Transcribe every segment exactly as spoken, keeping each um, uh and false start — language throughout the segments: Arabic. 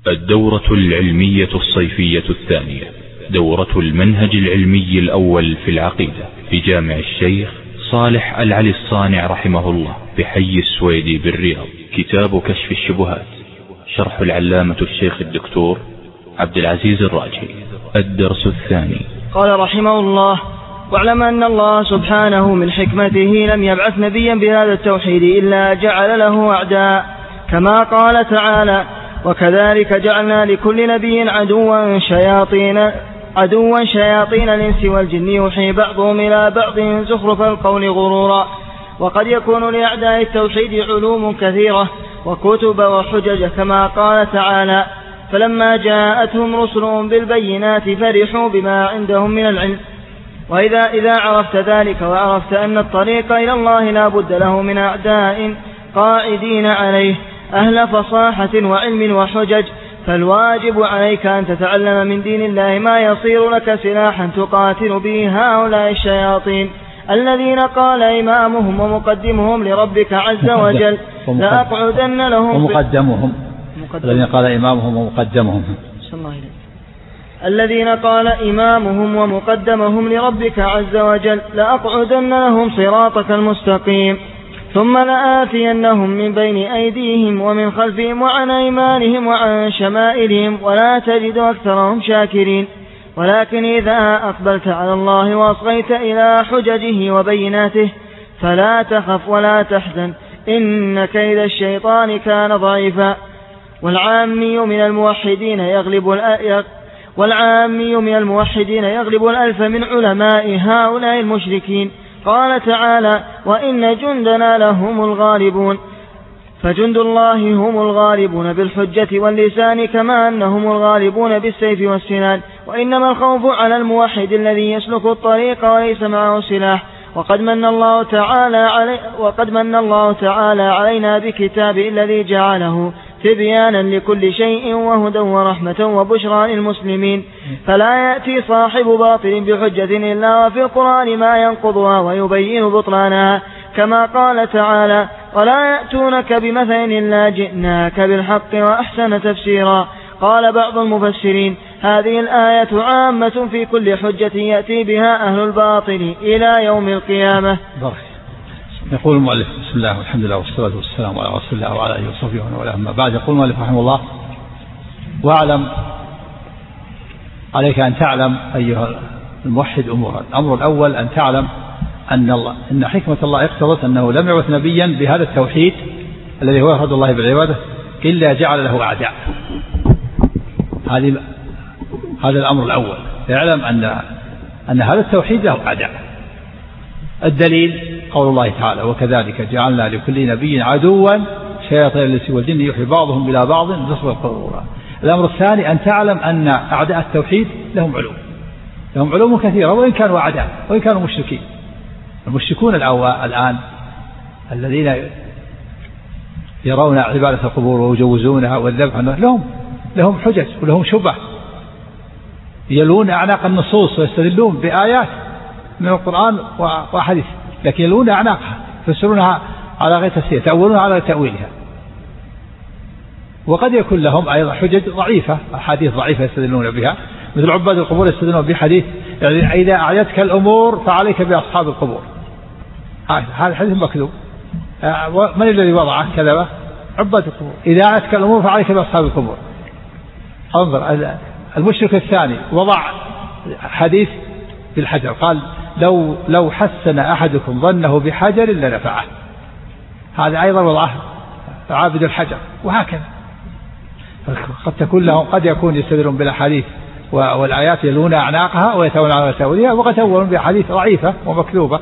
الدورة العلمية الصيفية الثانية، دورة المنهج العلمي الأول في العقيدة في جامع الشيخ صالح العلي الصانع رحمه الله بحي السويدي بالرياض. كتاب كشف الشبهات، شرح العلامة الشيخ الدكتور عبد العزيز الراجحي. الدرس الثاني. قال رحمه الله: واعلم أن الله سبحانه من حكمته لم يبعث نبيا بهذا التوحيد إلا جعل له أعداء، كما قال تعالى: وكذلك جعلنا لكل نبي عدوا شياطين عدوا شياطين الإنس والجن يوحي بعضهم إلى بعض زخرف القول غرورا. وقد يكون لأعداء التوحيد علوم كثيرة وكتب وحجج، كما قال تعالى: فلما جاءتهم رسلهم بالبينات فرحوا بما عندهم من العلم. وإذا إذا عرفت ذلك وعرفت أن الطريق إلى الله لا بد له من أعداء قاعدين عليه أهل فصاحة وعلم وحجج، فالواجب عليك أن تتعلم من دين الله ما يصير لك سلاحا تقاتل به هؤلاء الشياطين الذين قال إمامهم ومقدمهم لربك عز وجل: لأقعدن لهم ومقدمهم الذين قال إمامهم ومقدمهم الذين قال إمامهم ومقدمهم لربك عز وجل لأقعدن لهم صراطك المستقيم ثم لآتينهم من بين أيديهم ومن خلفهم وعن أيمانهم وعن شمائلهم ولا تجد أكثرهم شاكرين. ولكن إذا أقبلت على الله وأصغيت إلى حججه وبيناته فلا تخف ولا تحزن، إن كيد الشيطان كان ضعيفا. والعامي من الموحدين يغلب الأ... والعامي من الموحدين يغلب الألف من علماء هؤلاء المشركين. قال تعالى: وإن جندنا لهم الغالبون. فجند الله هم الغالبون بالحجة واللسان، كما أنهم الغالبون بالسيف والسنان. وإنما الخوف على الموحد الذي يسلك الطريق وليس معه سلاح. وقد من الله تعالى علي وقد من الله تعالى علينا بكتابه الذي جعله تبيانا لكل شيء وهدى ورحمة وبشرى للمسلمين. فلا يأتي صاحب باطل بحجة إلا وفي القرآن ما ينقضها ويبين بطلانها، كما قال تعالى: ولا يأتونك بمثل إلا جئناك بالحق وأحسن تفسيرا. قال بعض المفسرين: هذه الآية عامة في كل حجة يأتي بها أهل الباطل إلى يوم القيامة. يقول المؤلف: بسم الله والحمد لله والصلاة والسلام على رسول الله وعلى آله وصحبه ومن والاه، أما بعد. يقول المؤلف رحمه الله: واعلم، عليك أن تعلم أيها الموحد أمورا. الأمر الأول أن تعلم أن الله أن حكمة الله اقتضت أنه لم يبعث نبيا بهذا التوحيد الذي هو إفراد الله بالعبادة إلا جعل له أعداء. هذه هذا الأمر الأول. يعلم أن أن هذا التوحيد له أعداء. الدليل قول الله تعالى: وكذلك جعلنا لكل نبي عدوا شياطين الإنس والجن يوحي بعضهم إلى بعض زخرف القول. الأمر الثاني أن تعلم أن أعداء التوحيد لهم علوم لهم علوم كثيرة، وإن كانوا أعداء وإن كانوا مشركين. المشركون الآن الذين يرون عبادة القبور ويجوزونها والذبح لهم لهم حجج ولهم شبه، يلون أعناق النصوص ويستدلون بآيات من القرآن وحديث، لكن يلون أعناقها يفسرونها على غير تفسير، تأولونها على تأويلها. وقد يكون لهم أيضا حجج ضعيفة، أحاديث ضعيفة يستدلون بها، مثل عباد القبور يستدلون بحديث: يعني إذا أعيتك الأمور فعليك بأصحاب القبور. هذا الحديث مكذوب. من الذي وضعه كذبه؟ عباد القبور. إذا أعيتك الأمور فعليك بأصحاب القبور. انظر، المشرك الثاني وضع حديث بالحجر، قال: لو لو حسن أحدكم ظنه بحجر لنفعه. هذا أيضا وضعه عابد الحجر. وهكذا قد تكون لهم قد يكون يستدلون بالأحاديث والآيات يلون أعناقها ويتولون على تأويلها، وقد يتولون بأحاديث ضعيفة ومكذوبة.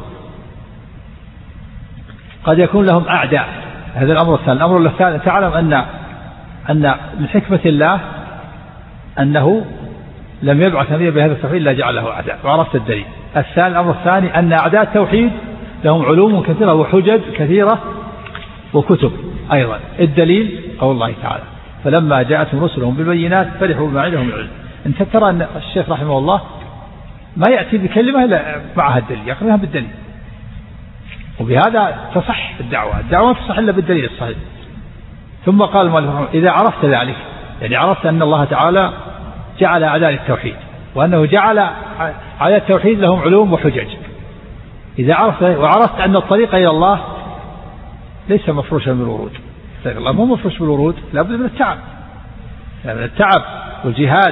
قد يكون لهم أعداء. هذا الأمر الثاني. الأمر الثالث: تعلم أن أن من حكمة الله أنه لم يبعث نبيا بهذا التوحيد إلا جعل له أعداء، وعرفت الدليل. الثاني الأمر الثاني أن أعداء التوحيد لهم علوم كثيرة وحجج كثيرة وكتب أيضا. الدليل قول الله تعالى: فلما جاءتهم رسلهم بالبينات فرحوا بما عندهم من العلم. أنت ترى أن الشيخ رحمه الله ما يأتي بكلمة إلا معها الدليل، يقرنها بالدليل، وبهذا تصح الدعوة. الدعوة تصح إلا بالدليل الصحيح. ثم قال المؤلف: إذا عرفت ذلك يعني عرفت أن الله تعالى جعل أعداء التوحيد، وأنه جعل أعداء التوحيد لهم علوم وحجج. إذا عرفت وعرفت أن الطريق إلى الله ليس مفروشا بالورود، طريق الله مو مفروش بالورود، لابد من التعب، من التعب والجهاد،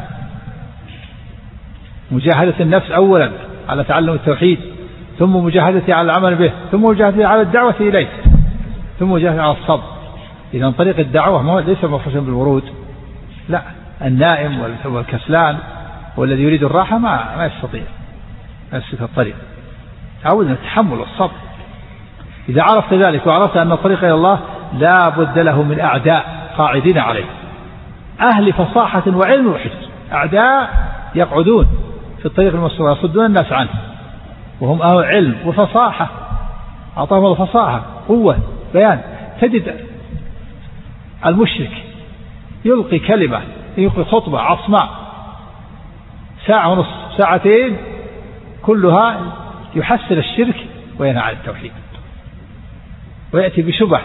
مجاهدة النفس أولا على تعلم التوحيد، ثم مجاهدة على العمل به، ثم مجاهدة على الدعوة إليه، ثم مجاهدة على الصبر. إذا طريق الدعوة ما ليس مفروشا بالورود، لا، النائم والكسلان والذي يريد الراحة ما ما يستطيع ما يسلك الطريق. تعود من التحمل والصبر. إذا عرفت ذلك وعرفت أن الطريق إلى الله لا بد له من أعداء قاعدين عليه، أهل فصاحة وعلم وحجج، أعداء يقعدون في الطريق المسطور يصدون الناس عنه، وهم أهل علم وفصاحة، أعطاهم الفصاحة قوة بيان. تجد المشرك يلقي كلمة، يلقي خطبة عصماء ساعة ونصف ساعتين كلها يحسن الشرك وينهى عن التوحيد، ويأتي بشبه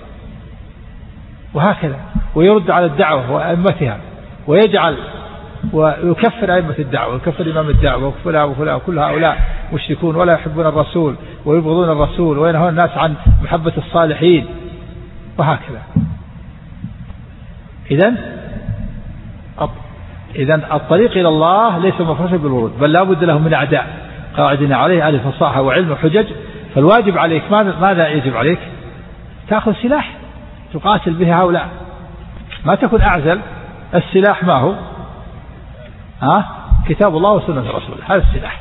وهكذا، ويرد على الدعوة وأئمتها، ويجعل ويكفر أئمة الدعوة ويكفر إمام الدعوة وفلان وفلان، وكل هؤلاء مشركون ولا يحبون الرسول ويبغضون الرسول وينهون الناس عن محبة الصالحين وهكذا. إذن إذن الطريق إلى الله ليس مفروشا بالورود، بل لا بد له من أعداء قاعدين عليه أهل فصاحة وعلم وحجج. فالواجب عليك ماذا ماذا يجب عليك؟ تأخذ سلاح تقاتل به هؤلاء، ما تكون أعزل. السلاح ما هو؟ ها؟ كتاب الله وسنة الرسول، هذا السلاح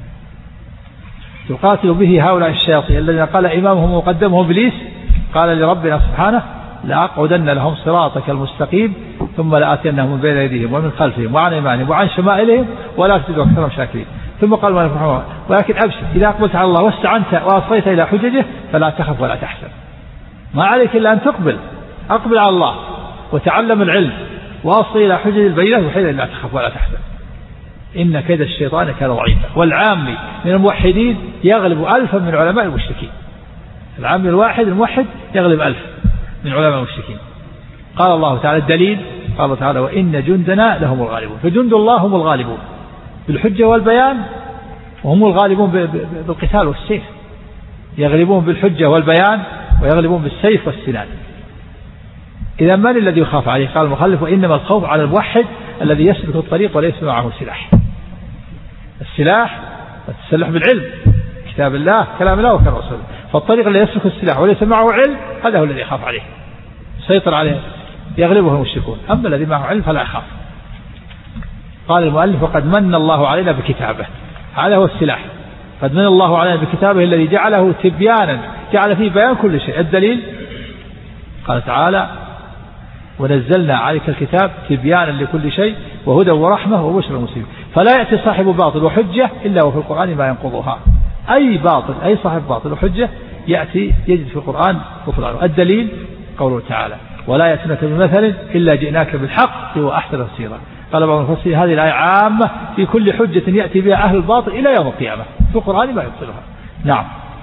تقاتل به هؤلاء الشياطين الذين قال إمامهم وقدمهم إبليس، قال لربنا سبحانه لأقعدن لهم صراطك المستقيم ثم لآتينهم من بين أيديهم ومن خلفهم وعن أيمانهم وعن شمائلهم ولا تجد أكثرهم شاكرين. ثم قال ولكن أبشر إذا أقبلت على الله واستعنت وأصغيت إلى حججه فلا تخف ولا تحزن. ما عليك إلا أن تقبل، أقبل على الله وتعلم العلم وأصغي إلى حجج البينة وحيدا لا تخف ولا تحزن إن كيد الشيطان كان ضعيفا. والعامي من الموحدين يغلب ألفا من علماء المشركين، العامي الواحد الموحد يغلب ألف من علماء المشركين. قال الله تعالى الدليل، قال الله تعالى وإن جندنا لهم الغالبون، فجند الله هم الغالبون بالحجة والبيان، وهم الغالبون بالقتال والسيف، يغلبون بالحجة والبيان ويغلبون بالسيف والسنان. إذا من الذي يخاف عليه؟ قال المخلف وإنما الخوف على الموحد الذي يسلك الطريق وليس معه سلاح. السلاح والتسلح بالعلم، كتاب الله كلام الله وكلام رسوله. فالطريق الذي يسلك السلاح وليس معه علم هذا هو الذي يخاف عليه، سيطر عليه، يغلبه المشركون. أما الذي معه علم فلا يخاف. قال المؤلف وقد من الله علينا بكتابه، هذا هو السلاح. قد من الله علينا بكتابه الذي جعله تبيانا، جعل فيه بيان كل شيء. الدليل قال تعالى ونزلنا عليك الكتاب تبيانا لكل شيء وهدى ورحمة وبشرى للمسلمين. فلا يأتي صاحب باطل وحجة إلا وفي القرآن ما ينقضها. أي باطل أي صاحب باطل وحجة يأتي يجد في القرآن كفر. الدليل قوله تعالى ولا يأتونك بمثل إلا جئناك بالحق وأحسن تفسيرا. قال بعض المفسرين هذه الآية عامة في كل حجة يأتي بها أهل الباطل إلى يوم القيامة، في القرآن ما يبطلها. نعم.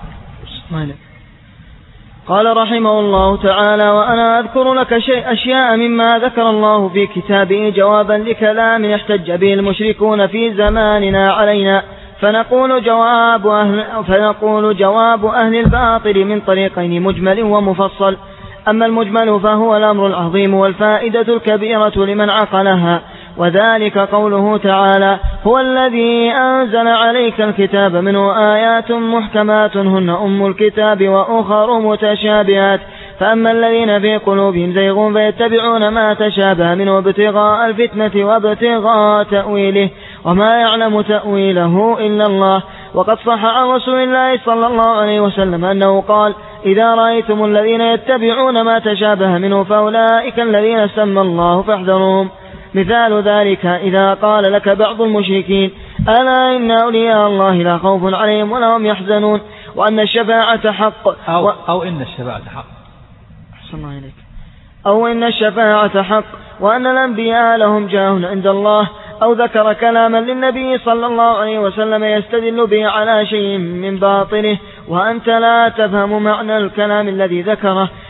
قال رحمه الله تعالى وأنا أذكر لك شيء أشياء مما ذكر الله في كتابه جوابا لكلام يحتج به المشركون في زماننا علينا، فنقول جواب أهل, فنقول جواب أهل الباطل من طريقين مجمل ومفصل. أما المجمل فهو الأمر العظيم والفائدة الكبيرة لمن عقلها، وذلك قوله تعالى هو الذي أنزل عليك الكتاب منه آيات محكمات هن أم الكتاب وأخر متشابهات، فأما الذين في قلوبهم زيغ فيتبعون ما تشابه منه ابتغاء الفتنة وابتغاء تأويله وما يعلم تأويله إلا الله. وقد صح عن رسول الله صلى الله عليه وسلم أنه قال إذا رأيتم الذين يتبعون ما تشابه منه فأولئك الذين سمى الله فاحذروهم. مثال ذلك إذا قال لك بعض المشركين ألا إن أولياء الله لا خوف عليهم ولا هم يحزنون وأن الشفاعة حق أو, أو إن الشفاعة حق أحسن الله إليك أو إن الشفاعة حق وأن الأنبياء لهم جاه عند الله، أو ذكر كلاما للنبي صلى الله عليه وسلم يستدل به على شيء من باطله وأنت لا تفهم معنى الكلام الذي ذكره،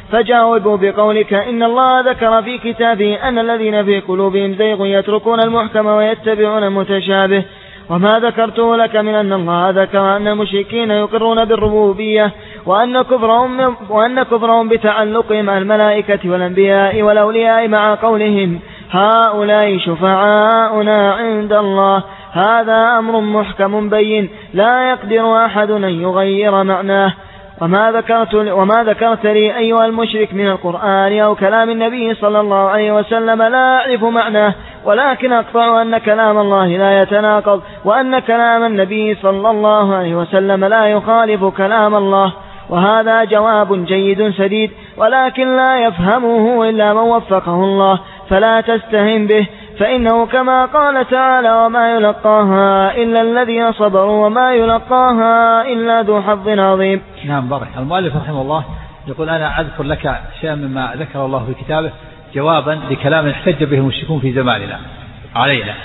فجاوبوا بقولك إن الله ذكر في كتابه أن الذين في قلوبهم زيغ يتركون المحكم ويتبعون المتشابه، وما ذكرته لك من أن الله ذكر أن المشركين يقرون بالربوبية وأن كفرهم, وأن كفرهم بتعلقهم مع الملائكة والأنبياء والأولياء مع قولهم هؤلاء شفعاؤنا عند الله، هذا أمر محكم بين لا يقدر أحد أن يغير معناه. وما ذكرت, وما ذكرت لي أيها المشرك من القرآن أو كلام النبي صلى الله عليه وسلم لا أعرف معناه، ولكن أقطع أن كلام الله لا يتناقض، وأن كلام النبي صلى الله عليه وسلم لا يخالف كلام الله. وهذا جواب جيد سديد، ولكن لا يفهمه إلا من وفقه الله، فلا تستهن به، فإنه كما قال تعالى وما يلقاها إلا الذين صبروا وما يلقاها إلا ذو حظ عظيم. نعم بارك. المؤلف رحمه الله يقول أنا أذكر لك شيئا مما ذكر الله في كتابه جوابا لكلام احتج به المشركون في زماننا علينا،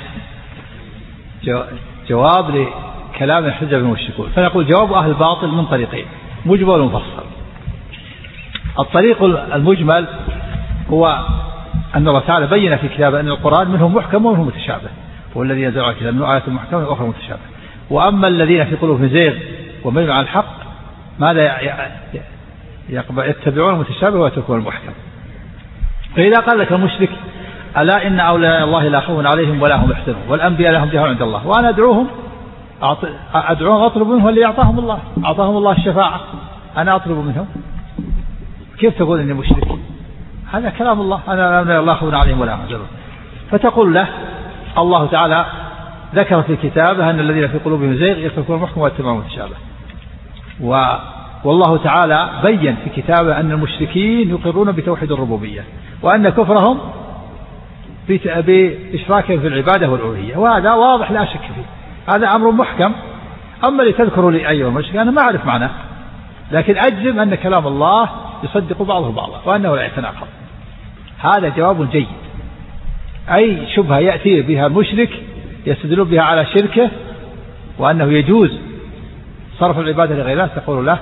جواب لكلام احتج به المشركون. فنقول جواب أهل الباطل من طريقين، مجمل ومفصل. الطريق المجمل هو أن الله تعالى بين في كتابه أن القرآن منهم محكم ومنهم متشابه، والذي ينزل على الكتاب من آيات محكمة وأخرى متشابه. وأما الذين في قلوبهم زيغ وميل عن الحق ماذا يتبعون المتشابه ويتركون المحكم. فإذا قال لك المشرك ألا إن أولياء الله لا خوف عليهم ولا هم يحزنون والأنبياء لهم جاه عند الله، وأنا أدعوهم أدعوهم أطلب منهم اللي أعطاهم الله، أعطاهم الله الشفاعة، أنا أطلب منهم، كيف تقول إني مشرك؟ هذا كلام الله، أنا لا الله خوف عليهم ولا هم يحزنون. فتقول له الله تعالى ذكر في كتابه أن الذين في قلوبهم زيغ يتركون المحكم ويتبعون المتشابه، و والله تعالى بين في كتابه أن المشركين يقرون بتوحيد الربوبية وأن كفرهم بإشراكهم في العبادة والألوهية، وهذا واضح لا شك فيه، هذا أمر محكم. أما اللي تذكروا لي أيها المشرك أنا ما أعرف معناه، لكن أجزم أن كلام الله يصدق بعضه بعضا وأنه لا يتناقض. هذا جواب جيد. أي شبهة يأتي بها المشرك يستدل بها على شركه وأنه يجوز صرف العبادة لغير الله، تقول له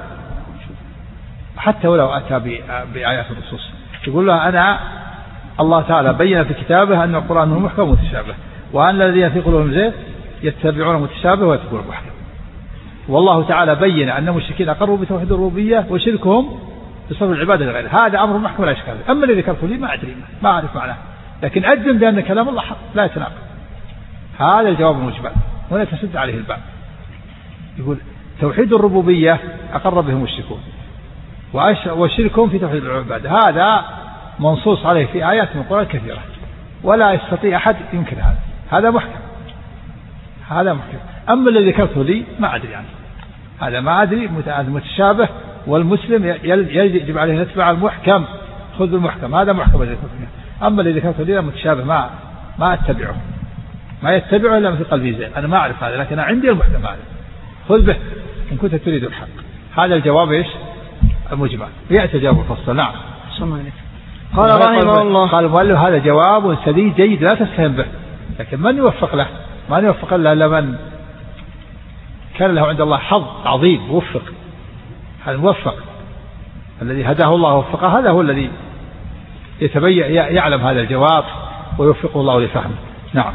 حتى ولو أتى بآيات النصوص يقول له أنا الله تعالى بين في كتابه أن القرآن هو محكم ومتشابه، وأن الذين في قلوبهم زيغ يتبعون المتشابه ويتركون المحكم. والله تعالى بين أن المشركين أقروا بتوحيد الربوبية وشركهم بصرف العبادة لغيره، هذا أمر محكم لا إشكال. أما الذي ذكرته لي ما أدري ما أعرف معناه، لكن أجزم بأن كلام الله حق لا يتناقض. هذا الجواب المجمل، ولا تسد عليه الباب. يقول توحيد الربوبية أقر به المشركون وشركهم في توحيد العبادة، هذا منصوص عليه في آيات من القرآن كثيرة، ولا يستطيع أحد ينكر هذا، هذا محكم، هذا محكم. أما الذي ذكرته لي ما أدري عنه، هذا ما أدري متشابه، والمسلم يجب عليه نتبع المحكم، خذ المحكم، هذا محكم. أما الذي ذكرته لي متشابه ما ما أتبعه، ما يتبعه إلا في قلبي زين، أنا ما أعرف هذا، لكن عندي المحكم هذا، خذ به إن كنت تريد الحق. هذا الجواب إيش؟ المجمل. يأتي جواب الفصل. نعم. قال رحمه الله، قال المؤلف هذا جواب سديد جيد لا تستهن به، لكن من يوفق له؟ من يوفق له إلا من كان له عند الله حظ عظيم ووفق. هذا موفق الذي هداه الله ووفقه، هذا هو الذي يتبين يعلم هذا الجواب ويوفقه الله لفهمه. نعم.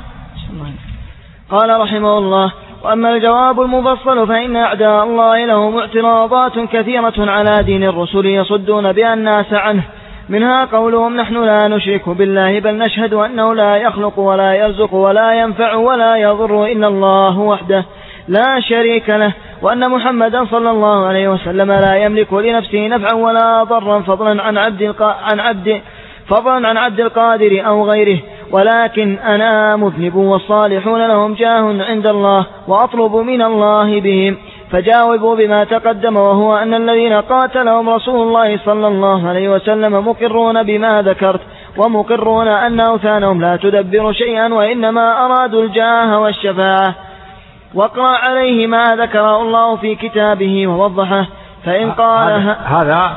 قال رحمه الله: وأما الجواب المفصل فإن أعداء الله لهم اعتراضات كثيرة على دين الرسل يصدون بها الناس عنه، منها قولهم نحن لا نشرك بالله بل نشهد أنه لا يخلق ولا يرزق ولا ينفع ولا يضر إلا الله وحده لا شريك له، وأن محمدا صلى الله عليه وسلم لا يملك لنفسه نفعا ولا ضرا فضلا عن عبد عن عبد فضلا عن عبد القادر أو غيره، ولكن أنا مذنب والصالحون لهم جاه عند الله وأطلب من الله بهم. فجاوبوا بما تقدم، وهو أن الذين قاتلهم رسول الله صلى الله عليه وسلم مقرون بما ذكرت، ومقرون أن أوثانهم لا تدبر شيئا وإنما أرادوا الجاه والشفاعة. واقرأ عليه ما ذكره الله في كتابه ووضحه. فإن قال هذا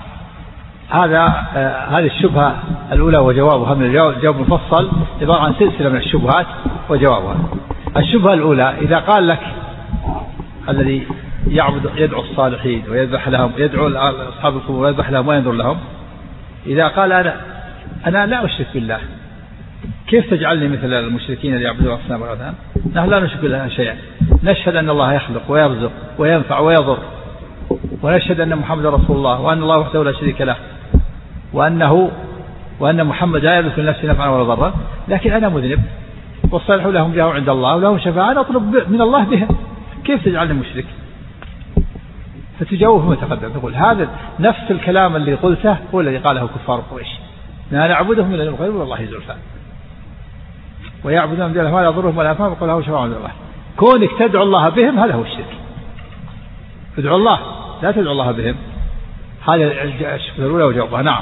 هذا هذه الشبهة الأولى وجوابها من الجواب المفصل عبارة عن سلسلة من الشبهات وجوابها. الشبهة الأولى: إذا قال لك الذي يعبد يدعو الصالحين ويذبح لهم، يدعو أصحاب القبور ويذبح لهم وينظر لهم، إذا قال أنا أنا لا أشرك بالله كيف تجعلني مثل المشركين اللي يعبدون الأصنام والأوثان؟ نحن لا نشرك بالله شيئا، نشهد أن الله يخلق ويرزق وينفع ويضر، ونشهد أن محمد رسول الله، وأن الله وحده لا شريك له، وأنه وأن محمد لا يملك لنفسه نفعا ولا ضرا، لكن أنا مذنب والصالحون لهم جاه عند الله ولهم شفاعة نطلب من الله بهم، كيف تجعلني مشرك؟ فتجاوب ما تقدم، تقول هذا نفس الكلام اللي قلته هو الذي قاله كفار قريش، لا نعبدهم إلا للغير والله زلفى، ويعبدون من دون الله ما لا يضرهم ولا ينفعهم ويقول له شفاعة عند الله. كونك تدعو الله بهم هذا هو الشرك، ادعو الله لا تدعو الله بهم. هذا الشبهة الأولى وجوابها. نعم.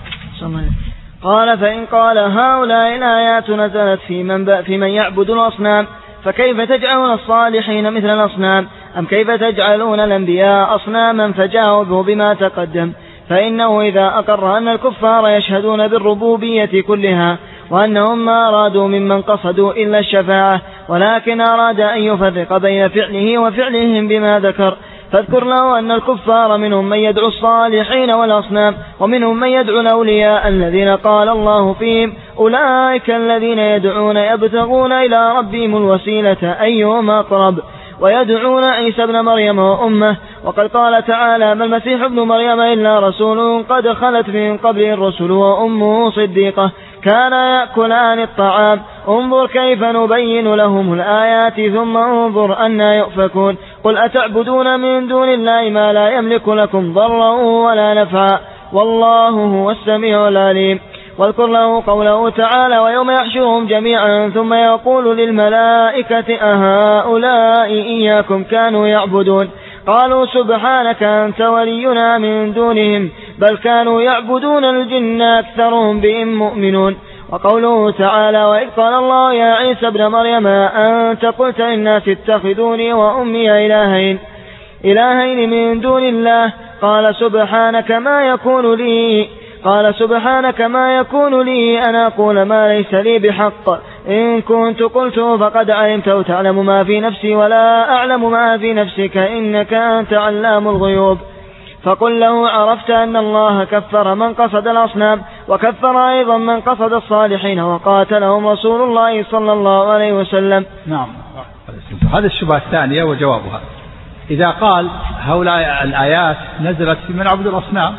قال فإن قال هؤلاء الآيات نزلت في من, في من يعبد الأصنام فكيف تجعلون الصالحين مثل الأصنام أم كيف تجعلون الأنبياء أصناما؟ فجاوبوا بما تقدم، فإنه إذا أقر أن الكفار يشهدون بالربوبية كلها وأنهم ما أرادوا ممن قصدوا إلا الشفاعة، ولكن أراد أن يفرق بين فعله وفعلهم بما ذكر، فاذكر له أن الكفار منهم من يدعو الصالحين والأصنام ومنهم من يدعو الأولياء الذين قال الله فيهم أولئك الذين يدعون يبتغون إلى ربهم الوسيلة أيهم أقرب ويدعون عيسى ابن مريم وأمه. وقد قال تعالى ما المسيح ابن مريم إلا رسول قد خلت من قبله الرسل وأمه صديقة كانا يأكلان الطعام انظر كيف نبين لهم الآيات ثم انظر أنا يؤفكون. قل أتعبدون من دون الله ما لا يملك لكم ضرا ولا نفعا والله هو السميع العليم. واذكر له قوله تعالى ويوم يحشرهم جميعا ثم يقول للملائكة أهؤلاء إياكم كانوا يعبدون قالوا سبحانك أنت ولينا من دونهم بل كانوا يعبدون الجن أكثرهم بهم مؤمنون. وقوله تعالى وإذ قال الله يا عيسى ابن مريم أنت قلت للناس اتخذوني وأمي إلهين إلهين من دون الله قال سبحانك ما يكون لي قال سبحانك ما يكون لي أن أقول ما ليس لي بحق إن كنت قلته فقد علمته تعلم ما في نفسي ولا أعلم ما في نفسك إنك أنت علام الغيوب. فقل له عرفت أن الله كفر من قصد الأصنام وكفر أيضا من قصد الصالحين وقاتلهم رسول الله صلى الله عليه وسلم. نعم. هذا الشبهة الثانية وجوابها إذا قال هؤلاء الآيات نزلت في من عبد الأصنام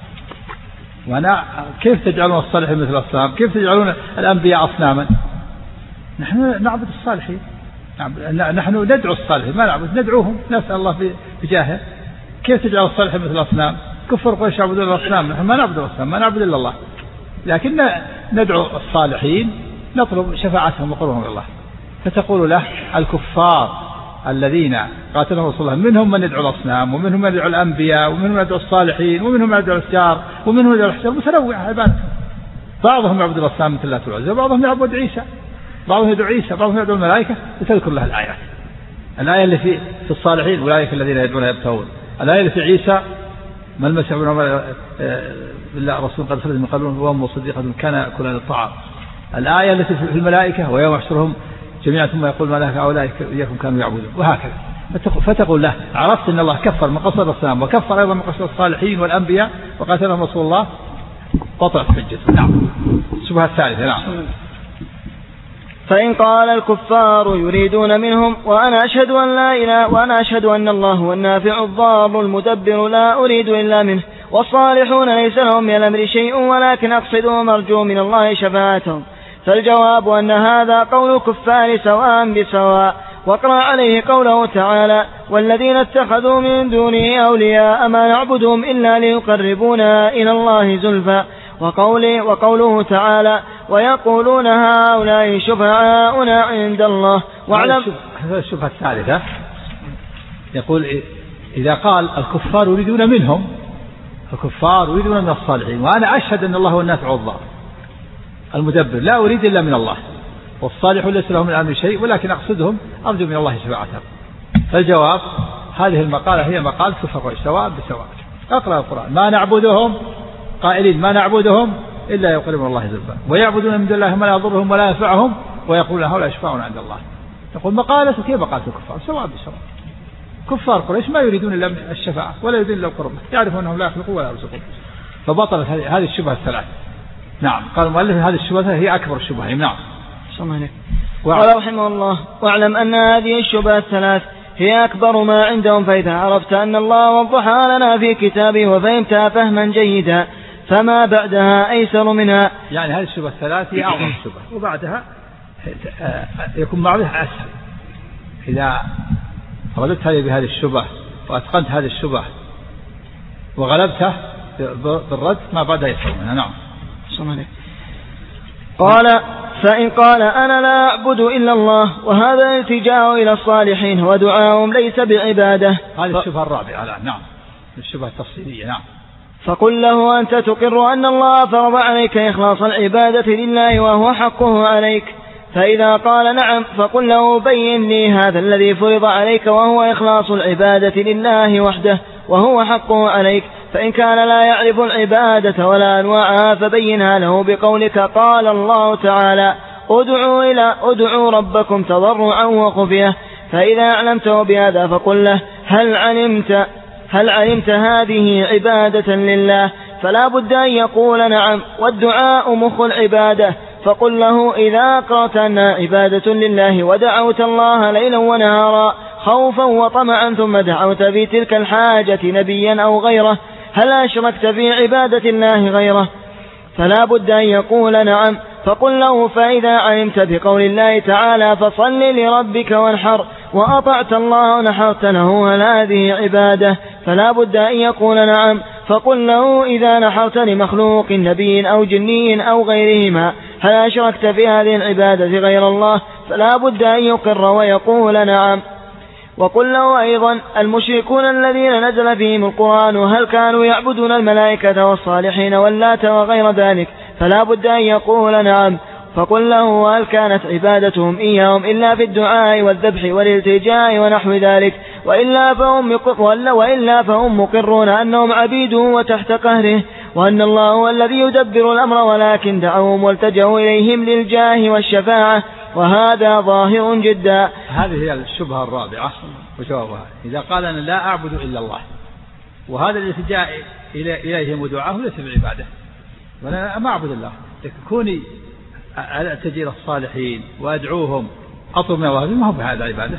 وأنا كيف تجعلون الصالحين مثل الأصنام كيف تجعلون الأنبياء أصناما؟ نحن نعبد الصالحين نحن ندعو الصالحين ما نعبد ندعوهم نسأل الله بجاهه كيف تجعل الصالحين مثل الأصنام؟ كفر قريش يعبدون الأصنام نحن ما نعبد الأصنام ما نعبد إلا الله لكن ندعو الصالحين نطلب شفاعتهم وقربهم إلى الله. فتقول له الكفار الذين قاتلهم رسول الله منهم من يدعو الأصنام ومنهم من يدعو الأنبياء ومنهم من يدعو الصالحين ومنهم من يدعو الأشجار ومنهم من يدعو الحجر متنوعة عبادة بعضهم يعبد الأصنام مثل الله تعالى وبعضهم يعبد عيسى بعضهم يدعو عيسى بعضهم يدعو الملائكة وتذكر لها الآيات. الآية اللي في في الصالحين أولئك الذين يدعون يبتغون الآية اللي في عيسى ما المسيح ابن مريم إلا رسول قد خلت من قبلهم وأمه صديقة كان يأكلان الطعام. الآية التي في الملائكة ويوم يحشرهم جميعا ثم يقول ملائكة أولئك إياكم كانوا يعبدون وهكذا. فتقول له عرفت أن الله كفر من قصد الأصنام وكفر أيضا من قصد الصالحين والأنبياء وقاتلهم رسول الله قطعت حجته. نعم. الشبهة الثالثة. نعم. فإن قال الكفار يريدون منهم وأنا أشهد أن لا إله وأنا أشهد أن الله هو النافع الضار المدبر لا أريد إلا منه والصالحون ليس لهم من الأمر شيء ولكن أقصد ومرجو من الله شفاعتهم فالجواب أن هذا قول الكفار سواء بسواء. واقرأ عليه قوله تعالى والذين اتخذوا من دونه أولياء ما نعبدهم إلا ليقربونا إلى الله زلفى وقوله, وقوله تعالى ويقولون هؤلاء شفعاؤنا عند الله. واعلم هذا الشبهة الثالثة يقول إذا قال الكفار يريدون منهم الكفار يريدون من الصالحين وأنا أشهد أن الله هو النافع الضار المدبر لا أريد إلا من الله والصالحون ليس لهم من الأمر شيء ولكن أقصدهم أرجو من الله شفاعتهم. فالجواب هذه المقالة هي مقال كفر سواء بسواء. أقرأ القرآن ما نعبدهم قائلين ما نعبدهم إلا يقربون الله زلفى ويعبدون من دون الله ما لا يضرهم ولا ينفعهم ويقولون هؤلاء يشفعون عند الله. يقول مقالة كيف مقالة الكفار سواء بسواء. كفار قريش ما يريدون إلا الشفاعة ولا يريدون إلا القرب يعرفون أنهم لا يخلقون ولا يرزقون فبطلت هذه الشبهة الثلاث. نعم. قال المؤلف هذه الشبهة هي أكبر الشبهة. نعم. قال رحمه الله: واعلم أن هذه الشبهة الثلاث هي أكبر ما عندهم، فإذا عرفت أن الله وضحها لنا في كتابه وفهمتها فهما جيدا فما بعدها أيسر منها. يعني هذه الشبهة الثلاث هي أعظم الشبهة، وبعدها يكون بعدها أسهل. إذا غلبت هذه بهذه الشبهة وأتقنت هذه الشبهة وغلبته بالرد ما بعدها يسر منها. نعم. قال: فإن قال أنا لا أعبد إلا الله وهذا الالتجاء إلى الصالحين ودعاهم ليس بعبادة. هذه الشبهة الرابعة. نعم. الشبهة التفصيلية. نعم. فقل له: أنت تقر أن الله فرض عليك إخلاص العبادة لله وهو حقه عليك. فإذا قال نعم فقل له: بين لي هذا الذي فرض عليك وهو إخلاص العبادة لله وحده وهو حقه عليك. فإن كان لا يعرف العبادة ولا أنواعها فبينها له بقولك: قال الله تعالى: ادعوا إلى ادعوا ربكم تضرعا وخفية. فإذا أعلمته بهذا فقل له: هل علمت هل علمت هذه عبادة لله؟ فلا بد أن يقول نعم، والدعاء مخ العبادة. فقل له: إذا قرأت أنها عبادة لله ودعوت الله ليلا ونهارا خوفا وطمعا ثم دعوت في تلك الحاجة نبيا أو غيره، هل أشركت في عبادة الله غيره؟ فلا بد أن يقول نعم. فقل له: فإذا علمت بقول الله تعالى: فصل لربك وانحر، وأطعت الله ونحرت له، هل هذه عبادة؟ فلا بد أن يقول نعم. فقل له: إذا نحرت لمخلوق نبي أو جني أو غيرهما، هل أشركت في هذه العبادة غير الله؟ فلا بد أن يقر ويقول نعم. وقل له أيضا: المشركون الذين نزل فيهم القرآن هل كانوا يعبدون الملائكة والصالحين واللات وغير ذلك؟ فلا بد أن يقول نعم. فقل له: هل كانت عبادتهم إياهم إلا في الدعاء والذبح والالتجاء ونحو ذلك؟ وإلا فهم, وإلا فهم مقرون أنهم عبيده وتحت قهره، وأن الله هو الذي يدبر الأمر، ولكن دعوهم والتجأوا إليهم للجاه والشفاعة، وهذا ظاهر جدا. هذه هي الشبهة الرابعة وجوابها: إذا قال أنا لا أعبد إلا الله وهذا الالتجاء إليهم ودعاه ليس بعبادة، وأنا ما أعبد الله، كوني أتجي إلى الصالحين وأدعوهم أطلب من الله، ما هو بهذا عبادة.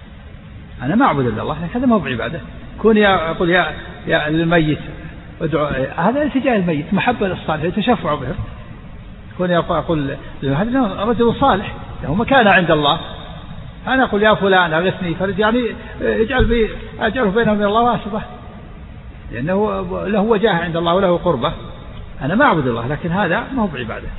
أنا ما أعبد إلا الله، هذا ما هو بعبادة. كوني أقول يا يا للميت ادعو، هذا التجاه الميت، محبة للصالحين، تشفع بهم. كوني أقول هذا رجل صالح له مكانة عند الله، أنا أقول يا فلان أغثني فرج، يعني اجعل بي أجعله بينه وبين الله واسطة، لأنه له وجاهة عند الله وله قربة. أنا ما أعبد الله، لكن هذا ما هو بعبادة.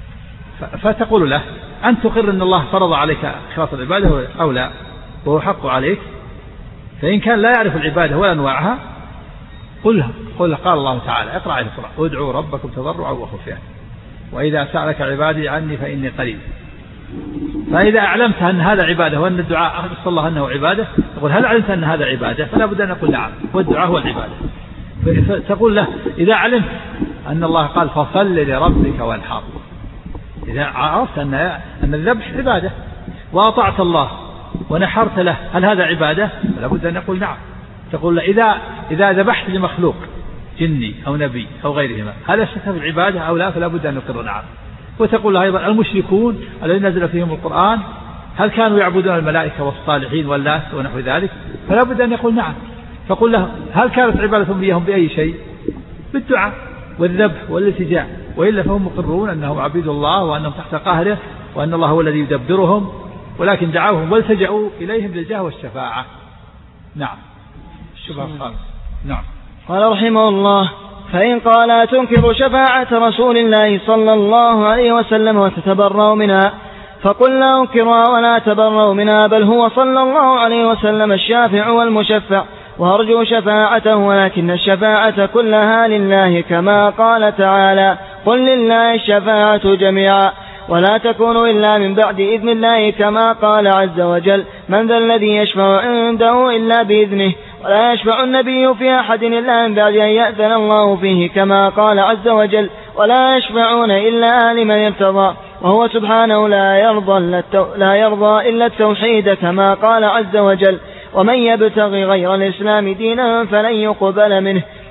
فتقول له: أن تقر أن الله فرض عليك إخلاص العبادة أو لا، وهو حق عليك. فإن كان لا يعرف العبادة ولا أنواعها قلها قل قال الله تعالى: اقرأ على القرآن: ادعوا ربكم تضرعا وخفيا، وإذا سألك عبادي عني فإني قريب. فإذا أعلمت أن هذا عبادة وأن الدعاء أخبر الله أنه عبادة، تقول: هل علمت أن هذا عبادة؟ فلا بد أن نقول نعم، والدعاء هو العبادة. فتقول له: إذا علمت أن الله قال فصل لربك وانحر، إذا عرفت أن أن الذبح عبادة وأطعت الله ونحرت له، هل هذا عبادة؟ فلا بد أن نقول نعم. تقول له: إذا إذا ذبحت لمخلوق جني أو نبي أو غيرهما، هل أشرك في العبادة أو لا؟ فلا بد أن نقر نعم. وتقول له أيضا: المشركون الذين نزل فيهم القرآن هل كانوا يعبدون الملائكة والصالحين واللات ونحو ذلك؟ فلا بد أن يقول نعم. فقل له: هل كانت عبادتهم إياهم بأي شيء؟ بالدعاء والذبح والالتجاء، وإلا فهم مقرون أنهم عبيد الله وأنهم تحت قهره وأن الله هو الذي يدبرهم، ولكن دعوهم والتجأوا إليهم للجاه والشفاعة. نعم. الشبهة الخامسة. نعم. قال رحمه الله: فإن قال تنكر شفاعة رسول الله صلى الله عليه وسلم وتتبرأ منها، فقل لا أنكرها ولا تبرأ منها، بل هو صلى الله عليه وسلم الشافع والمشفع، وأرجو شفاعته، ولكن الشفاعة كلها لله، كما قال تعالى: قل لله الشفاعة جميعا، ولا تكون إلا من بعد إذن الله، كما قال عز وجل: من ذا الذي يشفع عنده إلا بإذنه، ولا يشفع النبي في أحد إلا من بعد أن يأذن الله فيه، كما قال عز وجل: ولا يشفعون إلا لمن ارتضى، وهو سبحانه لا يرضى, لا يرضى إلا التوحيد، كما قال عز وجل: ومن يبتغي غير الإسلام دينا فلن يقبل منه.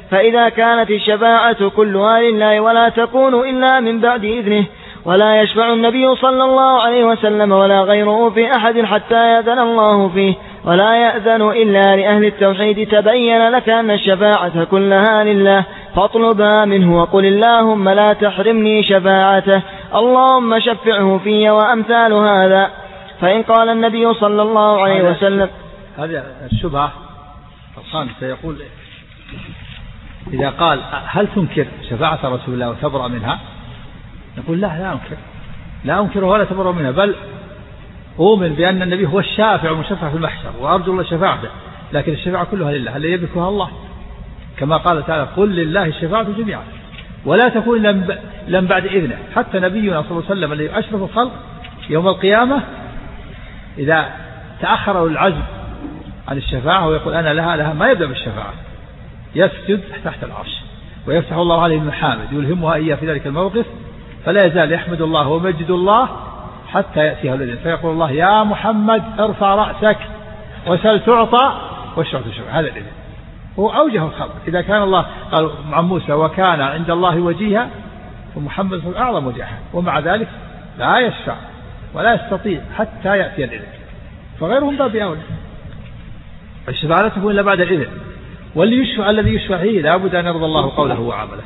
فإذا كانت الشفاعة كلها لله ولا تكون إلا من بعد إذنه، ولا يشفع النبي صلى الله عليه وسلم ولا غيره في أحد حتى يأذن الله فيه، ولا يأذن إلا لأهل التوحيد، تبين لك أن الشفاعة كلها لله، فاطلبها منه وقل اللهم لا تحرمني شفاعته، اللهم شفعه في، وأمثال هذا. فإن قال النبي صلى الله عليه وسلم هذه الشبهة الخامسة، يقول إذا قال هل تنكر شفاعة رسول الله وتبرأ منها؟ نقول لا لا أنكر، لا أنكره ولا تبرأ منها، بل أؤمن بأن النبي هو الشافع المشفع في المحشر، وأرجو الله شفاعته، لكن الشفاعة كلها لله، هل يملكها الله؟ كما قال تعالى قل لله الشفاعة جميعا ولا تكون لم بعد إذنه. حتى نبينا صلى الله عليه وسلم الذي أشرف الخلق يوم القيامة إذا تأخر العزم عن الشفاعة ويقول أنا لها لها ما يبدأ بالشفاعة، يسجد تحت العرش ويفتح الله عليه المحامد يلهمها إياه في ذلك الموقف، فلا يزال يحمد الله ومجد الله حتى يأتيها الإذن، فيقول الله يا محمد ارفع رأسك وسل تعطى واشفع تشفع. هذا الإذن هو أوجه الخلق. إذا كان الله قال عن موسى وكان عند الله وجيها، ومحمد صلى أعظم وجيها، ومع ذلك لا يشفع ولا يستطيع حتى يأتي الإذن، فغيرهم باب أولى. الشفاعة لا تكون إلا بعد الإذن، واللي يشفع الذي يشفع فيه لابد أن يرضى الله قوله وعمله،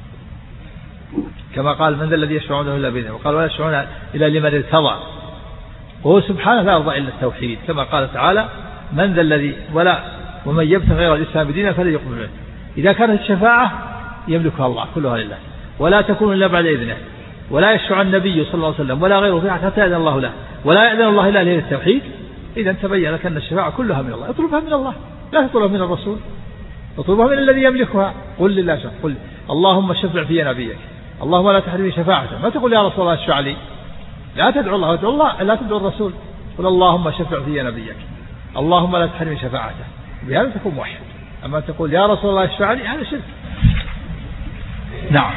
كما قال من ذا الذي يشفع عنده إلا بإذنه، وقال ولا يشفعون إلا لمن ارتضى، وهو سبحانه لا يرضى إلا التوحيد، كما قال تعالى من ذا الذي ولا ومن يبتغي غير الإسلام دينا فلا يقبل منه. إذا كانت الشفاعة يملكها الله كلها لله، ولا تكون إلا بعد إذنه، ولا يشفع النبي صلى الله عليه وسلم ولا غيره فيها حتى يأذن الله له، ولا يأذن الله إلا لأهل التوحيد. إذا تبين لك أن الشفاعة كلها من الله، اطلبها من الله لا تطلبها من الرسول، اطلبها من الذي يملكها. قل لله شفع، قل اللهم شفع في نبيك، اللهم لا تحرمني شفاعته، ما تقول يا رسول الله اشفع لي، لا تدعو الله وتدعو الله، لا تدعو الرسول، قل اللهم شفع في نبيك، اللهم لا تحرمني شفاعته، بهذا تكون موحد. أما تقول يا رسول الله اشفع لي هذا شرك. نعم.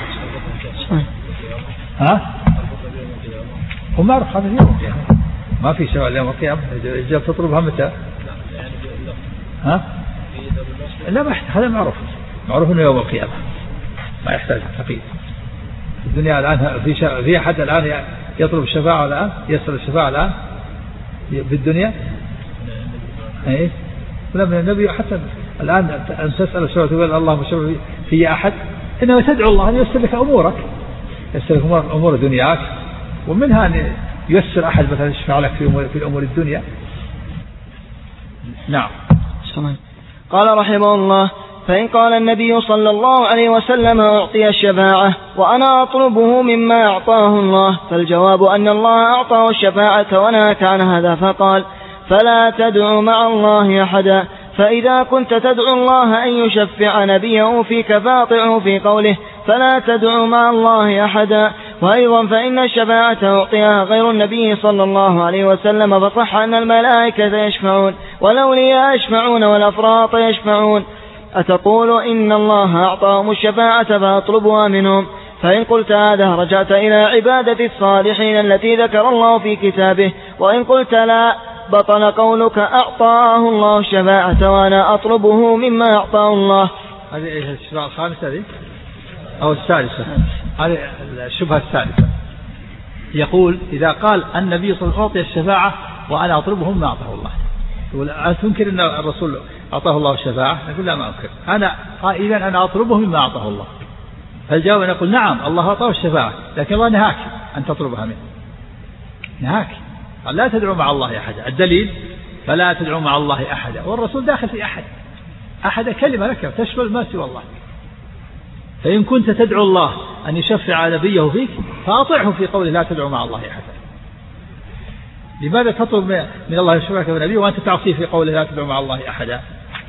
ها وما عرف هذا اليوم ما في شفاعة يوم القيامة، إذا تطلبها متى؟ ها لا ما هذا معروف، معروف إنه يوم القيامة ما يحتاج تقييد. الدنيا الآن في شا... في أحد الآن يطلب الشفاعة الآن، يسأل الشفاعة الآن في الدنيا؟ إيه ولا من النبي حتى الآن أن تسأل الشفاعة تقول اللهم شفع في أحد، إنما تدعو الله أن ييسر لك أمورك، ييسر لك أمور دنياك، ومنها أن ييسر أحد مثلا يشفع لك في أمور في الأمور الدنيا. نعم. قال رحمه الله فإن قال النبي صلى الله عليه وسلم أعطي الشفاعة وأنا أطلبه مما أعطاه الله، فالجواب أن الله أعطاه الشفاعة ونهاك عن هذا، فقال فلا تدعو مع الله أحدا، فإذا كنت تدعو الله أن يشفع نبيه فيك فاطعه في قوله فلا تدعو مع الله أحدا. وأيضا فإن الشفاعة أعطيها غير النبي صلى الله عليه وسلم، فصح أن الملائكة يشفعون والأولياء يشفعون والأفراط يشفعون، أتقول إن الله أعطاهم الشفاعة فأطلبها منهم؟ فإن قلت هذا رجعت إلى عبادة الصالحين التي ذكر الله في كتابه، وإن قلت لا بطل قولك أعطاه الله الشفاعة وأنا أطلبه مما أعطاه الله. هذه الشفاعة الخامسة هذه أو الثالثة، هذه الشبهة الثالثة. يقول إذا قال النبي صلى الله عليه وسلم أعطي الشفاعة وأنا أطلبه مما أعطاه الله، يقول أتنكر أن الرسول أعطاه الله الشفاعة؟ نقول لا ما أنكر، أنا إذا أنا أطلبه مما أعطاه الله. فالجواب نقول نعم الله أعطاه الشفاعة، لكن الله نهاك أن تطلبها منه، نهاك لا تدعو مع الله أحدا. الدليل فلا تدعو مع الله أحدا، والرسول داخل في أحد، أحد كلمة لك تشمل ما سوى الله. فإن كنت تدعو الله أن يشفع نبيه فيك فأطعه في قوله لا تدعو مع الله أحدا. لماذا تطلب من الله يشفعك في نبيه وأنت تعصيه في قوله لا تدعو مع الله أحدا؟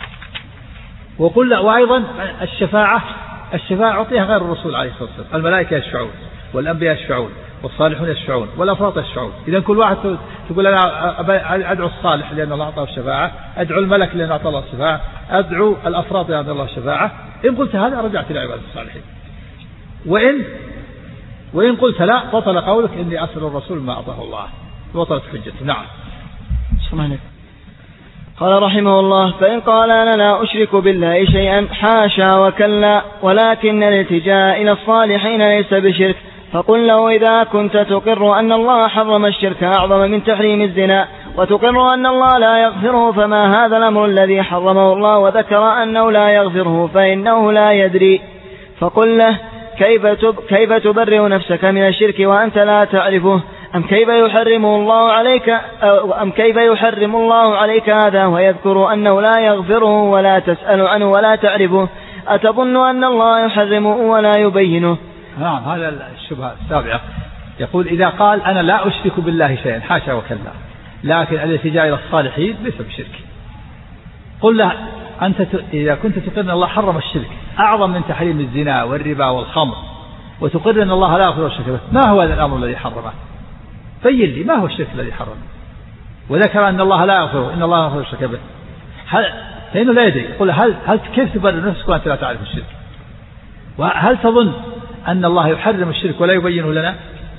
وقل وأيضا الشفاعة الشفاعة أعطيها غير الرسول عليه الصلاة والسلام، الملائكة يشفعون والأنبياء يشفعون والصالحون يشفعون والأفراط يشفعون. إذا كل واحد تقول أنا أدعو الصالح لأن الله أعطاه الشفاعة، أدعو الملك لأن أعطاه الله الشفاعة، أدعو الأفراط لأن الله الشفاعة، إن قلت هذا رجعت إلى عبادة الصالحين. وإن وإن قلت لا بطل قولك إني أسأل الرسول ما أعطاه الله، بطلت حجته. نعم. قال رحمه الله: فإن قال أنا لا أشرك بالله شيئا حاشا وكلا، ولكن الالتجاء إلى الصالحين ليس بشرك، فقل له: إذا كنت تقر أن الله حرم الشرك أعظم من تحريم الزنا، وتقر أن الله لا يغفره، فما هذا الأمر الذي حرمه الله وذكر أنه لا يغفره فإنه لا يدري. فقل له: كيف, تب كيف تبرئ نفسك من الشرك وأنت لا تعرفه؟ أم كيف يحرم الله عليك أم كيف يحرم الله عليك هذا ويذكر أنه لا يغفره ولا تسأل عنه ولا تعرفه؟ أتظن أن الله يحرمه ولا يبينه؟ نعم، هذا الشبهة السابعة. يقول: إذا قال أنا لا أشرك بالله شيئا حاشا وكلا، لكن الالتجاء إلى الصالحين ليس بشرك. قل له: أنت إذا كنت تقر أن الله حرم الشرك أعظم من تحريم الزنا والربا والخمر، وتقر أن الله لا يغفر الشرك، ما هو هذا الأمر الذي حرمه؟ بين لي ما هو الشرك الذي حرمه. وذكر أن الله لا يغفر، إن الله يغفر الشرك به، هل فإنه لا يدري. قل: هل هل كيف تبرر نفسك وأنت لا تعرف الشرك؟ وهل تظن أن الله يحرم الشرك ولا يبينه لنا،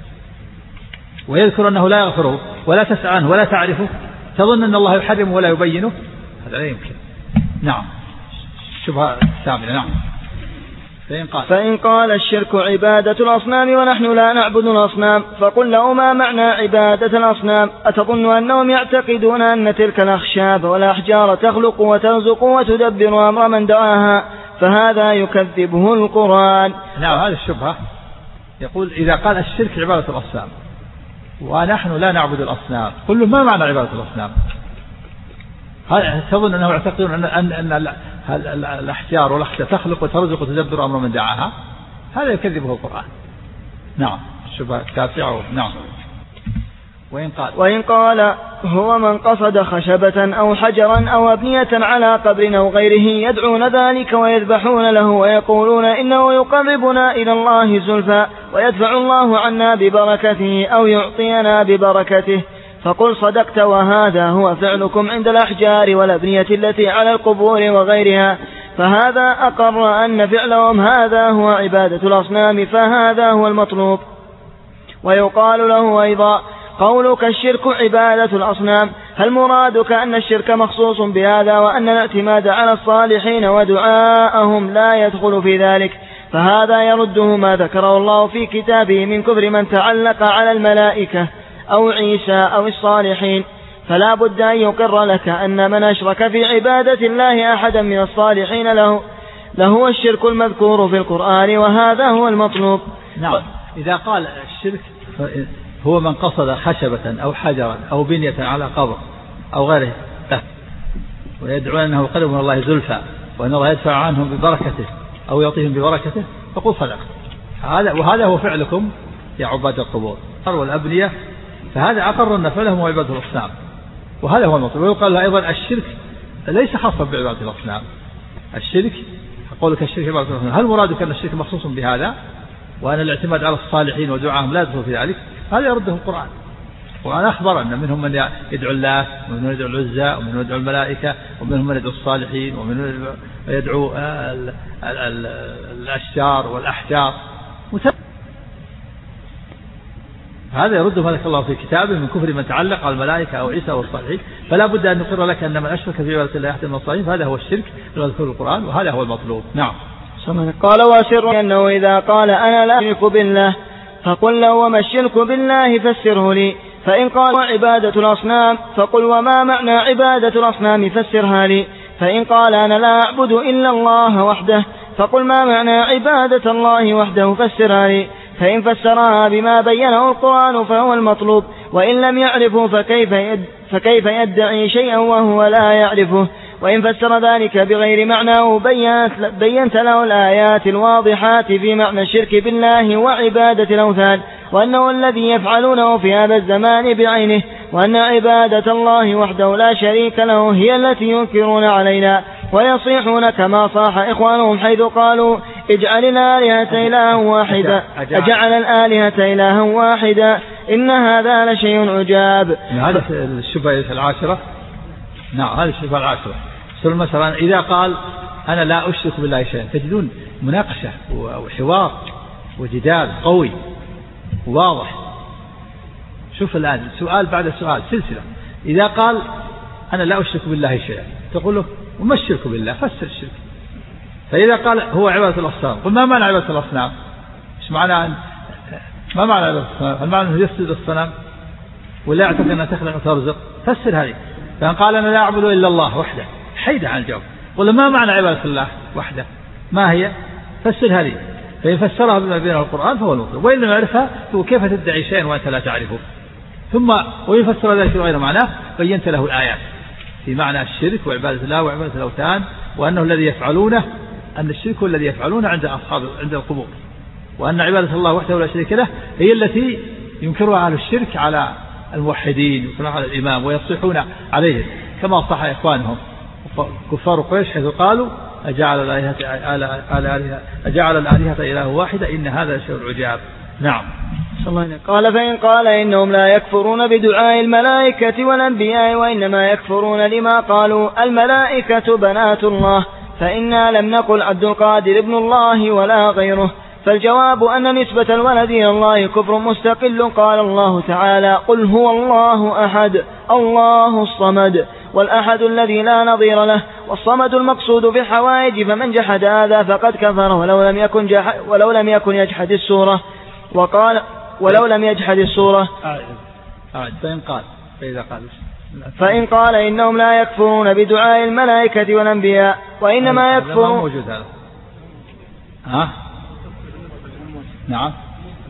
ويذكر أنه لا يغفره ولا تسأل عنه ولا تعرفه؟ تظن أن الله يحرمه ولا يبينه؟ هذا لا يمكن. نعم. الشبهة الثامنة. نعم. فإن قال, فإن قال الشرك عبادة الأصنام ونحن لا نعبد الأصنام، فقل له: ما معنى عبادة الأصنام؟ أتظن أنهم يعتقدون أن تلك الأخشاب والأحجار تخلق وترزق وتدبر أمر من دعاها؟ فهذا يكذبه القرآن. نعم، هذه الشبهة. يقول: إذا قال الشرك عبادة الأصنام ونحن لا نعبد الأصنام، قل له: ما معنى عبادة الأصنام؟ هل تظن أنه يعتقدون أن, أن, أن الأحجار والأحجار تخلق وترزق وتدبر أمر من دعاها؟ هذا يكذبه القرآن. نعم، الشبهة التاسعة. نعم. وإن قال وإن قال هو من قصد خشبة أو حجرا أو أبنية على قبر أو غيره يدعون ذلك ويذبحون له ويقولون إنه يقربنا إلى الله زلفى ويدفع الله عنا ببركته أو يعطينا ببركته، فقل: صدقت، وهذا هو فعلكم عند الأحجار والأبنية التي على القبور وغيرها، فهذا أقر أن فعلهم هذا هو عبادة الأصنام، فهذا هو المطلوب. ويقال له أيضا: قولك الشرك عبادة الأصنام، هل مرادك أن الشرك مخصوص بهذا وأن الاعتماد على الصالحين ودعاءهم لا يدخل في ذلك؟ فهذا يرده ما ذكره الله في كتابه من كفر من تعلق على الملائكة أو عيسى أو الصالحين، فلا بد أن يقر لك أن من أشرك في عبادة الله أحدا من الصالحين له لهو الشرك المذكور في القرآن، وهذا هو المطلوب. نعم. إذا قال الشرك هو من قصد خشبة أو حجرا أو بنية على قبر أو غيره ويدعون أنه قرب من الله زلفى وأن الله يدفع عنهم ببركته أو يعطيهم ببركته، فقل: صدق، هذا وهذا هو فعلكم يا عباد القبور والأبنية، فهذا أقر أن فعلهم هو عبادة الأصنام، وهذا هو المطلوب. ويقال أيضا: الشرك ليس خاصا بعبادة الأصنام، الشرك قولك الشرك عبادة الأصنام، هل مرادك أن الشرك مخصوص بهذا وأن الاعتماد على الصالحين ودعاهم لا يدخل في ذلك؟ هذا يرده القرآن. وأنا أخبر أن منهم من يدعو الله ومنهم من يدعو العزى ومنهم من يدعو الملائكة ومنهم من يدعو الصالحين ومنهم من يدعو الأشجار والأحجار. هذا يرده ما ذكر الله في كتابه من كفر من تعلق على الملائكة أو عيسى والصالحين، فلا بد أن نقر لك أن من أشرك في عبادة الله أحد من الصالحين فهذا هو الشرك المذكور في القرآن، وهذا هو المطلوب. نعم. قال: وسر أنه إذا قال أنا لا أشرك بالله، فقل له: وما الشرك بالله فسره لي. فإن قال عبادة الأصنام، فقل: وما معنى عبادة الأصنام فسرها لي. فإن قال أنا لا أعبد إلا الله وحده، فقل: ما معنى عبادة الله وحده فسرها لي. فإن فسرها بما بينه القرآن فهو المطلوب، وإن لم يعرفه فكيف, يد فكيف يدعي شيئا وهو لا يعرفه. وإن فسر ذلك بغير معناه بينت له الآيات الواضحات في معنى الشرك بالله وعبادة الأوثان، وأنه الذي يفعلونه في هذا الزمان بعينه، وأن عبادة الله وحده لا شريك له هي التي ينكرون علينا ويصيحون كما صاح إخوانهم حيث قالوا: اجعل الآلهة إلها واحدا أجعل الآلهة إلها واحدا إن هذا لشيء عجاب. هذا الشبهة العاشرة. نعم، هذه الشبهة العاشرة. مثلا إذا قال أنا لا أشرك بالله شيئا، تجدون مناقشة وحوار وجدال قوي واضح. شوف الآن سؤال بعد سؤال، سلسلة. إذا قال أنا لا أشرك بالله شيئا، تقول له وما الشرك بالله؟ فسر الشرك. فإذا قال هو عبادة الأصنام، قل ما معنى عبادة الأصنام؟ إيش معنى أن ما معنى عبادة الأصنام؟ هل معنى أنه يسجد الصنم ولا يعتقد أنها تخلق وترزق؟ فسر هذه. فإن قال أنا لا أعبد إلا الله وحده، حيد عن الجواب. قل ما معنى عبادة الله وحده؟ ما هي؟ فسر هذه. فإن فسرها بما بين القرآن فهو المطلوب، وإن لم يعرفها فهو كيف تدعي شيئا وأنت لا تعرفه؟ ثم وإن فسر ذلك بغير معناه بينت له الآيات في معنى الشرك وعبادة الله وعبادة الأوثان، وأنه الذي يفعلونه أن الشرك هو الذي يفعلونه عند أصحاب عند القبور، وأن عبادة الله وحده لا شريك له هي التي ينكرها أهل الشرك على الموحدين، ينكرها على الإمام ويصيحون عليه كما صح إخوانهم كفار قريش حيث قالوا أجعل الآلهة أجعل الآلهة إله واحدة إن هذا شيء عجاب. نعم. قال فإن قال إنهم لا يكفرون بدعاء الملائكة والأنبياء وإنما يكفرون لما قالوا الملائكة بنات الله، فإنا لم نقل عبد القادر ابن الله ولا غيره. فالجواب أن نسبة الولد إلى الله كفر مستقل. قال الله تعالى قل هو الله أحد الله الصمد، والأحد الذي لا نظير له، والصمد المقصود بالحوائج، فمن جحد هذا فقد كفر ولو لم يكن جحد ولو لم يكن يجحد السورة. وقال ولو لم يجحد السورة. فإن قال فإذا قال فإن قال إنهم لا يكفرون بدعاء الملائكة والأنبياء وإنما يكفرون موجود هذا. ها نعم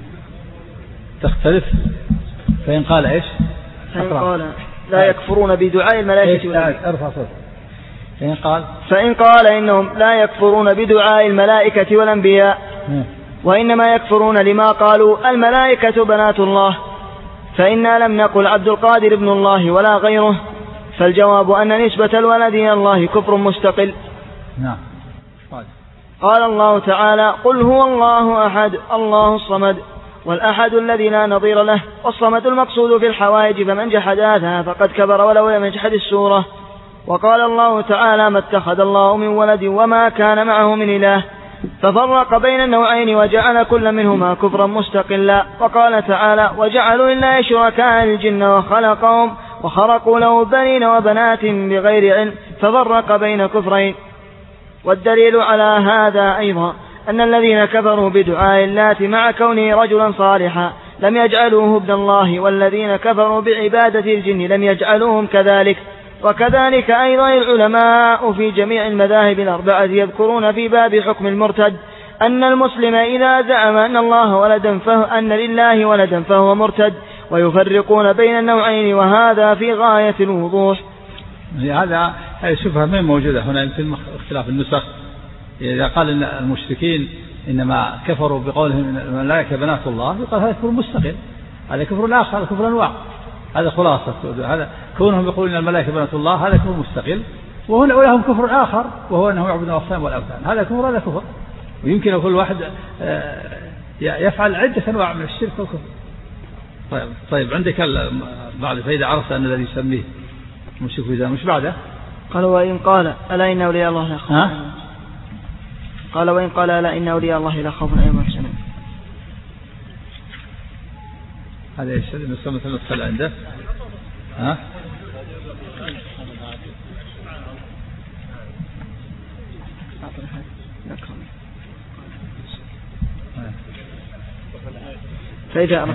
تختلف. فإن قال إيش؟ فإن قال لا يكفرون بدعاء الملائكة والأنبياء. ارفع صوت. فإن قال فإن قال إنهم لا يكفرون بدعاء الملائكة والأنبياء وإنما يكفرون لما قالوا الملائكة بنات الله، فإنا لم نقل عبد القادر ابن الله ولا غيره. فالجواب أن نسبة الولد إلى الله كفر مستقل. نعم. قال الله تعالى قل هو الله أحد الله الصمد، والأحد الذي لا نظير له، والصمد المقصود في الحوائج، فمن جحد هذا فقد كفر ولو لم يجحد السورة. وقال الله تعالى ما اتخذ الله من ولد وما كان معه من إله، ففرق بين النوعين وجعل كل منهما كفرا مستقلا. وقال تعالى وجعلوا لله شركاء الجن وخلقهم وخرقوا له بنين وبنات بغير علم، ففرق بين كفرين. والدليل على هذا أيضا أن الذين كفروا بدعاء اللات مع كونه رجلا صالحا لم يجعلوه ابن الله، والذين كفروا بعبادة الجن لم يجعلوهم كذلك. وكذلك أيضا العلماء في جميع المذاهب الأربعة يذكرون في باب حكم المرتد أن المسلم إذا زعم أن الله ولدا فهو أن لله ولدا فهو مرتد، ويفرقون بين النوعين، وهذا في غاية الوضوح. هذا هذه شبهة من موجودة هنا يمكن اختلاف النسخ. إذا قال إن المشركين إنما كفروا بقولهم الملائكة بنات الله، يقال هذا كفر مستقل، هذا كفر آخر، هذا كفر أنواع. هذا خلاصة هذا كونهم يقولون الملائكة بنات الله هذا كفر مستقل، وهنا ولهم كفر آخر وهو أنهم يعبدون الأصنام والأوثان، هذا كفر هذا كفر. ويمكن كل واحد يفعل عدة أنواع من الشرك والكفر. طيب طيب عندك بعد فإذا عرفت أن الذي يسميه مشرك في مش بعده. قال وإن قال ألا إن أولياء الله لا خوف عليهم. قال وإن قال ألا إن أولياء الله لا خوف عليهم ولا هم يحزنون. هذا ايش نسمى مثل الصلاة عنده. ها فإذا عرفت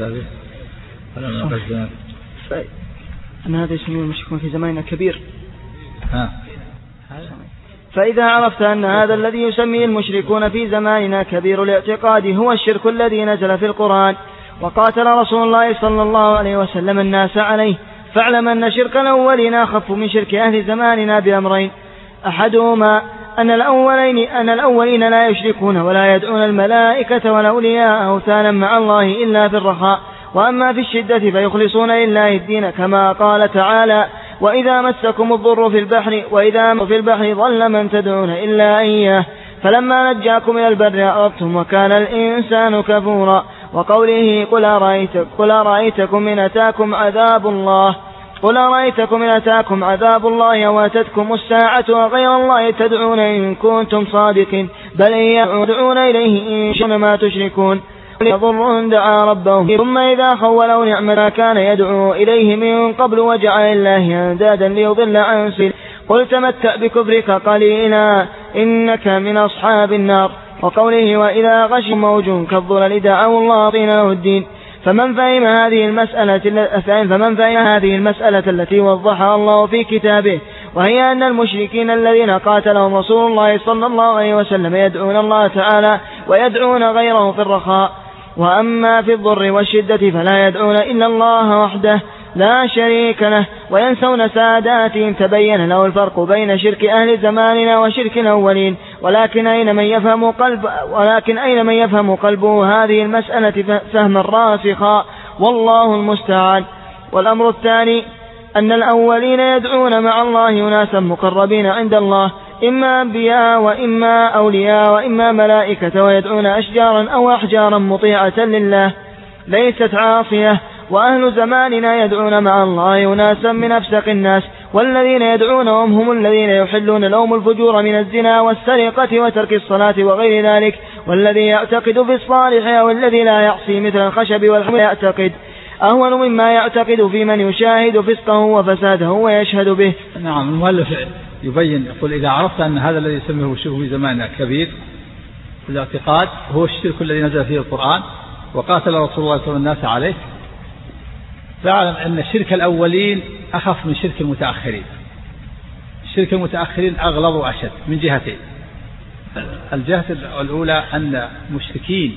أن هذا يسمون المشركون في زماننا كبير. ها فإذا عرفت أن هذا الذي يسميه المشركون في زماننا كبير الاعتقاد هو الشرك الذي نزل في القرآن وقاتل رسول الله صلى الله عليه وسلم الناس عليه، فاعلم أن شرك الأولين أخف من شرك أهل زماننا بأمرين: أحدهما أن الأولين أن الأولين لا يشركون ولا يدعون الملائكة والأولياء أوثانا مع الله إلا في الرخاء، وأما في الشدة فيخلصون لله الدين، كما قال تعالى: وإذا مسكم الضر في البحر وإذا في البحر ضل من تدعون إلا إياه فلما نجاكم إلى البر أعرضتم وكان الإنسان كفورا. وقوله: قل أرأيتكم, قل أرأيتكم إن أتاكم عذاب الله قل أرأيتكم إن أتاكم عذاب الله وأتتكم الساعة وغير الله تدعون إن كنتم صادقين بل إياه تدعون إليه إن شئتم ما تشركون. يضر دعا ربه ثم إذا خوله نعمة كان يدعو إليه من قبل وجعل الله أندادا ليضل عن سبيله قل تمتع بكفرك قليلا إنك من أصحاب النار. وقوله وإذا غشي موج كالظلل دعوا الله طين له الدين. فمن فهم هذه المسألة فمن فهم هذه المسألة التي وضحها الله في كتابه وهي أن المشركين الذين قاتلهم رسول الله صلى الله عليه وسلم يدعون الله تعالى ويدعون غيره في الرخاء وأما في الضر والشدة فلا يدعون إلا الله وحده لا شريك له وينسون ساداتهم تبين له الفرق بين شرك أهل زماننا وشرك الأولين. ولكن أين من يفهم قلب ولكن أين من يفهم قلبه هذه المسألة فهما راسخا والله المستعان. والأمر الثاني أن الأولين يدعون مع الله ناسا مقربين عند الله إما أنبياء وإما أولياء وإما ملائكة ويدعون أشجارا أو أحجارا مطيعة لله ليست عاصية. وأهل زماننا يدعون مع الله ناسا من أفسق الناس والذين يدعونهم هم الذين يحلون لهم الفجور من الزنا والسرقة وترك الصلاة وغير ذلك والذي يعتقد في الصالح أو الذي لا يعصي مثل الخشب والحمل يعتقد أهون مما يعتقد في من يشاهد فسقه وفساده ويشهد به. نعم المؤلف يبين يقول إذا عرفت أن هذا الذي يسميه الشرك في زماننا كبير الاعتقاد هو الشرك الذي نزل فيه القرآن وقاتل رسول الله صلى الله عليه وسلم الناس عليه فاعلم أن شرك الأولين أخف من شرك المتأخرين. شرك المتأخرين أغلظ وأشد من جهتين. الجهة الأولى أن مشركين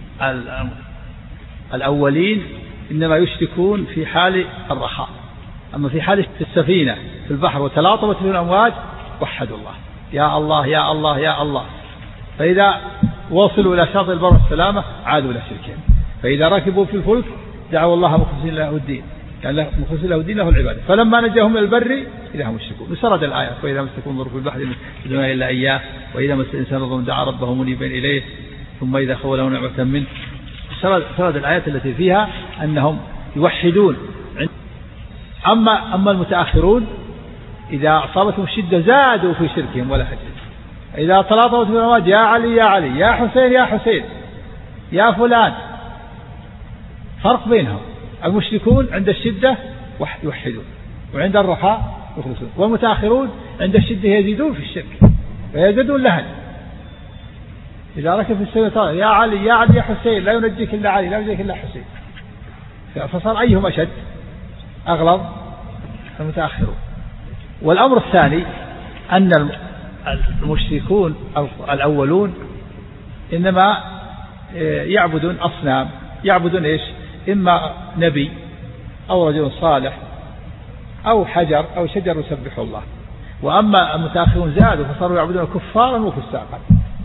الأولين إنما يشركون في حال الرخاء أما في حال السفينة في البحر وتلاطمت به الأمواج وحدوا الله يا الله يا الله يا الله فإذا وصلوا إلى شاطئ البر والسلامة عادوا إلى شركهم. فإذا ركبوا في الفلك دعوا الله مخلصين له الدين يعني مخلصين له الدين له العبادة فلما نجاهم من البر إذا هم يشركون. وسرد الآية وإذا مسكم ضر في البحر دون إلا إياه وإذا مس الإنسان ضر دعا ربه منيبا إليه ثم إذا خوله نعمة منه. سرد الآيات التي فيها أنهم يوحدون. أما أما المتأخرون إذا أصابتهم الشدة زادوا في شركهم ولا حد. إذا تلاطمت في الأمواج يا علي يا علي يا حسين يا حسين يا فلان. فرق بينهم المشركون عند الشدة يوحدون وعند الرخاء يخلصون والمتأخرون عند الشدة يزيدون في الشرك ويزيدون لهن. إذا ركب في السنة يا علي يا علي يا حسين لا ينجيك إلا علي لا ينجيك إلا حسين فصار أيهم أشد أغلظ المتأخرون. والأمر الثاني أن المشركون الأولون إنما يعبدون أصنام يعبدون إيش إما نبي أو رجل صالح أو حجر أو شجر يسبح الله. وأما المتأخرون زادوا فصاروا يعبدون كفارا وفساقا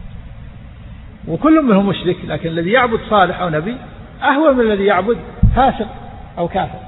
وكل منهم مشرك لكن الذي يعبد صالح أو نبي أهون من الذي يعبد فاسق أو كافر.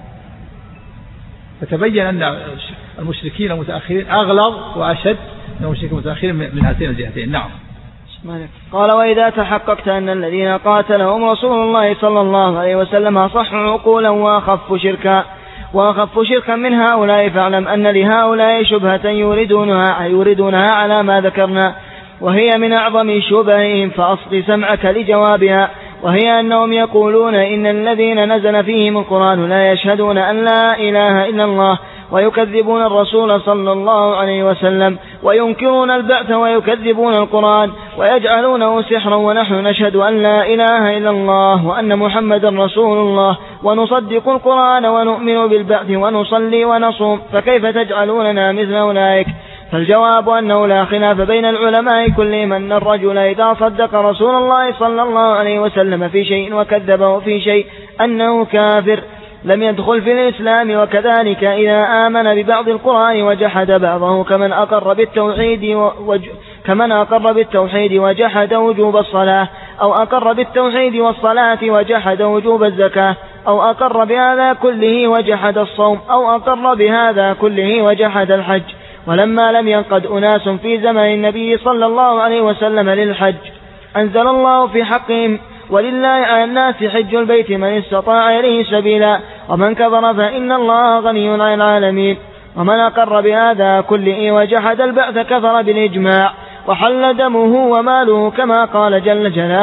فتبين أن المشركين المتأخرين أغلظ وأشد من المشركين المتأخرين من هاتين الجهتين. نعم. قال وإذا تحققت أن الذين قاتلهم رسول الله صلى الله عليه وسلم أصح عقولا وأخف شركا وأخف شركا من هؤلاء فاعلم أن لهؤلاء شبهة يوردونها, يوردونها على ما ذكرنا وهي من أعظم شبههم فأصغ سمعك لجوابها وهي أنهم يقولون إن الذين نزل فيهم القرآن لا يشهدون أن لا إله إلا الله ويكذبون الرسول صلى الله عليه وسلم وينكرون البعث ويكذبون القرآن ويجعلونه سحرا ونحن نشهد أن لا إله إلا الله وأن محمدا رسول الله ونصدق القرآن ونؤمن بالبعث ونصلي ونصوم فكيف تجعلوننا مثل أولئك؟ فالجواب أنه لا خلاف بين العلماء كلهم أن الرجل إذا صدق رسول الله صلى الله عليه وسلم في شيء وكذبه في شيء أنه كافر لم يدخل في الإسلام. وكذلك إذا آمن ببعض القرآن وجحد بعضه كمن أقر بالتوحيد وج... كمن أقر بالتوحيد وجحد وجوب الصلاة أو أقر بالتوحيد والصلاة وجحد وجوب الزكاة أو أقر بهذا كله وجحد الصوم أو أقر بهذا كله وجحد الحج. ولما لم ينقد أناس في زمن النبي صلى الله عليه وسلم للحج أنزل الله في حقهم ولله على الناس حج البيت من استطاع إليه سبيلا ومن كفر فإن الله غني عن العالمين. ومن أقر بهذا كله وجحد البعث كفر بالإجماع وحل دمه وماله كما قال جل جلاله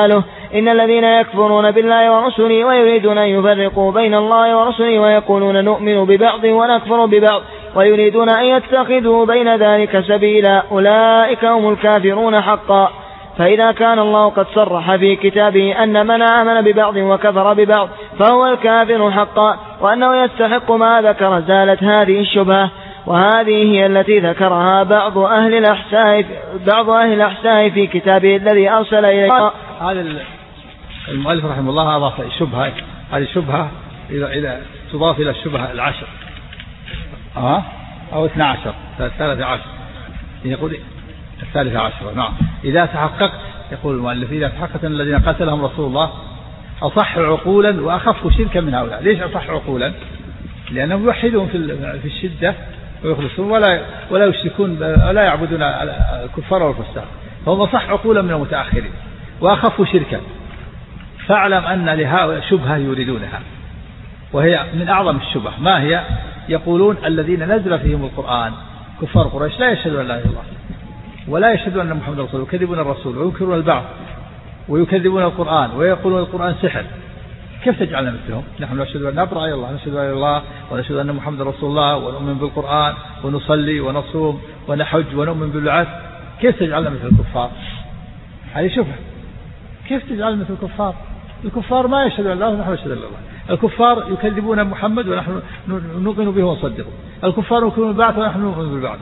إن الذين يكفرون بالله ورسله ويريدون أن يفرقوا بين الله ورسله ويقولون نؤمن ببعض ونكفر ببعض ويريدون أن يتخذوا بين ذلك سبيلا أولئك هم الكافرون حقا. فإذا كان الله قد صرح في كتابه أن من آمن ببعض وكفر ببعض فهو الكافر حقا وأنه يستحق ما ذكر زالت هذه الشبهة، وهذه هي التي ذكرها بعض أهل الأحساء بعض أهل الأحساء في كتابه الذي أرسل إليه. هذا المؤلف رحمه الله أضاف شبهة، هذه الشبهة إذا إذا تضاف إلى الشبهة العشر أه أو اثنا عشر الثالث عشر يقول الثالث عشر. نعم إذا تحقق يقول المؤلف إذا تحققت أن الذين قتلهم رسول الله أصح عقولا وأخف شركا من هؤلاء. ليش أصح عقولا؟ لأنهم يوحدون في في الشدة ويخلصون ولا ولا يشركون ولا يعبدون الكفار والفساق، فهم أصح عقولا من المتأخرين وأخف شركا. فاعلم أن لهؤلاء شبهة يريدونها وهي من أعظم الشبه. ما هي؟ يقولون الذين نزل فيهم القرآن كفار قريش لا يشهدون أن لا إله إلا الله ولا يشهدون أن محمد رسول الله، يكذبون الرسول وينكرون البعث ويكذبون القرآن ويقولون القرآن سحر. كيف تجعلنا مثلهم؟ نحن نشهد أن نبرأ إلى الله، نشهد إلى الله ونشهد أن محمد رسول الله ونؤمن بالقرآن ونصلي ونصوم ونحج ونؤمن بالبعث. كيف تجعلنا مثل الكفار؟ هذه شبهة. كيف تجعلنا مثل الكفار؟ الكفار ما يشهدون الله ونحن نشهد إلى الله. الكفار يكذبون محمد ونحن نؤمن به ونصدقه. الكفار ينكرون البعث ونحن نؤمن بالبعث.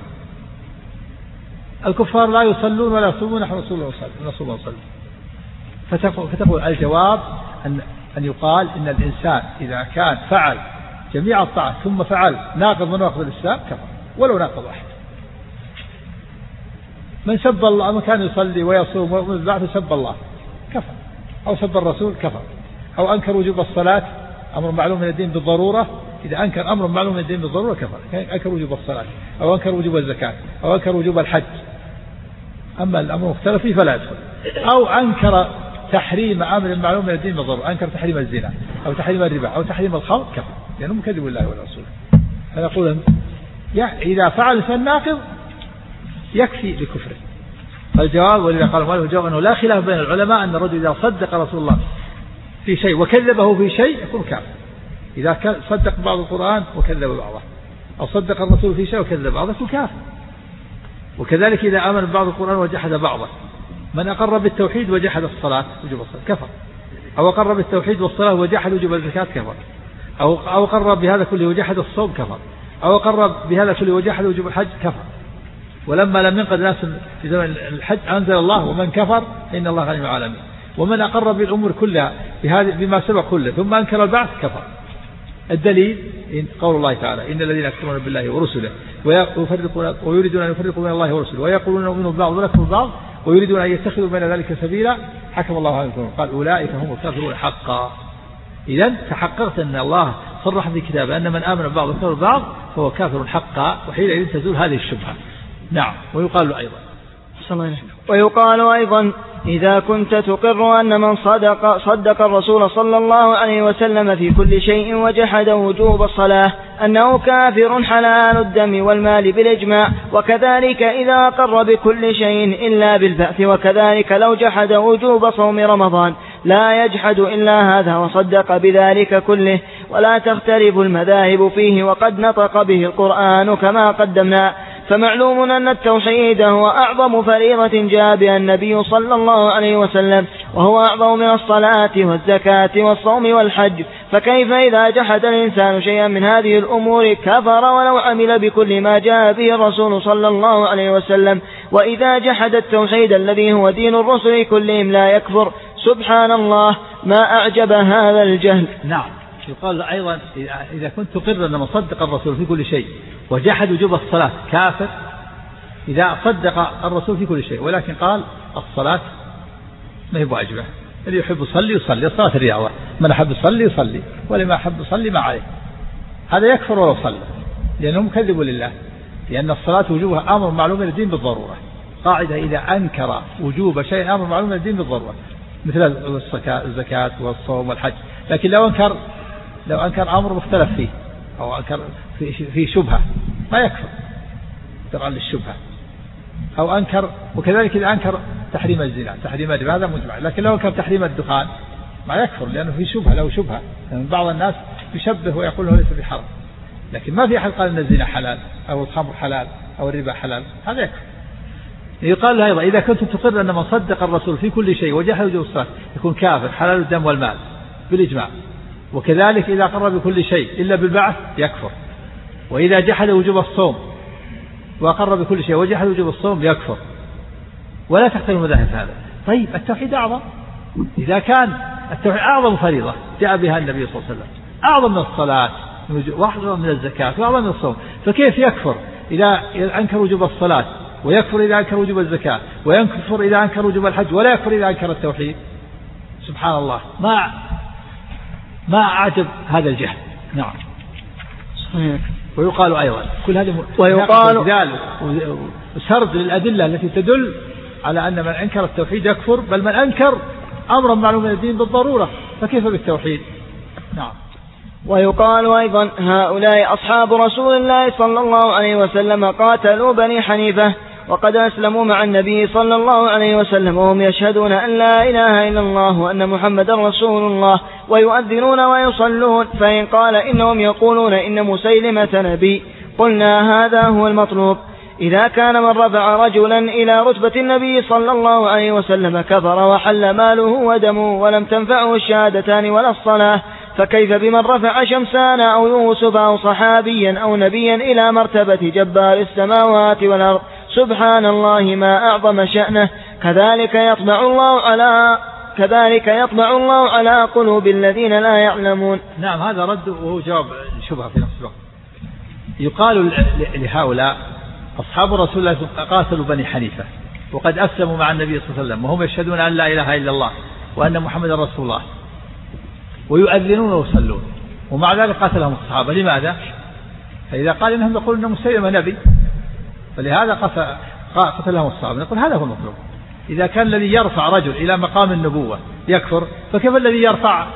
الكفار لا يصلون ولا يصومون نحن نصوم ونصلي. فتقول الجواب أن أن يقال إن الإنسان إذا كان فعل جميع الطاعات ثم فعل ناقض من نواقض الإسلام كفر ولو ناقض واحد. من سب الله من كان يصلي ويصوم ويؤمن بالبعث سب الله كفر، أو سب الرسول كفر، أو أنكر وجوب الصلاة أمر معلوم من الدين بالضرورة. إذا أنكر أمر معلوم من الدين بالضرورة كفر، أنكر وجوب الصلاة أو أنكر وجوب الزكاة أو أنكر وجوب الحج. أما الأمر مختلف فيه فلا يدخل. أو أنكر تحريم أمر معلوم من الدين بالضرورة، أنكر تحريم الزنا أو تحريم الربا أو تحريم الخمر كفر، لأنه مكذب بالله والرسول. فنقول إذا فعل فالناقض يكفي بكفره. فالجواب ولذا قال المؤلف الجواب أنه لا خلاف بين العلماء أن الرجل إذا صدق رسول الله في شيء وكذبه في شيء يكون كافر. إذا صدق بعض القرآن وكذب بعضه أو صدق الرسول في شيء وكذب بعضه يكون كافر. وكذلك إذا آمن بعض القرآن وجحد بعضه. من أقر بالتوحيد وجحد الصلاة وجوب الصلاة كفر، أو أقر بالتوحيد والصلاة وجحد وجوب الزكاة كفر، أو أو أقر بهذا كله وجحد الصوم كفر، أو أقر بهذا كله وجحد وجوب الحج كفر. ولما لم ينقض ناس في زمن الحج أنزل الله ومن كفر إن الله غني عن العالمين. ومن أقر بالأمور كلها بهذا بما سبق كله ثم أنكر البعث كفر. الدليل قول الله تعالى إن الذين يكفرون بالله ورسله ويفرقون ويريدون أن يفرقوا بين الله ورسله ويقولون نؤمن ببعض ونكفر ببعض ويريدون أن يتخذوا بين ذلك سبيلا حكم الله عليهم قال أولئك هم الكافرون حقا. إذن تحققت أن الله صرح في كتابه أن من آمن ببعض وكفر ببعض فهو كافر حقا، وحينئذ تزول هذه الشبهة. نعم. ويقال أيضا ويقال أيضا إذا كنت تقر أن من صدق, صدق الرسول صلى الله عليه وسلم في كل شيء وجحد وجوب الصلاة أنه كافر حلال الدم والمال بالإجماع. وكذلك إذا أقر بكل شيء إلا بالبعث. وكذلك لو جحد وجوب صوم رمضان لا يجحد إلا هذا وصدق بذلك كله، ولا تختلف المذاهب فيه وقد نطق به القرآن كما قدمنا. فمعلوم أن التوحيد هو أعظم فريضة جاء بها النبي صلى الله عليه وسلم، وهو أعظم من الصلاة والزكاة والصوم والحج. فكيف إذا جحد الإنسان شيئا من هذه الأمور كفر ولو عمل بكل ما جاء به الرسول صلى الله عليه وسلم؟ وإذا جحد التوحيد الذي هو دين الرسل كلهم لا يكفر. سبحان الله ما أعجب هذا الجهل. نعم. يقال أيضا إذا كنت تقر أن من صدق الرسول في كل شيء وجحد وجوب الصلاة كافر. إذا صدق الرسول في كل شيء ولكن قال الصلاة ما هي واجبة، اللي يحب يصلي يصلي، الصلاة الرياضة، من أحب يصلي يصلي ولما أحب يصلي ما عليه، هذا يكفر ولو صلى لأنه مكذب لله، لأن الصلاة وجوبها أمر معلوم من الدين بالضرورة. قاعدة إذا أنكر وجوب شيء أمر معلوم من الدين بالضرورة مثل الزكاة والصوم والحج. لكن لو أنكر لو أنكر أمر مختلف فيه أو أنكر في في شبهة ما يكفر ترى للشبهة، أو أنكر. وكذلك إذا أنكر تحريم الزنا تحريم الربا هذا مجمع، لكن لو كان تحريم الدخان ما يكفر لأنه في شبهة له شبهة، يعني بعض الناس يشبه ويقول له ليس بحرام، لكن ما في أحد قال أن الزنا حلال أو الخمر حلال أو الربا حلال، هذا يكفر. يقال له أيضا إذا كنت تقر أن من صدق الرسول في كل شيء وجحد وجوب الصلاة يكون كافر حلال الدم والمال بالإجماع، وكذلك إذا قر بكل شيء إلا بالبعث يكفر، وإذا جحد وجوب الصوم وأقر بكل شيء وجحد وجوب الصوم يكفر، ولا تختلف المذاهب هذا. طيب التوحيد أعظم، إذا كان التوحيد أعظم فريضة جاء بها النبي صلى الله عليه وسلم، أعظم من الصلاة وأعظم من الزكاة وأعظم من الصوم، فكيف يكفر إذا أنكر وجوب الصلاة، ويكفر إذا أنكر وجوب الزكاة، ويكفر إذا أنكر وجوب الحج، ولا يكفر إذا أنكر التوحيد؟ سبحان الله، ما ما أعجب هذا الجهل. نعم. ويقال أيضا كل هذا ويقال ذلك وسرد للأدلة التي تدل على أن من أنكر التوحيد يكفر، بل من أنكر أمرا معلوم من الدين بالضرورة فكيف بالتوحيد؟ نعم. ويقال أيضا هؤلاء أصحاب رسول الله صلى الله عليه وسلم قاتلوا بني حنيفة وقد أسلموا مع النبي صلى الله عليه وسلم وهم يشهدون أن لا إله إلا الله وأن محمد رسول الله ويؤذنون ويصلون، فإن قال إنهم يقولون إن مسيلمة نبي قلنا هذا هو المطلوب. إذا كان من رفع رجلا إلى رتبة النبي صلى الله عليه وسلم كفر وحل ماله ودمه ولم تنفعه الشهادتان ولا الصلاة، فكيف بمن رفع شمسان أو يوسف أو صحابيا أو نبيا إلى مرتبة جبار السماوات والأرض؟ سبحان الله ما أعظم شأنه. كذلك يطبع الله على كذلك يطبع الله على قلوب الذين لا يعلمون. نعم، هذا رد وهو جواب شبهة في نفس الوقت. يقال لهؤلاء أصحاب رسول الله قاتلوا بني حنيفة وقد أسلموا مع النبي صلى الله عليه وسلم وهم يشهدون أن لا إله إلا الله وأن محمد رسول الله ويؤذنون ويصلون، ومع ذلك قاتلهم الصحابة. لماذا؟ فإذا قال إنهم يقولون أن مسيلمة نبي فلهذا قتلهم الصحابة. نقول هذا هو المطلوب. إذا كان الذي يرفع رجل إلى مقام النبوة يكفر، فكيف الذي يرفع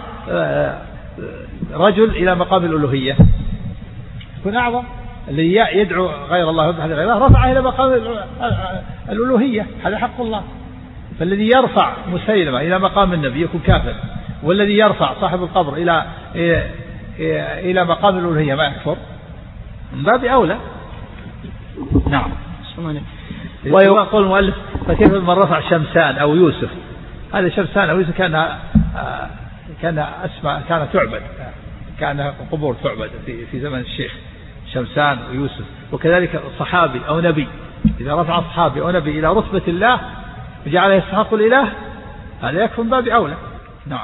رجل إلى مقام الألوهية يكون أعظم؟ الذي يدعو غير الله ويذبح غير الله رفعه إلى مقام الألوهية، هذا حق الله. فالذي يرفع مسيلمة إلى مقام النبي يكون كافر، والذي يرفع صاحب القبر إلى إلى مقام الألوهية ما يكفر، من باب أولى. نعم. ويقول المؤلف فكيف من رفع شمسان أو يوسف؟ هذا شمسان أو يوسف كان كان أسماء كانت تعبد، كان قبور تعبد في في زمن الشيخ شمسان ويوسف. وكذلك صحابي أو نبي، إذا رفع صحابي أو نبي إلى رتبة الله وجعله يستحق الإله هذا يكفر من باب أولى. نعم.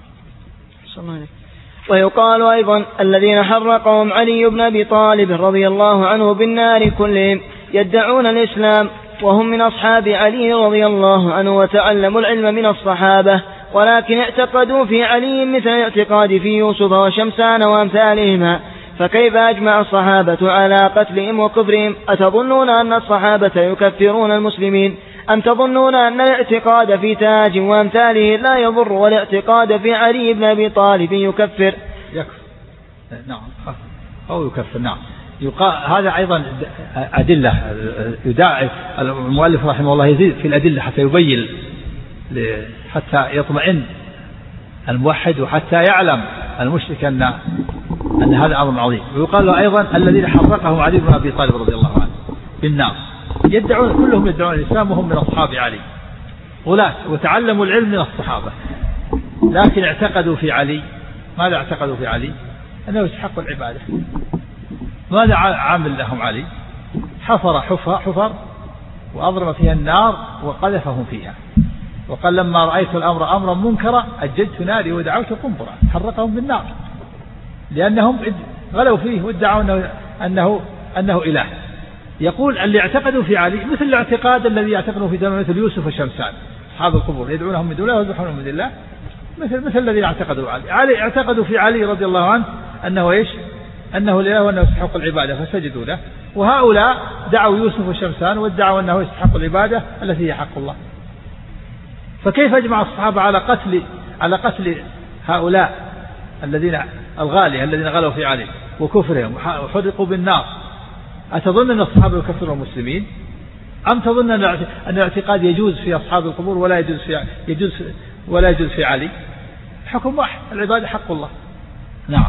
ويقال أيضا الذين حرقهم علي بن أبي طالب رضي الله عنه بالنار كلهم يدعون الإسلام وهم من أصحاب علي رضي الله عنه وتعلموا العلم من الصحابة، ولكن اعتقدوا في علي مثل الاعتقاد في يوسف وشمسان وأمثالهما، فكيف أجمع الصحابة على قتلهم وكفرهم؟ أتظنون أن الصحابة يكفرون المسلمين أم تظنون أن الاعتقاد في تاج وأمثاله لا يضر والاعتقاد في علي بن أبي طالب يكفر؟ يكفر. نعم أو يكفر. نعم. يقال هذا أيضا أدلة يداعف المؤلف رحمه الله يزيد في الأدلة حتى يبين حتى يطمئن الموحد وحتى يعلم المشرك أن أن هذا أمر عظيم. ويقال له أيضا الذين حرقهم علي بن أبي طالب رضي الله عنه بالنار يدعون كلهم يدعون الإسلام وهم من أصحاب علي غلاة وتعلموا العلم من الصحابة، لكن اعتقدوا في علي. ماذا اعتقدوا في علي؟ أنه يستحق العبادة. ماذا عامل لهم علي؟ حفر حفر, حفر وأضرم فيها النار وقذفهم فيها، وقال لما رأيت الأمر أمرا منكرا أجدت ناري ودعوت قنبرا، حرقهم بالنار لأنهم غلوا فيه وادعوا أنه, أنه, أنه إله. يقول اللي اعتقدوا في علي مثل الاعتقاد الذي يعتقدوا في زمن مثل يوسف وشمسان أصحاب القبور يدعونهم من دون الله ويذبحونهم من دون الله، مثل مثل الذي اعتقدوا علي. علي اعتقدوا في علي رضي الله عنه أنه إيش؟ أنه الإله وأنه يستحق العبادة فسجدوا له، وهؤلاء دعوا يوسف وشمسان وادعوا أنه يستحق العبادة التي هي حق الله. فكيف أجمع الصحابة على قتل على قتل هؤلاء الذين الغالية الذين غلوا في علي وكفرهم وحرقوا بالنار؟ أتظن أن الصحابة يكفرون المسلمين؟ أم تظن أن الاعتقاد يجوز في أصحاب القبور ولا يجوز في يجوز ولا يجوز في علي؟ حكم واحد، العبادة حق الله. نعم.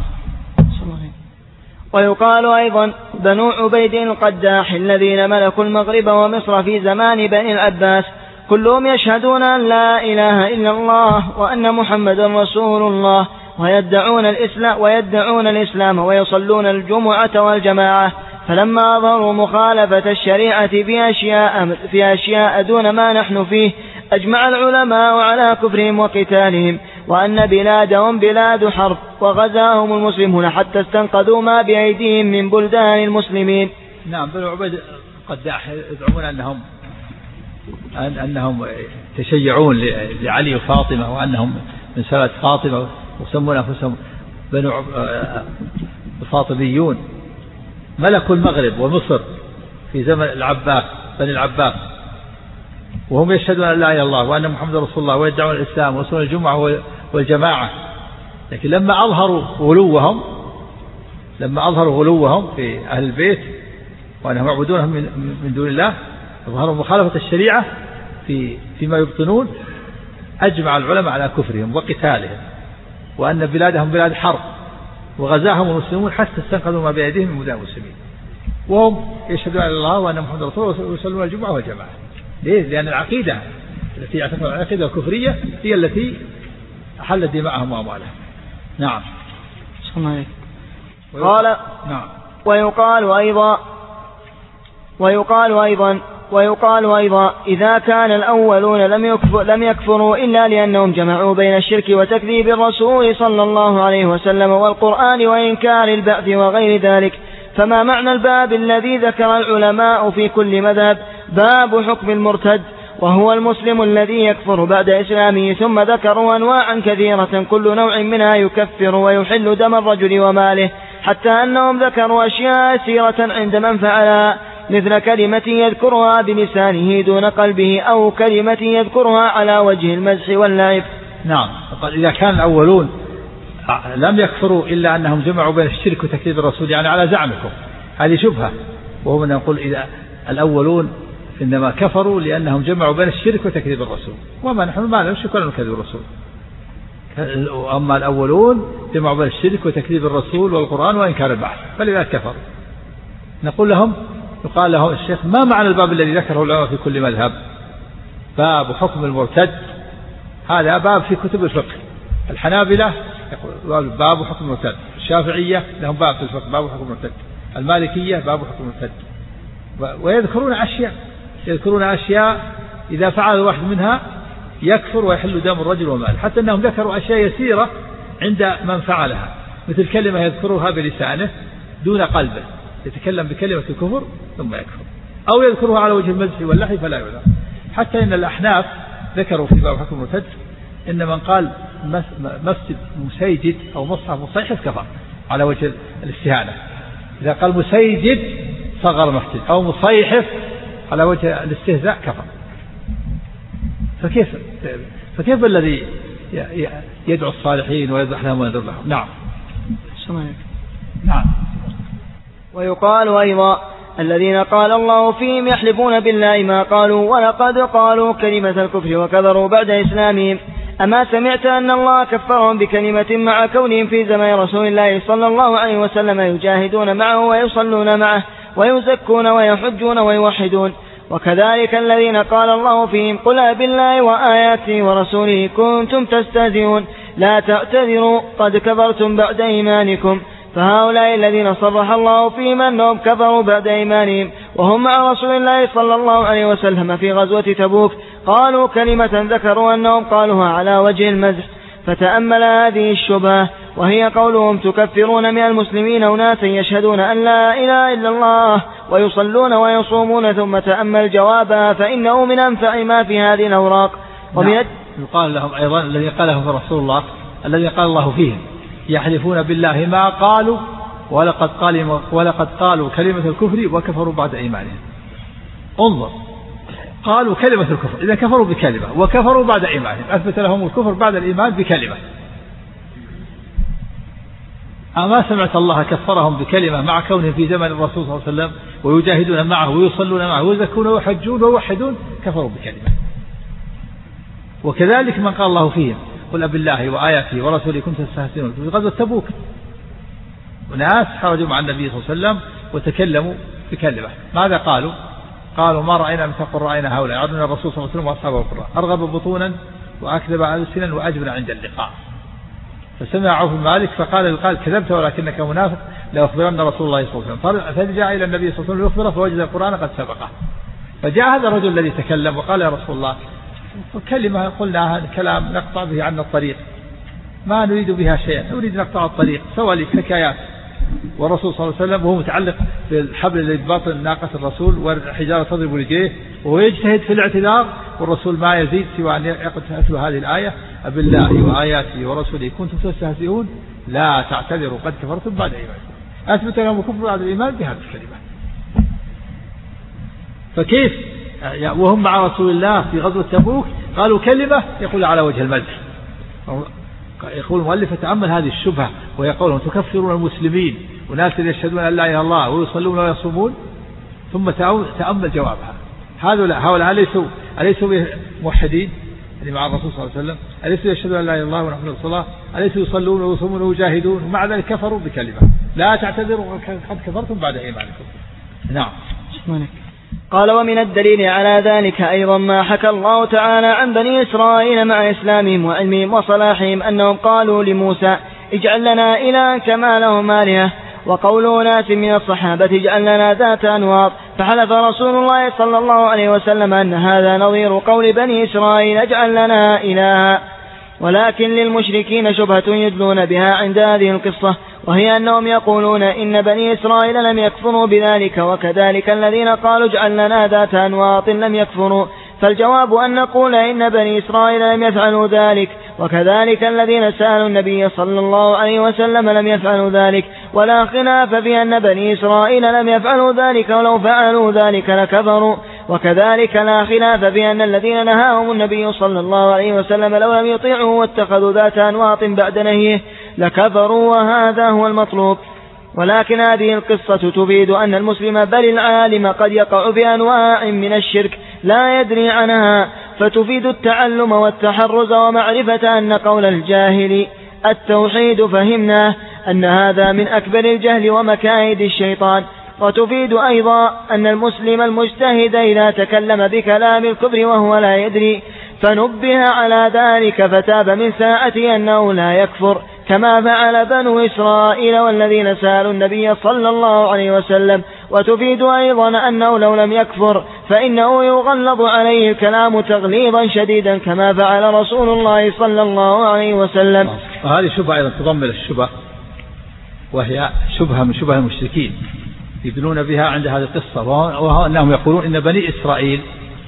ويقال أيضا بنو عبيد القداح الذين ملكوا المغرب ومصر في زمان بني العباس كلهم يشهدون أن لا إله إلا الله وأن محمدا رسول الله ويدعون الإسلام, ويدعون الإسلام ويصلون الجمعة والجماعة، فلما أظهروا مخالفة الشريعة في أشياء, في أشياء دون ما نحن فيه أجمع العلماء على كفرهم وقتالهم، وأن بلادهم بلاد حرب، وغزاهم المسلمون حتى استنقذوا ما بأيديهم من بلدان المسلمين. نعم. بنو عبيد القداح يزعمون أنهم أن أنهم تشيعون لعلي وفاطمة وأنهم من سلالة فاطمة، وسمون أنفسهم بنو الفاطميون. ملكوا المغرب ومصر في زمن العباس بني العباس وهم يشهدون أن لا إله إلا الله وأن محمد رسول الله ويدعون الإسلام ويصلون الجمعة والجماعة، لكن لما أظهروا غلوهم لما أظهروا غلوهم في أهل البيت وأنهم يعبدونهم من دون الله، أظهروا مخالفة الشريعة في فيما يبطنون، أجمع العلماء على كفرهم وقتالهم، وأن بلادهم بلاد حرب، وغزاهم المسلمون حتى استنقذوا ما بأيديهم من بلدان المسلمين، وهم يشهدون أن الله وأن محمد رسول الله ويصلون الجمعة والجماعة. ليه؟ لأن العقيدة التي يعتقدون العقيدة الكفرية هي التي أحلت دماءهم وأموالهم. نعم. قال نعم. ويقال أيضا ويقال أيضا ويقال أيضا إذا كان الأولون لم يكفر لم يكفروا إلا لأنهم جمعوا بين الشرك وتكذيب الرسول صلى الله عليه وسلم والقرآن وإنكار البعث وغير ذلك، فما معنى الباب الذي ذكر العلماء في كل مذهب باب حكم المرتد، وهو المسلم الذي يكفر بعد إسلامه، ثم ذكروا أنواعا كثيرة كل نوع منها يكفر ويحل دم الرجل وماله، حتى أنهم ذكروا أشياء يسيرة عند من فعلها، مثل كلمة يذكرها بلسانه دون قلبه، أو كلمة يذكرها على وجه المزح واللعب. نعم. إذا كان الأولون لم يكفروا إلا أنهم جمعوا بين الشرك وتكذيب الرسول، يعني على زعمكم هذه شبهة، وهو من نقول إذا الأولون إنما كفروا لأنهم جمعوا بين الشرك وتكذيب الرسول، وما نحن ما نشرك ولا نكذب الرسول. أما الأولون جمعوا بين الشرك وتكذيب الرسول والقرآن وإنكار البعث، فلذلك كفروا. نقول لهم يقال له الشيخ ما معنى الباب الذي ذكره العلماء في كل مذهب؟ باب حكم المرتد، هذا باب في كتب الفقه. الحنابلة يقول باب حكم المرتد، الشافعية لهم باب في الفقه باب حكم المرتد، المالكية باب حكم المرتد، ويذكرون أشياء يذكرون أشياء إذا فعل واحد منها يكفر ويحل دم الرجل وماله، حتى أنهم ذكروا أشياء يسيرة عند من فعلها، مثل كلمة يذكرها بلسانه دون قلبه، يتكلم بكلمة الكفر ثم يكفر، أو يذكرها على وجه المزح واللحي فلا يعذر. حتى إن الأحناف ذكروا في باب حكم المرتد إن من قال مسجد مسيجد أو مصحف مصيحف كفر على وجه الاستهانة. إذا قال مسيجد صغر مسجد، أو مصيحف على وجه الاستهزاء كفر. فكيف فكيف الذي يدعو الصالحين ويذبح لهم وينذر لهم؟ نعم. نعم. ويقال أيضا الذين قال الله فيهم يحلفون بالله ما قالوا ولقد قالوا كلمة الكفر وكفروا بعد إسلامهم، أما سمعت أن الله كفرهم بكلمة مع كونهم في زمن رسول الله صلى الله عليه وسلم يجاهدون معه ويصلون معه ويزكون ويحجون ويوحدون، وكذلك الذين قال الله فيهم قل بالله وآياته ورسوله كنتم تستهزئون لا تعتذروا قد كفرتم بعد إيمانكم. فهؤلاء الذين صرح الله فيهم أنهم كفروا بعد إيمانهم وهم مع رسول الله صلى الله عليه وسلم في غزوة تبوك قالوا كلمة ذكروا أنهم قالوها على وجه المزح، فتأمل هذه الشبهة وهي قولهم تكفرون من المسلمين أناسا يشهدون أن لا إله إلا الله ويصلون ويصومون، ثم تأمل جوابها فإنه من أنفع ما في هذه الأوراق. ومن نعم. يقال لهم أيضا الذي قاله رسول الله الذي قال الله فيهم يحلفون بالله ما قالوا ولقد قالوا ولقد قالوا كلمة الكفر وكفروا بعد إيمانهم. انظر، قالوا كلمة الكفر، إذا كفروا بكلمة وكفروا بعد إيمانهم، أثبت لهم الكفر بعد الإيمان بكلمة. أما سمعت الله كفرهم بكلمة مع كونهم في زمن الرسول صلى الله عليه وسلم ويجاهدون معه ويصلون معه ويزكون ويحجون ويوحدون، كفروا بكلمة. وكذلك من قال الله فيهم قل أب الله وآياته ورسوله كنتم تستهزئون في غزوة تبوك، وناس خرجوا مع النبي صلى الله عليه وسلم وتكلموا بكلمة، ماذا قالوا؟ قالوا ما رأينا مثل قل رأينا هؤلاء يعرضون الرسول صلى الله عليه وسلم وأصحابه القراء أرغب بطونا وأكذب ألسنا وأجبن عند اللقاء. فسمع عوف بن مالك فقال للقائل كذبت ولكنك منافق لأخبرن رسول الله صلى الله عليه وسلم. فجاء إلى النبي صلى الله عليه وسلم ليخبره فوجد القرآن قد سبقه. فجاء هذا الرجل الذي تكلم وقال يا رسول الله كلمة قلناها كلام نقطع به عن الطريق ما نريد بها شيئا، نريد نقطع الطريق سوى لي حكايات، والرسول صلى الله عليه وسلم وهو متعلق بالحبل اللي باطن ناقة الرسول والحجارة تضرب رجليه وهو يجتهد في الاعتذار، والرسول ما يزيد سوى أن يقتل هذه الآية أب الله وآياته ورسوله كنتم تستهزئون لا تعتذروا قد كفرتم بعد إيمانكم. أثبت لهم الكفر بعد الإيمان بهذه الكلمة. فكيف وهم مع رسول الله في غزوة تبوك قالوا كلمة يقول على وجه المدح. يقول المؤلف تأمل هذه الشبهة وهي قولهم تكفرون المسلمين وناس يشهدون أن لا إله إلا الله ويصلون ويصومون، ثم تأمل جوابها. هؤلاء هؤلاء أليسوا أليسوا موحدين يعني مع الرسول صلى الله عليه وسلم؟ أليسوا يشهدون أن لا إله إلا الله ونحن الصلاة؟ أليسوا يصلون ويصومون ويجاهدون؟ ومع ذلك كفروا بكلمة لا تعتذروا قد كفرتم بعد إيمانكم. نعم. قال ومن الدليل على ذلك أيضا ما حكى الله تعالى عن بني إسرائيل مع إسلامهم وعلمهم وصلاحهم أنهم قالوا لموسى اجعل لنا إلها كما لهم آلهة، وقول ناس من الصحابة اجعل لنا ذات أنواط، فحلف رسول الله صلى الله عليه وسلم أن هذا نظير قول بني إسرائيل اجعل لنا إلها. ولكن للمشركين شبهة يدلون بها عند هذه القصة، وهي أنهم يقولون إن بني إسرائيل لم يكفروا بذلك، وكذلك الذين قالوا اجعل لنا ذات أنواط لم يكفروا. فالجواب أن نقول إن بني إسرائيل لم يفعلوا ذلك، وكذلك الذين سألوا النبي صلى الله عليه وسلم لم يفعلوا ذلك، ولا خلاف في أن بني إسرائيل لم يفعلوا ذلك، ولو فعلوا ذلك لكفروا. وكذلك لا خلاف في أن الذين نهاهم النبي صلى الله عليه وسلم لو لم يطيعوا واتخذوا ذات أنواط بعد نهيه لكفروا، وهذا هو المطلوب. ولكن هذه القصة تفيد أن المسلم بل العالم قد يقع بأنواع من الشرك لا يدري عنها، فتفيد التعلم والتحرز ومعرفة أن قول الجاهل التوحيد فهمناه أن هذا من أكبر الجهل ومكائد الشيطان. وتفيد أيضا أن المسلم المجتهد إذا تكلم بكلام الكفر وهو لا يدري فنبه على ذلك فتاب من ساعته أنه لا يكفر، كما فعل بنو إسرائيل والذين سألوا النبي صلى الله عليه وسلم. وتفيد أيضا أنه لو لم يكفر فإنه يغلظ عليه الكلام تغليظا شديدا كما فعل رسول الله صلى الله عليه وسلم. وهذه شبهة أيضا تضمن الشبهة، وهي شبهة من شبه المشركين يدلون بها عند هذه القصة، وهو أنهم يقولون إن بني إسرائيل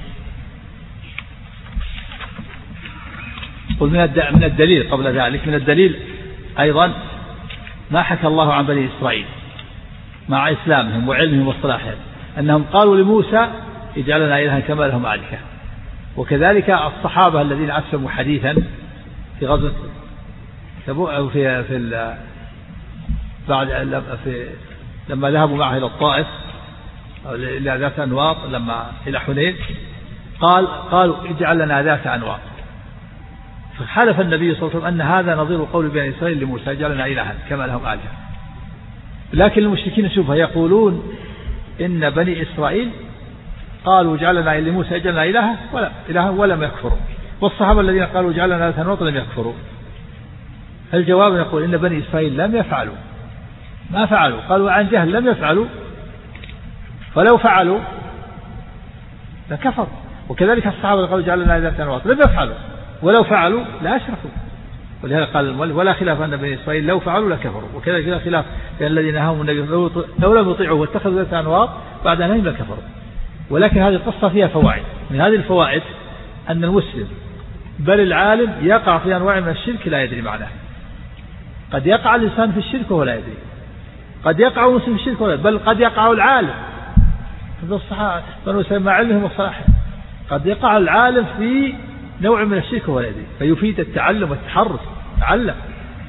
قل من الدليل قبل ذلك من الدليل أيضا ما حكى الله عن بني إسرائيل مع إسلامهم وعلمهم وصلاحهم أنهم قالوا لموسى اجعل لنا إلها كما لهم آلهة. وكذلك الصحابة الذين أسلموا حديثا في غزوة تبوك أو في في بعد في لما ذهبوا معه إلى الطائف أو إلى ذات أنواط لما إلى حنين قال قالوا اجعل لنا ذات أنواط، فحلف النبي صلى الله عليه وسلم أن هذا نظير قول بني إسرائيل لموسى اجعل لنا إلها كما لهم آلهة. لكن المشركين شوفها يقولون إن بني إسرائيل قالوا اجعل لنا لموسى اجعل لنا إلها ولا إلها ولم يكفروا، والصحابة الذين قالوا اجعل لنا ذات أنواط لم يكفروا. الجواب يقول إن بني إسرائيل لم يفعلوا، ما فعلوا، قالوا عن جهل لم يفعلوا، فلو فعلوا لكفروا. وكذلك الصحابة قالوا اجعل لنا ذات أنواط لم يفعلوا، ولو فعلوا لا أشركوا. ولهذا قال المؤلف ولا خلاف أن بني إسرائيل لو فعلوا لكفروا. وكذلك لا خلاف لأن الذين نهاهم النبي لو لم يطيعوا واتخذوا ذات أنواط بعد نهيهم لكفروا. ولكن هذه القصة فيها فوائد. من هذه الفوائد أن المسلم بل العالم يقع في أنواع من الشرك لا يدري معناه. قد يقع الإنسان في الشرك وهو لا يدري، قد يقع المسلم في الشرك ولا يدري، بل قد يقع العالم في الصحابة بنو إسرائيل مع علمهم وصلاحهم، قد يقع العالم في نوع من الشرك ولا يدري، فيفيد التعلم والتحرص. تعلم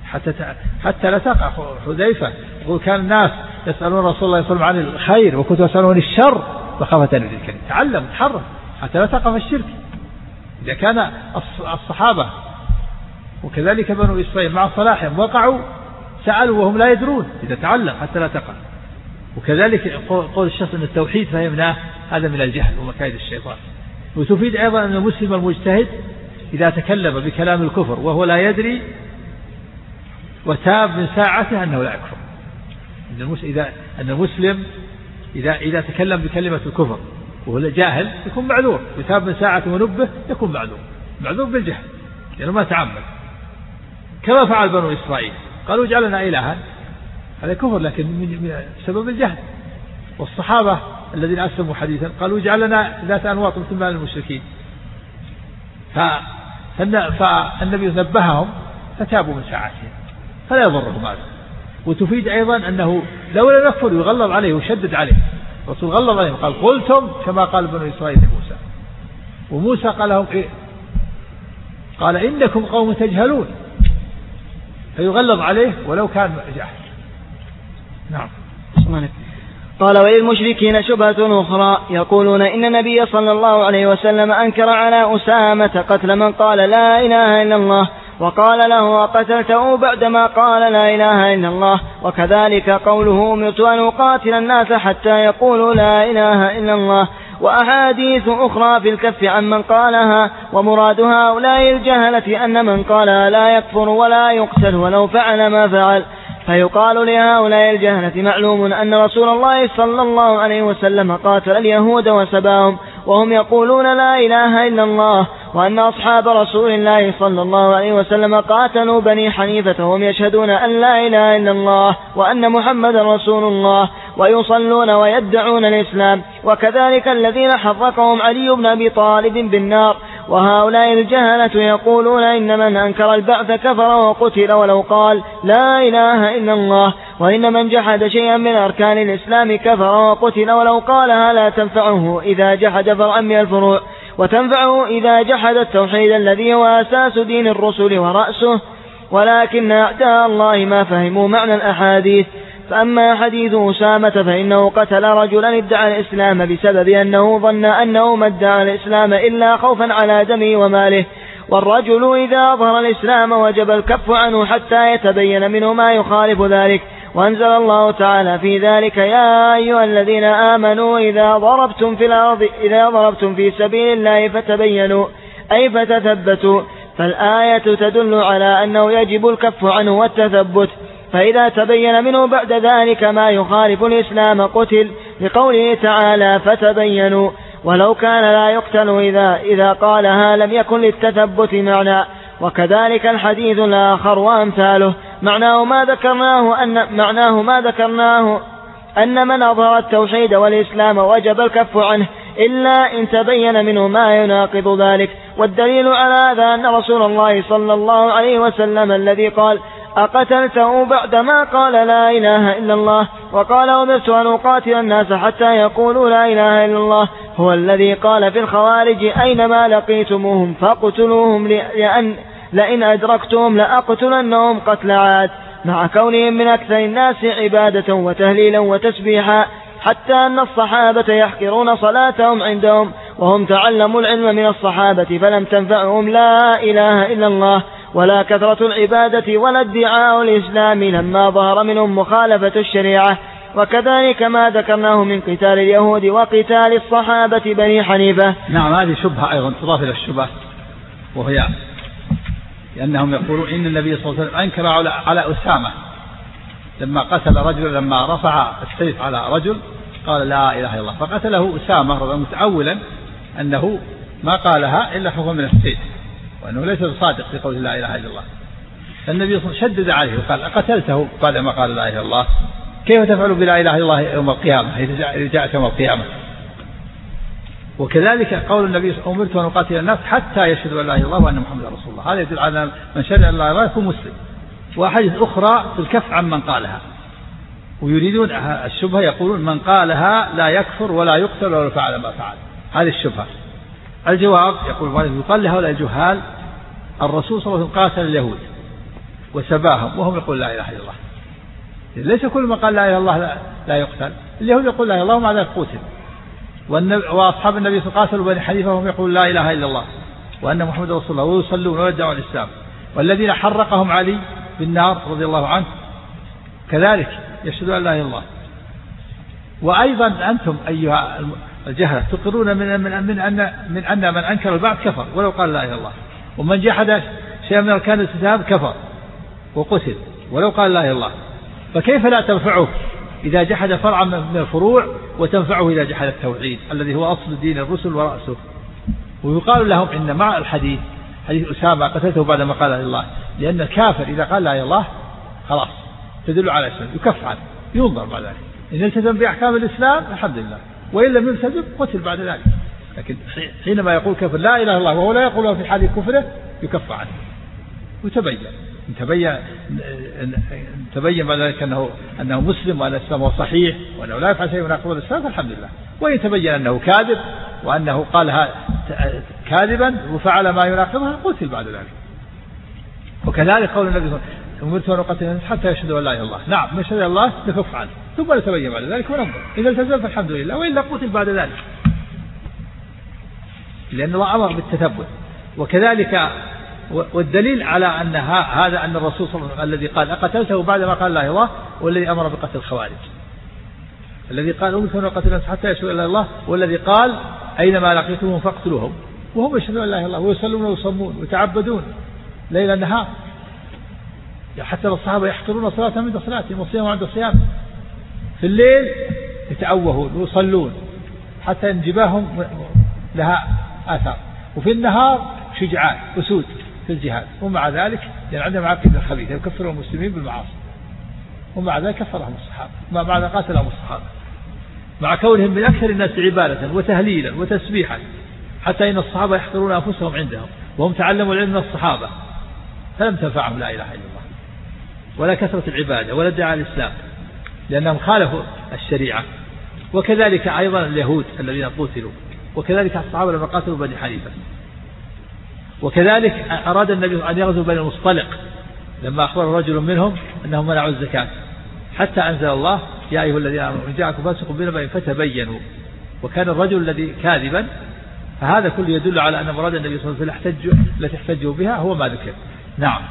حتى حتى لا تقع. حذيفة يقول كان الناس يسألون رسول الله صلى الله عليه وسلم عن الخير وكنت أسألون الشر مخافة أن يدركني. تعلم تحرك حتى لا تقع في الشرك. إذا كان الصحابة وكذلك بنو إسرائيل مع صلاحهم وقعوا سألوا وهم لا يدرون، إذا تعلم حتى لا تقع. وكذلك قول الشخص أن التوحيد فهمناه هذا من الجهل ومكايد الشيطان. وتفيد أيضا أن المسلم المجتهد إذا تكلم بكلام الكفر وهو لا يدري وتاب من ساعته أنه لا يكفر. إذا أن المسلم إذا إذا تكلم بكلمة الكفر وهو جاهل يكون معذور، وتاب من ساعته ونبه يكون معذور، معذور بالجهل لأنه ما تعمد، كما فعل بنو إسرائيل قالوا اجعلنا إلها، هذا كفر لكن بسبب الجهل. والصحابة الذين أسلموا حديثا قالوا اجعلنا ذات أنواط مثل ما المشركين، فالنبي نبههم فتابوا من ساعتهم فلا يضرهم هذا. وتفيد أيضا أنه لو لم يكفر يغلظ عليه ويشدد عليه. الرسول غلظ عليهم قال قلتم كما قال بنو إسرائيل لموسى، وموسى قال لهم إيه؟ قال إنكم قوم تجهلون، فيغلظ عليه ولو كان جاهل. نعم. قال وللمشركين شبهة أخرى يقولون إن النبي صلى الله عليه وسلم أنكر على أسامة قتل من قال لا إله إلا الله، وقال له أقتلته بعدما قال لا إله إلا الله. وكذلك قوله أمرت أن أقاتل الناس حتى يقولوا لا إله إلا الله. وأحاديث أخرى في الكف عن من قالها. ومراد هؤلاء الجهلة أن من قالها لا يكفر ولا يقتل ولو فعل ما فعل. فيقال لهؤلاء الجهلة معلوم أن رسول الله صلى الله عليه وسلم قاتل اليهود وسباهم وهم يقولون لا إله إلا الله، وأن أصحاب رسول الله صلى الله عليه وسلم قاتلوا بني حنيفة وهم يشهدون أن لا إله إلا الله وأن محمد رسول الله ويصلون ويدعون الإسلام. وكذلك الذين حرقهم علي بن أبي طالب بالنار. وهؤلاء الجهلة يقولون إن من أنكر البعث كفر وقتل ولو قال لا إله إلا الله، وإن من جحد شيئا من أركان الإسلام كفر وقتل ولو قالها لا تنفعه إذا جحد فرعا من الفروع، وتنفعه إذا جحد التوحيد الذي هو أساس دين الرسل ورأسه. ولكن أعداء الله ما فهموا معنى الأحاديث. فأما حديث أسامة فإنه قتل رجلا ادعى الإسلام بسبب أنه ظن أنه ما ادعى الإسلام إلا خوفا على دمه وماله. والرجل إذا أظهر الإسلام وجب الكف عنه حتى يتبين منه ما يخالف ذلك. وأنزل الله تعالى في ذلك يا أيها الذين آمنوا إذا ضربتم في الأرض إذا ضربتم في سبيل الله فتبينوا أي فتثبتوا. فالآية تدل على أنه يجب الكف عنه والتثبت، فإذا تبين منه بعد ذلك ما يخالف الإسلام قتل، لقوله تعالى فتبينوا. ولو كان لا يقتل إذا, إذا قالها لم يكن للتثبت معنى. وكذلك الحديث الآخر وأمثاله معناه ما ذكرناه أن معناه ما ذكرناه أن من أظهر التوحيد والإسلام وجب الكف عنه إلا إن تبين منه ما يناقض ذلك. والدليل على هذا أن رسول الله صلى الله عليه وسلم الذي قال أقتلته بعدما قال لا إله إلا الله وقال أمرت أن أقاتل الناس حتى يقولوا لا إله إلا الله هو الذي قال في الخوارج أينما لقيتموهم فاقتلوهم لأن لئن أدركتهم لأقتلنهم قتل عاد، مع كونهم من أكثر الناس عبادة وتهليلا وتسبيحا، حتى أن الصحابة يحقرون صلاتهم عندهم وهم تعلموا العلم من الصحابة فلم تنفعهم لا إله إلا الله ولا كثرة العبادة ولا ادعاء الإسلام لما ظهر منهم مخالفة الشريعة. وكذلك ما ذكرناه من قتال اليهود وقتال الصحابة بني حنيفة. نعم، هذه شبهة أيضا تضاف إلى الشبهة، وهي لأنهم يقولون إن النبي صلى الله عليه وسلم أنكر على, على أسامة لما قتل رجل، لما رفع السيف على رجل قال لا إله إلا الله فقتله أسامة متأولا أنه ما قالها إلا خوفا من السيف، وأنه ليس صادق في قول لا إله إلا الله. فالنبي صلى الله عليه وسلم شدد عليه وقال أقتلته بعد ما قال لا إله إلا الله، كيف تفعل بلا إله إلا الله يوم القيامة إذا جاءت يوم القيامة؟ وكذلك قول النبي أمرت أن أقاتل الناس حتى يشهدوا أن لا إله إلا الله وأن محمد رسول الله، هذا يدل على من شهد أن لا إله إلا الله يكون مسلم. وأحاديث أخرى في الكف عن من قالها، ويريدون الشبهة يقولون من قالها لا يكفر ولا يقتل ولا فعل ما فعل، هذه الشبهة. الجواب يقول يقال لهؤلاء الجهال الرسول صلى الله عليه وسلم قاتل اليهود وسباهم وهم يقول لا إله إلا الله. ليس كل من قال لا إله إلا الله لا, لا يقتل، اليهود يقول لا إله إلا الله ومع ذلك قتل، وأصحاب النبي قاتلوا بني حنيفة وهم يقول لا إله إلا الله وأن محمد رسول الله ويصلون ويدعون الإسلام، والذين حرقهم علي بالنار رضي الله عنه كذلك يشهدون أن لا إله إلا الله. وأيضا أنتم أيها الجهلة تقرون من من من أن من أن من أنكر البعث كفر ولو قال لا إله إلا الله، ومن جحد شيئا من أركان الإسلام كفر وقتل ولو قال لا إله إلا الله. فكيف لا تنفعه إذا جحد فرعا من الفروع وتنفعه إذا جحد التوحيد الذي هو أصل دين الرسل ورأسه؟ ويقال لهم إن مع الحديث حديث أسامة قتلته بعدما قال لا إله إلا الله، لأن الكافر إذا قال لا إله إلا الله خلاص تدل على الإسلام يكف عنه ينظر بعد ذلك، إن التزم بأحكام الإسلام الحمد لله، وإن لم يلتزم قتل بعد ذلك. لكن حينما يقول كافر لا إله إلا الله وهو لا يقوله في حال كفره يكف عنه. وتبين تبين تبين بعد ذلك أنه أنه مسلم وأن الإسلام صحيح وأنه لا يفعل شيء من أقوال الإسلام فالحمد لله. وإن تبين أنه كاذب وأنه قالها كاذبا وفعل ما يناقضها قتل بعد ذلك. وكذلك قول النبي أمرت أن أقتل الناس حتى يشهدوا أن لا إله إلا الله، نعم من شهد الله نكف عنه ثم نتبين بعد ذلك وننظر إذا التزم فالحمد لله وإلا قتل بعد ذلك، لأن الله أمر بالتثبت. وكذلك والدليل على أن هذا أن الرسول صلى الله عليه وسلم الذي قال أقتلته بعدما قال لا إله إلا الله والذي أمر بقتل الخوارج، الذي قال أمرت أن أقتل الناس حتى يشهدوا أن لا إله إلا الله والذي قال أينما لقيتموهم فاقتلوهم وهم يشهدون أن لا إله إلا الله ويصلون ويصومون ويتعبدون ليلا نهار، حتى الصحابة يحقرون صلاة عند صلاتهم وصيام عند صيام، في الليل يتأوهون ويصلون حتى انجباهم لها آثار، وفي النهار شجعان أسود في الجهاد، ومع ذلك لأن عندهم عقيدة خبيثة يكفرون المسلمين بالمعاصي، ومع ذلك كفرهم الصحابة مع ذلك قاتلهم الصحابة مع كونهم من أكثر الناس عبادة وتهليلا وتسبيحا، حتى إن الصحابة يحقرون أنفسهم عندهم وهم تعلموا العلم من الصحابة فلم تنفعهم لا إله إلا الله ولا كثرة العبادة ولا ادعاء الإسلام لأنهم خالفوا الشريعة. وكذلك أيضا اليهود الذين قتلوا، وكذلك الصحابة لما قاتلوا بني حنيفة. وكذلك أراد النبي أن يغزو بني المصطلق لما أخبر رجل منهم أنهم منعوا الزكاة، حتى أنزل الله يا أيها الذين آمنوا إن جاءكم فاسق بنبأ فتبينوا، وكان الرجل الذي كاذبا، فهذا كله يدل على أن مراد النبي صلى الله عليه وسلم التي احتجوا بها هو ما ذكر. نعم.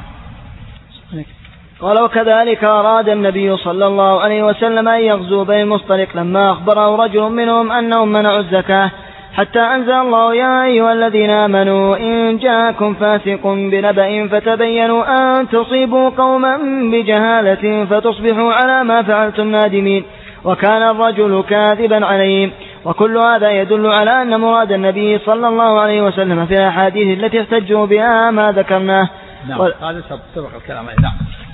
قال وكذلك أراد النبي صلى الله عليه وسلم أن يغزو بني المصطلق لما أخبره رجل منهم أنهم منعوا الزكاة، حتى أنزل الله يا أيها الذين آمنوا إن جاءكم فاسق بنبأ فتبينوا أن تصيبوا قوما بجهالة فتصبحوا على ما فعلتم نادمين، وكان الرجل كاذبا عليهم. وكل هذا يدل على أن مراد النبي صلى الله عليه وسلم في الأحاديث التي احتجوا بها ما ذكرناه. نعم. و... هذا سبق الكلام. نعم.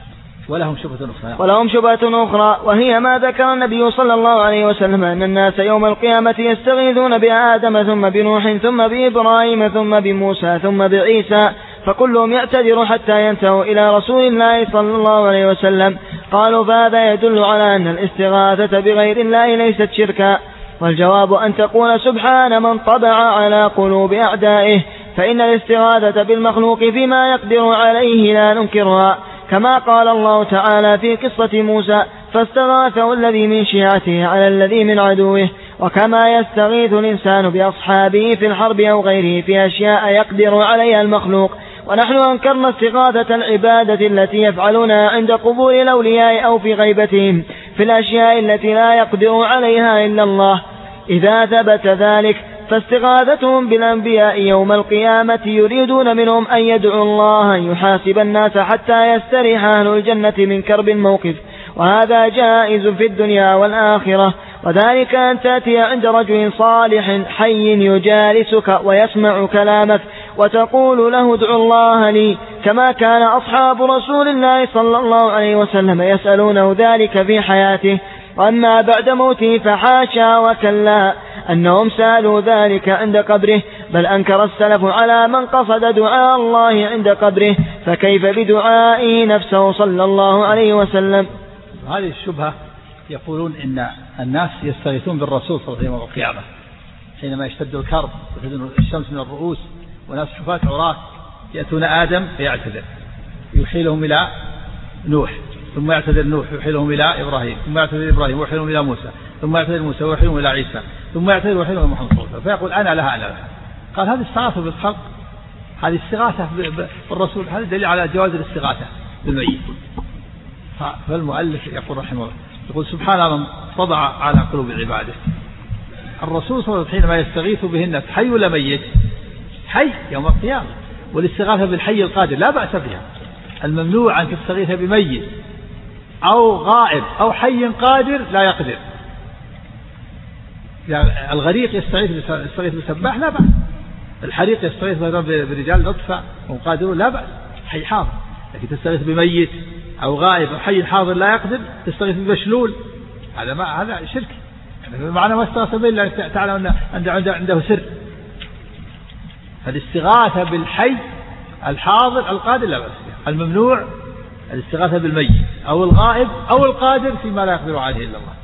ولهم شبهة أخرى. ولهم شبهة أخرى وهي ما ذكر النبي صلى الله عليه وسلم أن الناس يوم القيامة يستغيثون بآدم ثم بنوح ثم بإبراهيم ثم بموسى ثم بعيسى، فكلهم يعتذر حتى ينتهوا إلى رسول الله صلى الله عليه وسلم. قالوا فهذا يدل على أن الاستغاثة بغير الله ليست شركا. والجواب أن تقول سبحان من طبع على قلوب أعدائه، فإن الاستغاثة بالمخلوق فيما يقدر عليه لا ننكرها، كما قال الله تعالى في قصة موسى فاستغاثه الذي من شيعته على الذي من عدوه، وكما يستغيث الإنسان بأصحابه في الحرب أو غيره في أشياء يقدر عليها المخلوق. ونحن أنكرنا استغاثة العبادة التي يفعلونها عند قبور الأولياء أو في غيبتهم في الأشياء التي لا يقدر عليها إلا الله. إذا ثبت ذلك فاستغاثتهم بالأنبياء يوم القيامة يريدون منهم أن يدعوا الله أن يحاسب الناس حتى يستريح أهل الجنة من كرب الموقف، وهذا جائز في الدنيا والآخرة. وذلك أن تأتي عند رجل صالح حي يجالسك ويسمع كلامك وتقول له ادعو الله لي، كما كان أصحاب رسول الله صلى الله عليه وسلم يسألونه ذلك في حياته. وأما بعد موته فحاشا وكلا أنهم سألوا ذلك عند قبره، بل أنكر السلف على من قصد دعاء الله عند قبره، فكيف بدعائه نفسه صلى الله عليه وسلم. هذه الشبهة يقولون إن الناس يستغيثون بالرسول صلى الله عليه وسلم يوم القيامة حينما يشتد الكرب وتدن الشمس من الرؤوس وناس حفاة عراة، يأتون آدم فيعتذر يحيلهم إلى نوح ثم يعتذر نوح يوحيهم إلى إبراهيم ثم يعتذر إبراهيم يوحيهم إلى موسى ثم يعتذر موسى يوحيهم إلى عيسى ثم يعتذر يوحيهم إلى محمد صلى الله عليه وسلم فيقول أنا لها أنا لها. قال هذه استغاثة بالخلق، هذه استغاثة بالرسول، هذا دليل على جواز الاستغاثة بالميت. فالمؤلف يقول رحمه الله يقول سبحان من طبع على قلوب عباده. الرسول صلى الله عليه وسلم حينما يستغيث بهن حي ولا ميت؟ حي يوم القيامة. والاستغاثة بالحي القادر لا بأس بها. الممنوع أن تستغيث بميت أو غائب أو حي قادر لا يقدر. يعني الغريق يستغيث يستغيث بسباح لا بأس، الحريق يستغيث برجال نطفة وقادرون لا بأس، حي حاضر. لكن تستغيث بميت أو غائب أو حي حاضر لا يقدر، تستغيث بمشلول، هذا ما هذا شرك. يعني معنى ما استغاث به إلا تعلم أن عنده عنده سر. فالاستغاثة بالحي الحاضر القادر لا بأس. الممنوع الاستغاثة بالميت أو الغائب أو القادر فيما لا يقدر عليه إلا الله.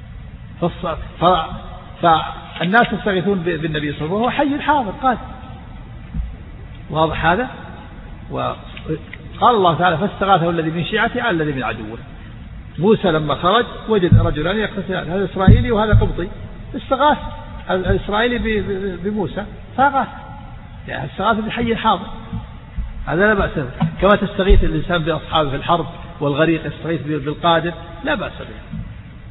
فالناس يستغيثون بالنبي صلى الله عليه وسلم وهو حي حاضر قادر. واضح هذا؟ وقال الله تعالى فاستغاثه الذي من شيعته على الذي من عدوه. موسى لما خرج وجد رجلان يقتتلان، هذا إسرائيلي وهذا قبطي، استغاث الإسرائيلي بموسى فأغاث، يعني استغاث بالحي الحاضر، هذا لا بأس به. كما تستغيث الإنسان بأصحابه في الحرب والغريق يستغيث بالقادر لا بأس به.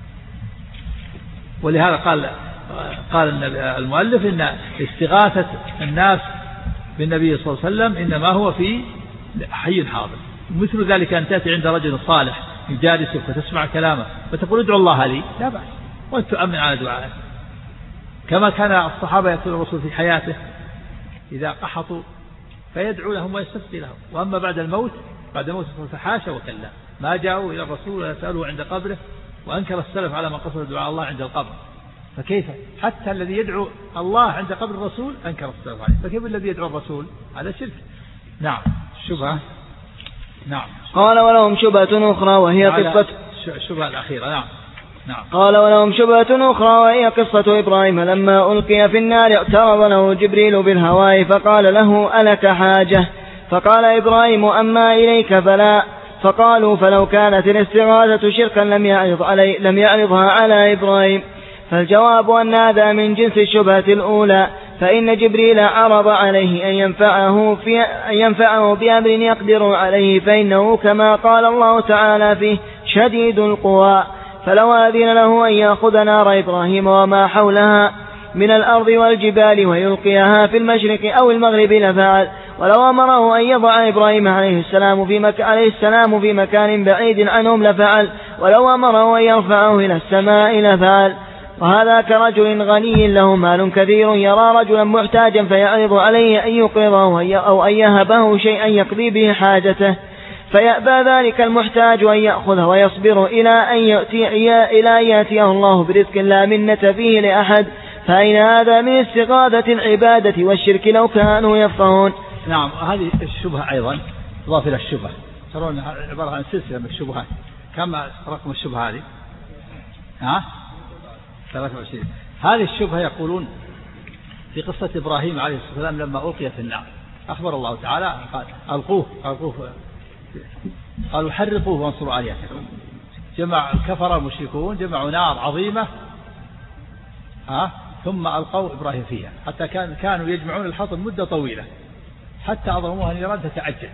ولهذا قال قال المؤلف إن استغاثة الناس بالنبي صلى الله عليه وسلم إنما هو في حي حاضر. مثل ذلك أن تأتي عند رجل صالح يجالسك وتسمع كلامه فتقول ادعو الله لي لا بأس، وأنت تؤمن على دعائه. كما كان الصحابة يقول الرسول في حياته إذا قحطوا فيدعو لهم ويستسقي لهم، وأما بعد الموت بعد موت فحاشا وكلا ما جاءوا إلى الرسول ويسألوا عند قبره، وأنكر السلف على ما قصد دعاء الله عند القبر. فكيف حتى الذي يدعو الله عند قبر الرسول أنكر السلف عليه، فكيف الذي يدعو الرسول؟ هذا شرك. نعم. شبهة. نعم. قال ولهم شبهة أخرى وهي قصة الشبهة الأخيرة. نعم. نعم. قال ولهم شبهة أخرى وهي قصة إبراهيم لما ألقي في النار اعترض له جبريل بالهواء فقال له ألك حاجة؟ فقال إبراهيم أما إليك فلا. فقالوا فلو كانت الاستغاثة شركا لم يعرض علي لم يعرضها على إبراهيم. فالجواب أن هذا من جنس الشبهة الأولى، فإن جبريل عرض عليه أن ينفعه, في أن ينفعه بأمر يقدر عليه، فإنه كما قال الله تعالى فيه شديد القوى. فلو أذن له أن يأخذ نار إبراهيم وما حولها من الأرض والجبال ويلقيها في المشرق أو المغرب لفعل. ولو أمره أن يضع إبراهيم عليه السلام في, مك... عليه السلام في مكان بعيد عنهم لفعل. ولو أمره أن يرفعه إلى السماء لفعل. وهذا كرجل غني له مال كثير يرى رجلا محتاجا فيعرض عليه أن يقرضه أو أن يهبه شيئا يقضي به حاجته، فيأبى ذلك المحتاج أن يأخذه ويصبر إلى أن يأتي إلى أن يأتيه الله برزق لا منة فيه لأحد. فأين هذا من استغاثة العبادة والشرك لو كانوا يفقهون؟ نعم. هذه الشبهة أيضا تضاف إلى الشبهة، ترون عبارة عن سلسلة من الشبهات. كم رقم الشبهة هذه؟ ها؟ ثلاثة وعشرين. هذه الشبهة يقولون في قصة إبراهيم عليه الصلاة والسلام لما ألقي في النار أخبر الله تعالى قال ألقوه ألقوه قالوا حرقوه وانصروا آلهتكم. جمع الكفر المشركون جمعوا نار عظيمة ها ثم ألقوا إبراهيم فيها، حتى كان كانوا يجمعون الحطب مدة طويلة حتى أظلموها النيران تتعجج،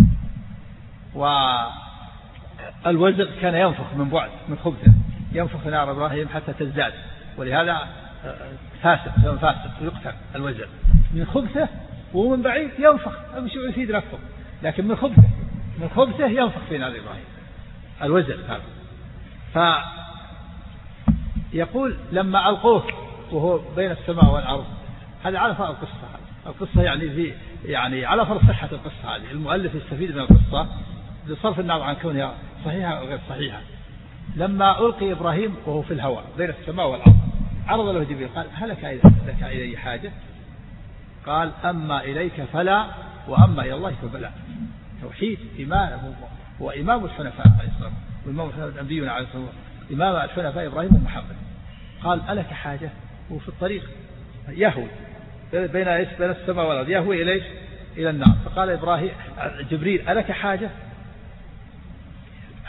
والوزغ كان ينفخ من بعد من خبثه، ينفخ في نار إبراهيم حتى تزداد، ولهذا فاسق فاسق يقتل الوزغ من خبثه، ومن بعيد ينفخ مش يفيد نفسه، لكن من خبثه من خبثه ينفخ في نار إبراهيم الوزغ هذا. فيقول لما ألقوه وهو بين السماء والأرض، هذا على فرق القصة القصة يعني في يعني على فرق صحة القصة هذه. المؤلف يستفيد من القصة بصرف النظر عن كونها صحيحة أو غير صحيحة. لما ألقي إبراهيم وهو في الهواء بين السماء والأرض عرض له جبريل قال هلك لك إلي حاجة؟ قال أما إليك فلا وأما إلى الله فبلا. توحيد إيمان هو إمام الحنفاء عليه الصلاة والإمام النبينا عليه الصلاة والسلام إمام الحنفاء إبراهيم ومحمد. قال ألك حاجة؟ هو في الطريق يهوي بين بين السماء والأرض يهوي إليه إلى النار. فقال إبراهيم جبريل ألك حاجة؟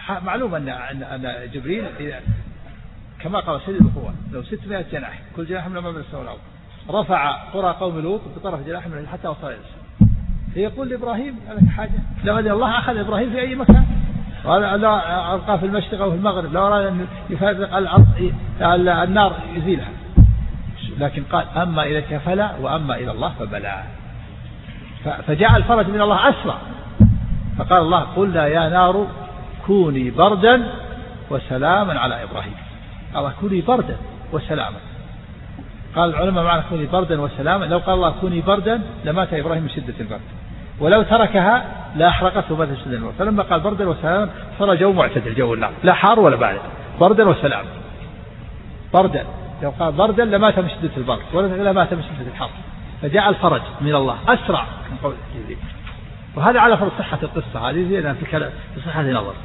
معلوم أن أن جبريل كما قال سيد القوة لو ستمائة جناح كل جناح من أمام السماء والأرض رفع قرى قوم لوط بطرف جناح من حتى وصل إلى السماء. فيقول لإبراهيم لك حاجة لو أن الله أخذ إبراهيم في أي مكان لا ألقى في المشرق أو في المغرب لو أراد أن يفرق الأرض النار يزيلها، لكن قال أما إليك فلا وأما إلى الله فبلا. فجاء الفرج من الله أسرع، فقال الله قلنا يا نار كوني بردا وسلاما على إبراهيم. الله كوني بردا وسلاما. قال العلماء معنى كوني بردا وسلاما لو قال الله كوني بردا لمات إبراهيم من شدة البرد، ولو تركها لا أحرقته من شدة البرد. فلما قال بردا وسلاما صار جو معتدل جو النار لا حار ولا بارد بردا وسلاما. بردا لو قال بردا لمات من شدة البرد ولا مات من شدة الحر. فجاء الفرج من الله أسرع من قول جبريل. وهذا على فرض صحة القصة هذه زينا في كلام في صحة نظر.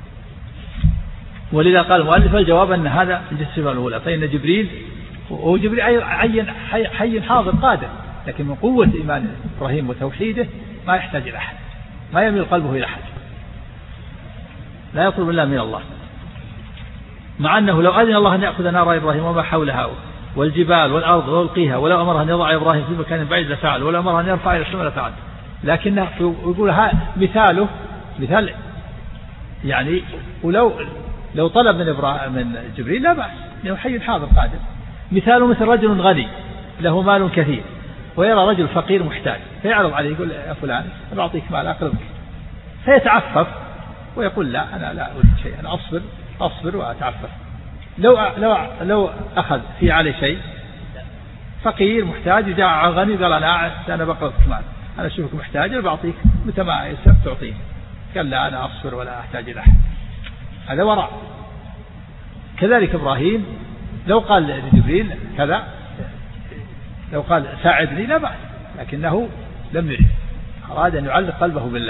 ولذا قال المؤلف الجواب أن هذا الجسم الأولى، فإن جبريل وجبريل عين حي, حي حاضر قادر، لكن من قوة إيمان إبراهيم وتوحيده ما يحتاج إلى أحد، ما يميل قلبه إلى أحد، لا يطلب إلا من الله. مع أنه لو أذن الله أن يأخذ نار إبراهيم وما حولها والجبال والأرض ويلقيها، ولو أمره أن يضع إبراهيم في مكان بعيد لفعل، ولو أمره أن يرفع إلى السماء لفعل. لكنه يقول ها مثاله مثال يعني ولو لو طلب من إبراهيم من جبريل لا بأس، لأنه حي حاضر قادر. مثاله مثل رجل غني له مال كثير ويرى رجل فقير محتاج فيعرض عليه يقول يا فلان أنا أعطيك مال أقرضك، فيتعفف ويقول لا أنا لا أريد شيء، أنا أصبر أصبر وأتعفف. لو لو لو أخذ في عليه شيء فقير محتاج جاء غني قال أنا أنا بقرضك مال، أنا أشوفك محتاج أنا بعطيك متى ما تعطيني، قال لا أنا أصبر ولا أحتاج إلى أحد. هذا ورع. كذلك إبراهيم لو قال لجبريل كذا لو قال ساعدني لا بأس، لكنه لم يرد، أراد أن يعلق قلبه بالله.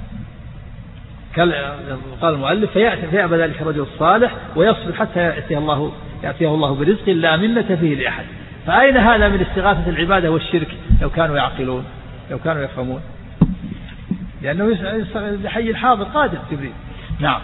قال المؤلف فيأتي فيأبى ذلك الرجل الصالح ويصبر حتى يأتيه الله يأتيه الله برزق لا منة فيه لأحد. فأين هذا من استغاثة العبادة والشرك لو كانوا يعقلون لو كانوا يفهمون؟ لأنه حي الحاضر قادر جبريل. نعم.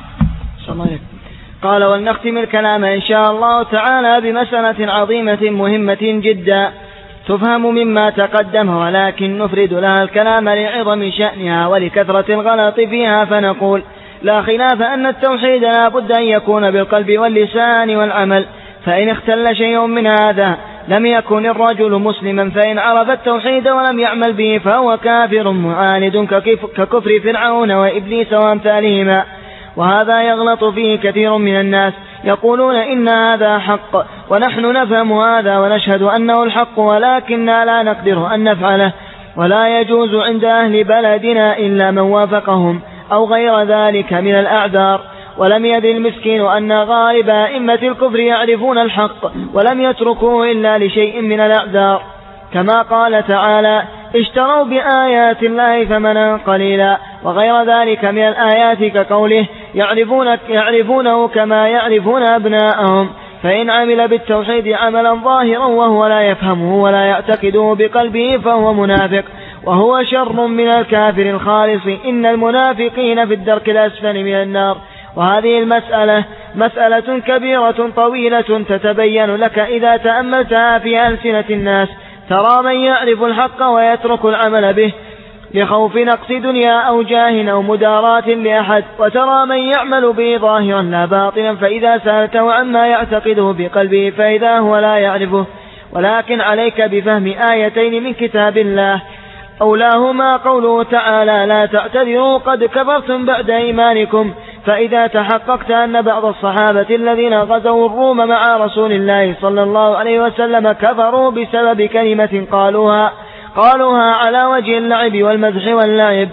قال ولنختم الكلام إن شاء الله تعالى بمسألة عظيمة مهمة جدا تفهم مما تقدم، ولكن نفرد لها الكلام لعظم شأنها ولكثرة الغلط فيها. فنقول لا خلاف أن التوحيد لا بد أن يكون بالقلب واللسان والعمل، فإن اختل شيء من هذا لم يكن الرجل مسلما، فإن عرف التوحيد ولم يعمل به فهو كافر معاند ككفر فرعون وإبليس وأمثالهما. وهذا يغلط فيه كثير من الناس يقولون إن هذا حق ونحن نفهم هذا ونشهد أنه الحق، ولكننا لا نقدر أن نفعله، ولا يجوز عند أهل بلدنا إلا من وافقهم أو غير ذلك من الأعذار. ولم يدل المسكين أن غالب أئمة الكفر يعرفون الحق ولم يتركوه إلا لشيء من الأعذار، كما قال تعالى اشتروا بآيات الله ثمنا قليلا، وغير ذلك من الآيات كقوله يعرفون يعرفونه كما يعرفون أبناءهم. فإن عمل بالتوحيد عملا ظاهرا وهو لا يفهمه ولا يعتقده بقلبه فهو منافق، وهو شر من الكافر الخالص. إن المنافقين في الدرك الأسفل من النار. وهذه المسألة مسألة كبيرة طويلة تتبين لك إذا تأملتها في ألسنة الناس. ترى من يعرف الحق ويترك العمل به لخوف نقص دنيا أو جاه أو مداراة لأحد، وترى من يعمل به ظاهرا لا باطنا، فإذا سألته عما يعتقده بقلبه فإذا هو لا يعرفه. ولكن عليك بفهم آيتين من كتاب الله، أولاهما قوله تعالى لا تعتذروا قد كفرتم بعد إيمانكم. فإذا تحققت أن بعض الصحابة الذين غزوا الروم مع رسول الله صلى الله عليه وسلم كفروا بسبب كلمة قالوها قالوها على وجه اللعب والمزح واللعب،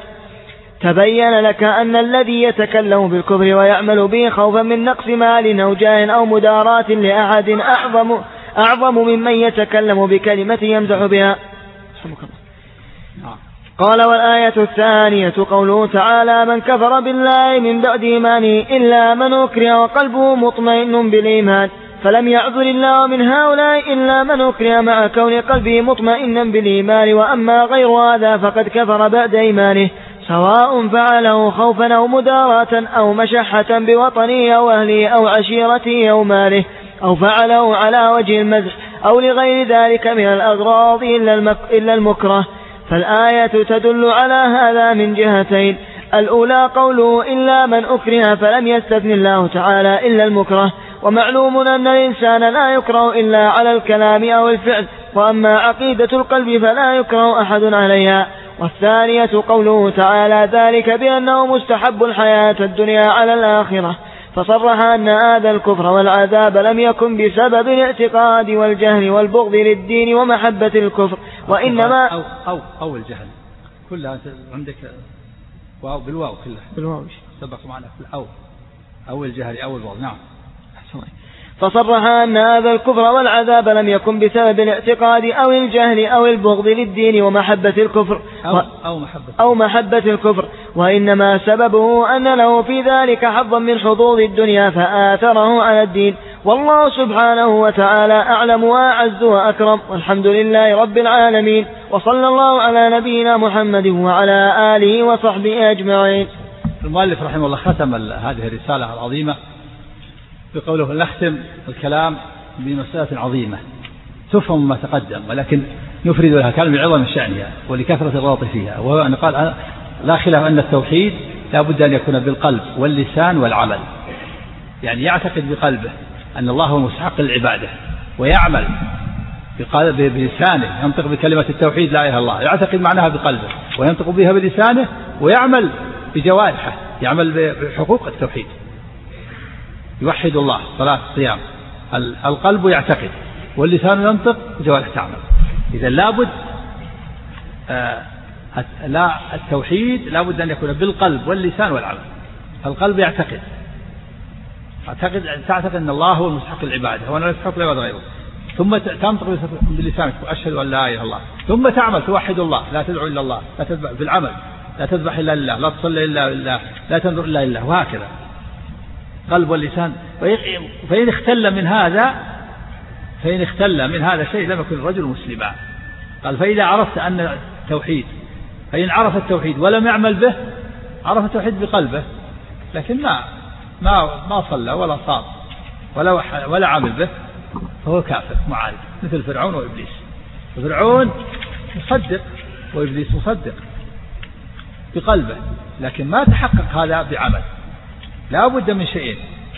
تبين لك أن الذي يتكلم بالكفر ويعمل به خوفا من نقص مال أو جاه أو مداراة لأحد أعظم, أعظم ممن يتكلم بكلمة يمزح بها. قال والآية الثانية قوله تعالى من كفر بالله من بعد إيمانه إلا من أكره وقلبه مطمئن بالإيمان، فلم يعذر الله من هؤلاء إلا من أكره مع كون قلبه مطمئنا بالإيمان، وأما غير هذا فقد كفر بعد إيمانه سواء فعله خوفا أو مداراة أو مشحة بوطنه أو أهله أو عشيرته أو ماله، أو فعله على وجه المزح أو لغير ذلك من الأغراض إلا المكره. فالآية تدل على هذا من جهتين: الأولى قوله إلا من أكره، فلم يستثن الله تعالى إلا المكره، ومعلوم أن الإنسان لا يكره إلا على الكلام أو الفعل، وأما عقيدة القلب فلا يكره أحد عليها. والثانية قوله تعالى ذلك بأنه مستحب الحياة الدنيا على الآخرة، فصرح أن هذا الكفر والعذاب لم يكن بسبب الاعتقاد والجهل والبغض للدين ومحبة الكفر، وإنما أو, أو, أو الجهل كلها عندك واو بالواو كلها بالواو سبق معنا في الأو أو الجهل أو البغض. نعم. فصرح أن هذا الكفر والعذاب لم يكن بسبب الاعتقاد أو الجهل أو البغض للدين ومحبة الكفر أو, أو, محبة. أو محبة الكفر، وإنما سببه أن له في ذلك حظا من حظوظ الدنيا فآثره على الدين. والله سبحانه وتعالى أعلم وأعز وأكرم، والحمد لله رب العالمين، وصلى الله على نبينا محمد وعلى آله وصحبه أجمعين. المؤلف رحمه الله ختم هذه الرسالة العظيمة بقوله: نختم الكلام بمسألة عظيمة تفهم ما تقدم، ولكن نفرد لها كلام عظم شأنها ولكثرة الغلط فيها، وهو أن قال لا خلاف أن التوحيد لا بد أن يكون بالقلب واللسان والعمل، يعني يعتقد بقلبه أن الله هو مستحق العبادة، ويعمل بلسانه، ينطق بكلمة التوحيد لا إله إلا الله، يعتقد معناها بقلبه وينطق بها بلسانه، ويعمل بجوارحه، يعمل بحقوق التوحيد، يوحد الله، صلاة، صيام. القلب يعتقد واللسان ينطق وجوارح تعمل. إذا لابد آه لا التوحيد لابد أن يكون بالقلب واللسان والعمل. القلب يعتقد أعتقد تعتقد أن الله هو المستحق العبادة وأنا لا يستحق العبادة غيره، ثم تنطق بلسانك أشهد أن لا إله إلا الله، ثم تعمل توحد الله، لا تدعو إلا الله، لا تذبح بالعمل، لا تذبح إلا لله، لا تصلي إلا لله، لا تنظر إلا لله، وهكذا قلب واللسان. فإن اختل من هذا فإن اختل من هذا شيء لم يكن الرجل مسلما. قال: فإذا عرفت أن التوحيد، فإن عرف التوحيد ولم يعمل به، عرف التوحيد بقلبه لكن ما ما ما صلى ولا صام ولا ولا عمل به، فهو كافر معارض مثل فرعون وإبليس. فرعون مصدق وإبليس مصدق بقلبه، لكن ما تحقق هذا بعمل. لا بد من شيئين: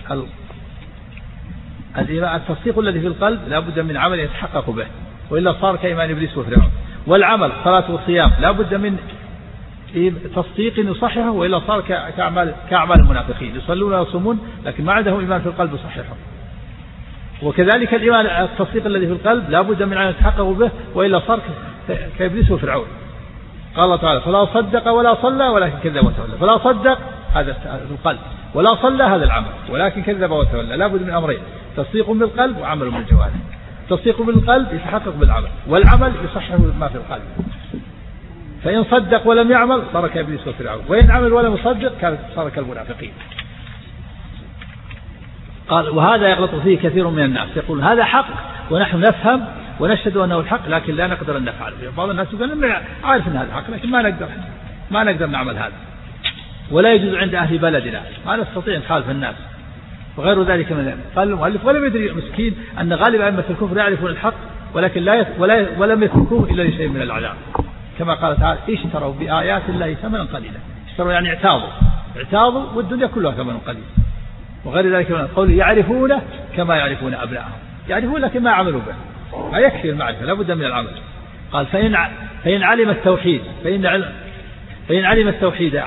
التصديق الذي في القلب لا بد من عمل يتحقق به، وإلا صار كإيمان إبليس وفرعون. والعمل صلاة وصيام لا بد من تصديق يصححه، وإلا صار كأعمال كأعمال المنافقين، يصلون ويصومون لكن ما عندهم إيمان في القلب يصححه. وكذلك الإيمان التصديق الذي في القلب لا بد من عمل يتحقق به، وإلا صار كإبليس وفرعون. قال الله تعالى: فلا صدق ولا صلى ولكن كذب وتولى. فلا صدق هذا في القلب، ولا صلى هذا العمل، ولكن كذب وتولى. لا بد من أمرين: تصديق بالقلب وعمل بالجوارح. تصديق بالقلب يتحقق بالعمل، والعمل يصحح ما في القلب. فإن صدق ولم يعمل صار كإبليس وفرعون، وإن عمل ولم يصدق كان صار كالمنافقين. قال: وهذا يغلط فيه كثير من الناس، يقول هذا حق ونحن نفهم ونشهد أنه الحق لكن لا نقدر أن نفعله. بعض الناس يقول عارف أن هذا الحق لكن ما نقدر ما نقدر نعمل هذا، ولا يجوز عند أهل بلدنا، ما نستطيع نخالف الناس وغير ذلك من. قال المؤلف: ولم يدري مسكين أن غالب أئمة الكفر يعرفون الحق ولكن لا يت... ولا ولم يتركوه إلا لشيء من العذاب، كما قال تعالى: اشتروا بآيات الله ثمنا قليلا. اشتروا يعني اعتاضوا اعتاضوا والدنيا كلها ثمن قليل، وغير ذلك من قول يعرفونه كما يعرفون أبنائهم، يعرفون لكن ما عملوا به. لا يكفي المعرفة، لا بد من العمل. قال: فإن فإن علم التوحيد فإن علم فإن علم التوحيد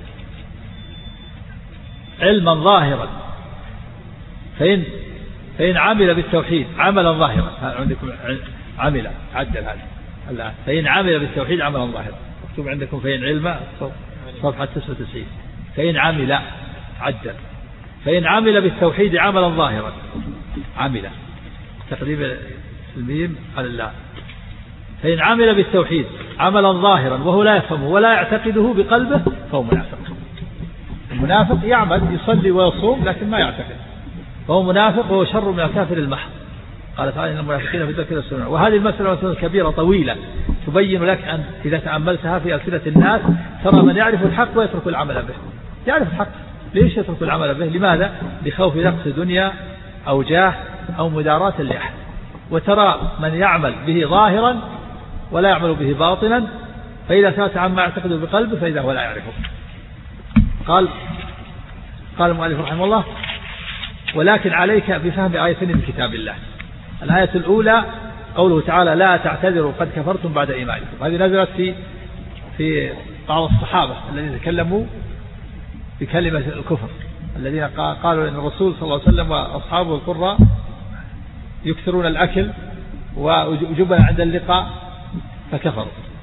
علما ظاهرا فإن فإن عمل بالتوحيد عملا ظاهرا. عندكم عمل عدل هذا الآن. فإن عمل بالتوحيد عملا ظاهرا، مكتوب عندكم فإن علم صفحة تسعة وتسعين. فإن عمل عدل فإن عمل بالتوحيد عملا ظاهرا، عمل تقريبا الميم على الله. فإن عمل بالتوحيد عملا ظاهرا وهو لا يفهمه ولا يعتقده بقلبه فهو منافق. المنافق يعمل يصلي ويصوم لكن ما يعتقد، فهو منافق وهو شر من الكافر المحض. قال تعالى: إن المنافقين في الدرك الأسفل. وهذه المسألة كبيرة طويلة تبين لك أن إذا تأملتها في ألسنة الناس ترى من يعرف الحق ويترك العمل به. يعرف الحق ليش يترك العمل به؟ لماذا؟ لخوف نقص دنيا أو جاه أو مداراة لأحد. وترى من يعمل به ظاهرا ولا يعمل به باطنا، فإذا ثبت عما يعتقد بقلبه فإذا هو لا يعرفه. قال قال المؤلف رحمه الله: ولكن عليك بفهم آيتين من كتاب الله. الآية الأولى قوله تعالى: لا تعتذروا قد كفرتم بعد إيمانكم. هذه نزلت في في بعض الصحابة الذين تكلموا بكلمة الكفر، الذين قالوا إن الرسول صلى الله عليه وسلم وأصحابه القراء يكثرون الأكل وجبن عند اللقاء فكفروا،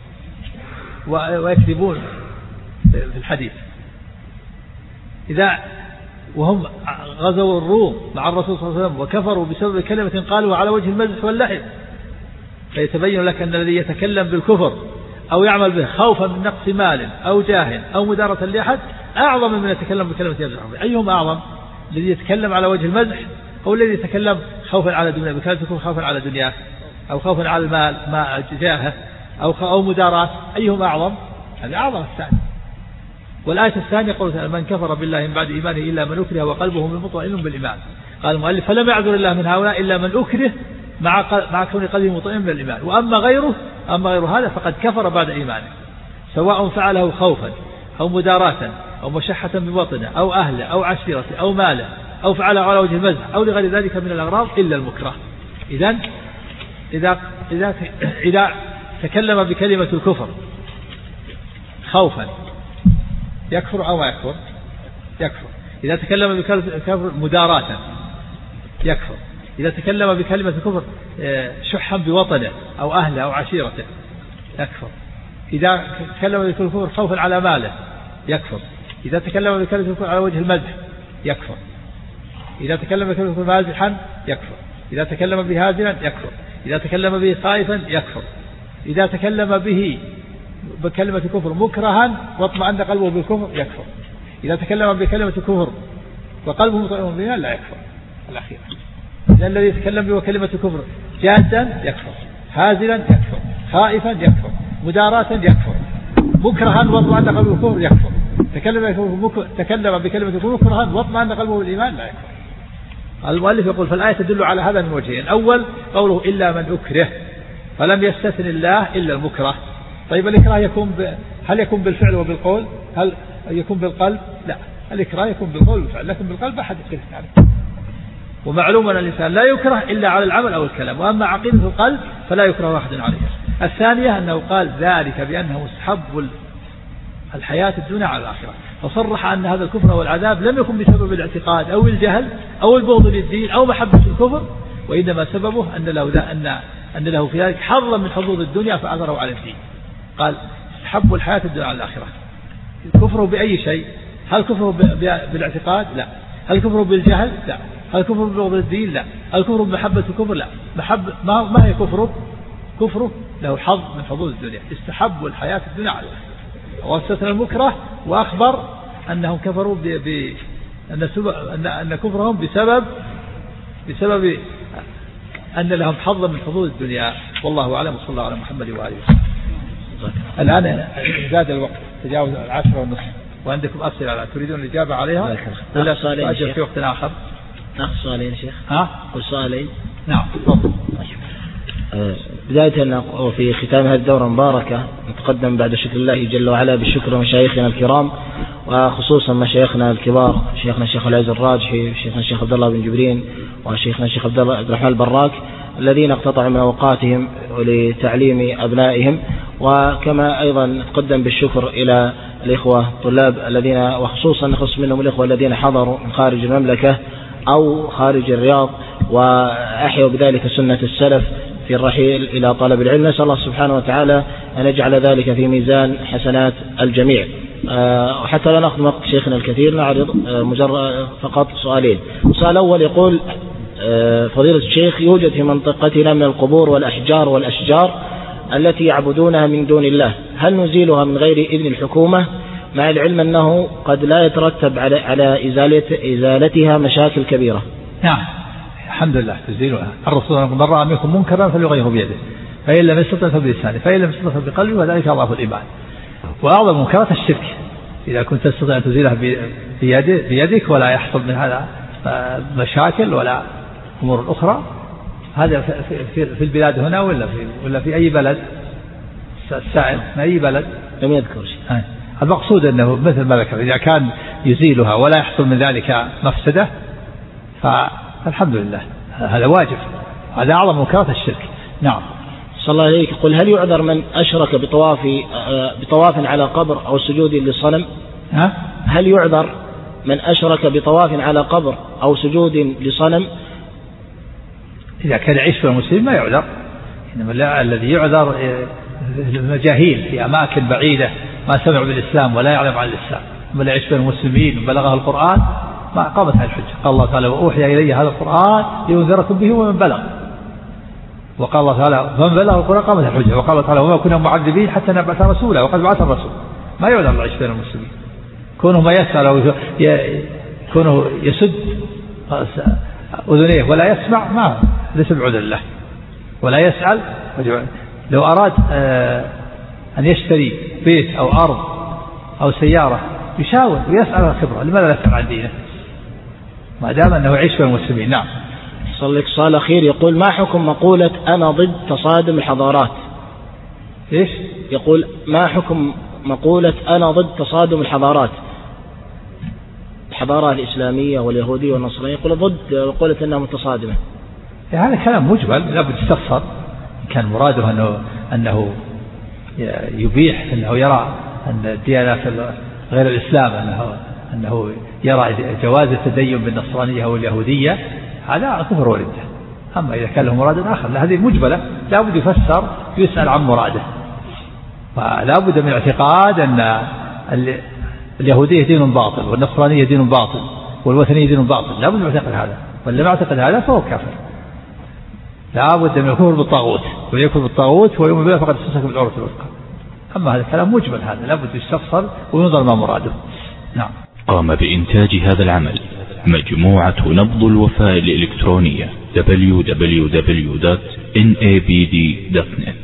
ويكذبون في الحديث. إذا وهم غزوا الروم مع الرسول صلى الله عليه وسلم وكفروا بسبب كلمة قالوا على وجه المزح واللعب، فيتبين لك أن الذي يتكلم بالكفر أو يعمل به خوفا من نقص مال أو جاه أو مدارة لأحد أعظم من يتكلم بكلمة يمزح. أيهم أعظم؟ الذي يتكلم على وجه المزح أو الذي يتكلم خوفا على دنيا بكلمة تكون خوفا على دنياه أو خوفا على المال ما جاهه أو أو مدارات؟ أيهم أعظم؟ هذا أعظم الثاني. والآية الثانية قلت: من كفر بالله من بعد إيمانه إلا من أكره وقلبه مطمئن بالإيمان. قال المؤلف: فلم يعذر الله من هؤلاء إلا من أكره مع مع كون قلبه مطمئن بالإيمان، وأما غيره أما غير هذا فقد كفر بعد إيمانه، سواء فعله خوفا أو مداراة أو مشحة ببطنه أو أهله أو عشيرته أو ماله أو فعله على وجه المزح أو لغير ذلك من الأغراض إلا المكره. إذن إذا إذا إذا تكلم بكلمة الكفر خوفا يكفر أو ما يكفر؟ يكفر. إذا تكلم بكلمة الكفر مداراة يكفر. إذا تكلم بكلمة الكفر شحا بوطنه أو أهله أو عشيرته يكفر. إذا تكلم بكلمة الكفر خوفا على ماله يكفر. إذا تكلم بكلمة الكفر على وجه المزح يكفر. إذا تكلم بكلمة الكفر مازحا يكفر. إذا تكلم به هازلا يكفر. إذا تكلم به خائفا يكفر. إذا تكلم به بكلمة كفر مكرها واطمأن قلبه بالكفر يكفر. إذا تكلم بكلمة كفر وقلبه مطمئن بها لا يكفر. الأخير لأن الذي يتكلم به كلمة كفر جادا يكفر، هازلا يكفر، خائفا يكفر، مداراة يكفر، مكرها واطمأن قلبه بالكفر يكفر. تكلم تكلم بكلمة كفر مكرها واطمأن قلبه بالإيمان لا يكفر. المؤلف يقول: فالآية تدل على هذا من وجهين. أول قوله: إلا من أكره، فلم يستثن الله إلا المكره. طيب الإكراه يكون ب... هل يكون بالفعل وبالقول؟ هل يكون بالقلب؟ لا، الإكراه يكون بالقول والفعل، لكن بالقلب أحد يختلف عنه. ومعلوم أن الإنسان لا يكره إلا على العمل أو الكلام، وأما عقيدة القلب فلا يكره أحد عليها. الثانية أنه قال ذلك بأنه مستحب الحياة الدنيا على الآخرة، فصرح أن هذا الكفر والعذاب لم يكن بسبب الاعتقاد أو الجهل أو البغض للدين أو محبة الكفر، وإنما سببه أن له, أن أن له في ذلك حظا من حظوظ الدنيا فأثره على الدين. قال استحب الحياة الدنيا على الآخرة. كفره بأي شيء؟ هل كفره بالاعتقاد؟ لا. هل كفره بالجهل؟ لا. هل كفره ببغض الدين؟ لا. هل كفره بمحبة الكفر؟ لا. محبة ما, ما هي كفره؟ كفره له حظ من حظوظ الدنيا. استحب الحياة الدنيا على الآخرة. واستثنى المكره وأخبر أنهم كفروا ب... ب... أن, سب... أن... أن كفرهم بسبب بسبب أن لهم حظا من حظوظ الدنيا. والله أعلم. وصلى الله على محمد وآله وسلم. الآن زاد الوقت، تجاوز العشرة والنصف، وعندكم أسئلة تريدون الإجابة عليها ولا سؤالين في وقت آخر؟ ناخذ سؤالين يا شيخ. ها؟ قل سؤالين. نعم. تفضل. بداية وفي ختام هذه الدورة المباركة نتقدم بعد شكر الله جل وعلا بالشكر مشايخنا الكرام، وخصوصا مشايخنا الكبار، شيخنا الشيخ العز الراجحي، شيخنا الشيخ عبد الله بن جبرين، وشيخنا الشيخ عبد الرحمن البراك، الذين اقتطعوا من أوقاتهم لتعليم أبنائهم. وكما أيضا نتقدم بالشكر إلى الإخوة الطلاب الذين، وخصوصا نخص منهم الإخوة الذين حضروا من خارج المملكة أو خارج الرياض وأحيوا بذلك سنة السلف في الرحيل إلى طلب العلم. نسأل الله سبحانه وتعالى أن يجعل ذلك في ميزان حسنات الجميع. وحتى لا نأخذ وقت شيخنا الكثير نعرض مجرد فقط سؤالين. السؤال الأول يقول: فضيلة الشيخ، يوجد في منطقتنا من القبور والأحجار والأشجار التي يعبدونها من دون الله، هل نزيلها من غير إذن الحكومة، مع العلم أنه قد لا يترتب على على إزالة إزالتها مشاكل كبيرة؟ نعم، الحمد لله تزيلها. الرسول من رأى منكم منكرا فليغيره بيده، فإن لم يستطع فبلسانه فإن لم يستطع فبقلبه وذلك أضعف الإيمان. وأعظم منكرات الشرك إذا كنت تستطيع أن تزيلها بيدك ولا يحصل من هذا مشاكل ولا أمور أخرى. هذا في البلاد هنا ولا في ولا في أي بلد؟ السائل من أي بلد؟ لم يذكر شيء. المقصود أنه مثل ما ذكر إذا كان يزيلها ولا يحصل من ذلك مفسدة فالحمد لله هذا واجب. هذا أعظم منكرات الشرك. نعم. صلى الله عليك. قل هل يعذر من أشرك بطواف بطواف على قبر أو سجود لصنم؟ ها؟ هل يعذر من أشرك بطواف على قبر أو سجود لصنم؟ إذا كان يعيش في المسلمين ما يعذر، إنما الذي يعذر المجاهيل في أماكن بعيدة ما سمعوا بالإسلام ولا يعلم عن الإسلام، من يعيش بين المسلمين وبلغه القرآن ما قامت هذه الحجة. قال الله تعالى وأوحي إلي هذا القرآن لينذركم به ومن بلغ. وقال الله تعالى فمن بلغ القرآن قامت الحجة. وقال الله تعالى وما كنا معذبين حتى نبعث رسولا وقد بعث الرسول. ما يعذر الله يعيش بين المسلمين. كونه ما يسأل أو كونه يسد أذنيه ولا يسمع ما ليس بعذر الله. ولا يسأل لو أراد أن يشتري بيت أو أرض أو سيارة يشاور ويسأل عن خبرة. لماذا لا يسأل عن دينه ما دام أنه يعيش بين المسلمين؟ نعم. صلى لك سؤال أخير يقول ما حكم مقولة أنا ضد تصادم الحضارات؟ إيش يقول ما حكم مقولة أنا ضد تصادم الحضارات، الحضارة الإسلامية واليهودية والنصرانية يقول ضد مقولة أنها متصادمة. هذا كلام مجمل لابد يستفسر. كان مراده أنه أنه يبيح أنه يرى أن الديانة غير الإسلام أنه أنه يرى جواز التدين بالنصرانية واليهودية هذا كفر وردة. أما إذا كان له مراد آخر هذه مجملة لابد يفسر يسأل عن مراده. فلا بد من اعتقاد أن اليهودية دين باطل والنصرانية دين باطل والوثنية دين باطل. لا بد من اعتقاد هذا، واللي ما اعتقد هذا فهو كافر. لا بد من الكفر بالطاغوت ويكفر بالطاغوت ويؤمن بالله فقد استمسك بالعروة الوثقى. أما هذا الكلام مجمل هذا لا بد يستفسر وينظر ما مراده. نعم. قام بإنتاج هذا العمل مجموعة نبض الوفاء الإلكترونية دبليو دبليو دبليو دوت إن إيه بي دي دوت نت.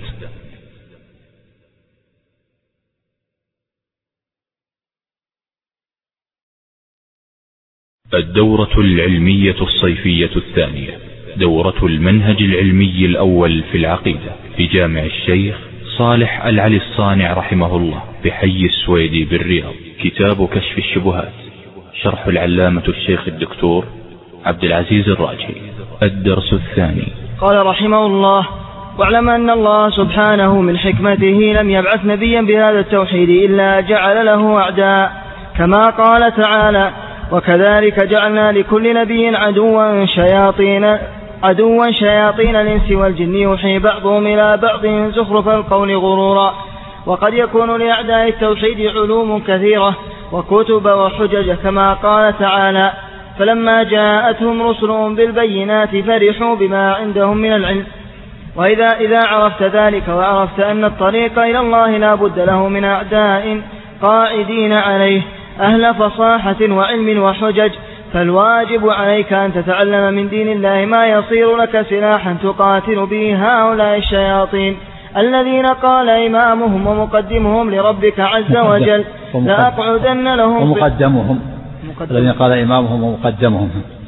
الدورة العلمية الصيفية الثانية دورة المنهج العلمي الأول في العقيدة في جامع الشيخ صالح العلي الصانع رحمه الله بحي السويدي بالرياض. كتاب كشف الشبهات شرح العلامة الشيخ الدكتور عبد العزيز الراجحي. الدرس الثاني. قال رحمه الله واعلم أن الله سبحانه من حكمته لم يبعث نبيا بهذا التوحيد إلا جعل له أعداء كما قال تعالى وكذلك جعلنا لكل نبي عدوا شياطين عدوا شياطين الإنس والجن يوحي بعضهم إلى بعض زخرف القول غرورا. وقد يكون لأعداء التوحيد علوم كثيرة وكتب وحجج كما قال تعالى فلما جاءتهم رسلهم بالبينات فرحوا بما عندهم من العلم. وإذا إذا عرفت ذلك وعرفت أن الطريق إلى الله لا بد له من أعداء قاعدين عليه أهل فصاحة وعلم وحجج فالواجب عليك أن تتعلم من دين الله ما يصير لك سلاحا تقاتل به هؤلاء الشياطين الذين قال إمامهم ومقدمهم لربك عز وجل لأقعدن لهم ومقدمهم الذين قال إمامهم ومقدمهم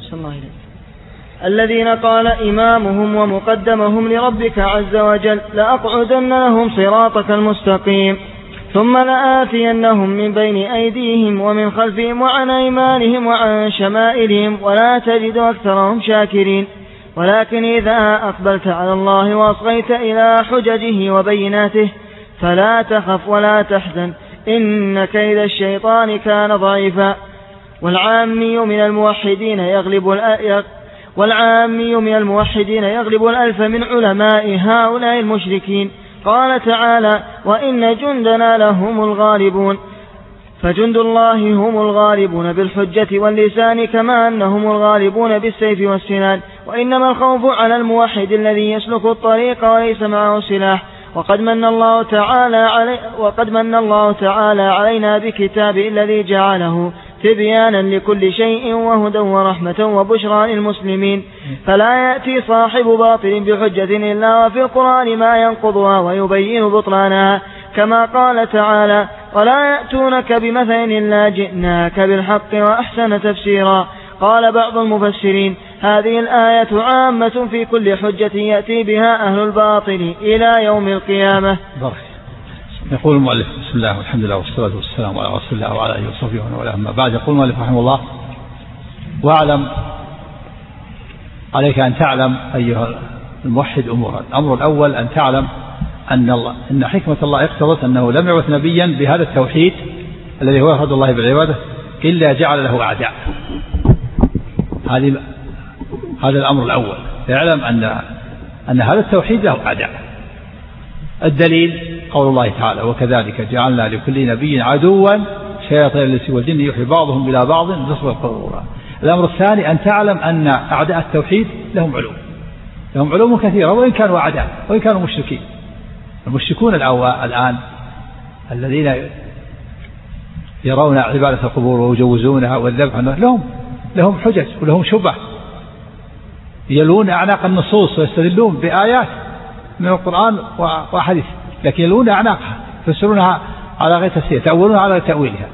الذين قال إمامهم ومقدمهم لربك عز وجل لأقعدن لهم صراطك المستقيم ثم لآتينهم من بين أيديهم ومن خلفهم وعن أيمانهم وعن شمائلهم ولا تجد أكثرهم شاكرين. ولكن إذا أقبلت على الله وأصغيت إلى حججه وبيناته فلا تخف ولا تحزن إن كيد الشيطان كان ضعيفا. والعامي من الموحدين يغلب والعامي من الموحدين يغلب الألف من علماء هؤلاء المشركين. قال تعالى وإن جندنا لهم الغالبون. فجند الله هم الغالبون بالحجة واللسان كما أنهم الغالبون بالسيف والسنان. وإنما الخوف على الموحد الذي يسلك الطريق وليس معه سلاح. وقد من الله تعالى علي وقد من الله تعالى علينا بكتابه الذي جعله تبيانا لكل شيء وهدى ورحمة وبشرى للمسلمين، فلا يأتي صاحب باطل بحجة إلا وفي القرآن ما ينقضها ويبين بطلانها، كما قال تعالى: ولا يأتونك بمثل إلا جئناك بالحق وأحسن تفسيرا. قال بعض المفسرين: هذه الآية عامة في كل حجة يأتي بها أهل الباطل إلى يوم القيامة. يقول المؤلف: بسم الله والحمد لله والصلاة والسلام على رسول الله وعلى آله وصحبه ومن والاه، أما بعد. يقول المؤلف رحمه الله: واعلم، عليك أن تعلم أيها الموحد أمورا. الأمر الأول أن تعلم أن الله أن حكمة الله اقتضت أنه لم يبعث نبيا بهذا التوحيد الذي هو إفراد الله بالعبادة إلا جعل له أعداء. هذه هذا الأمر الأول. يعلم أن أن هذا التوحيد له أعداء. الدليل قول الله تعالى: وكذلك جعلنا لكل نبي عدوا شياطين الإنس والجن يوحي بعضهم إلى بعض زخرف القول. الأمر الثاني أن تعلم أن أعداء التوحيد لهم علوم، لهم علوم كثيرة وإن كانوا أعداء وإن كانوا مشركين. المشركون الآن الذين يرون عبادة القبور ويجوزونها والذبح لهم لهم حجج ولهم شبه، يلون أعناق النصوص ويستدلون بآيات من القرآن وحديث، لكن يلون أعناقها يفسرونها على غير تفسير، تأولونها على تأويلها.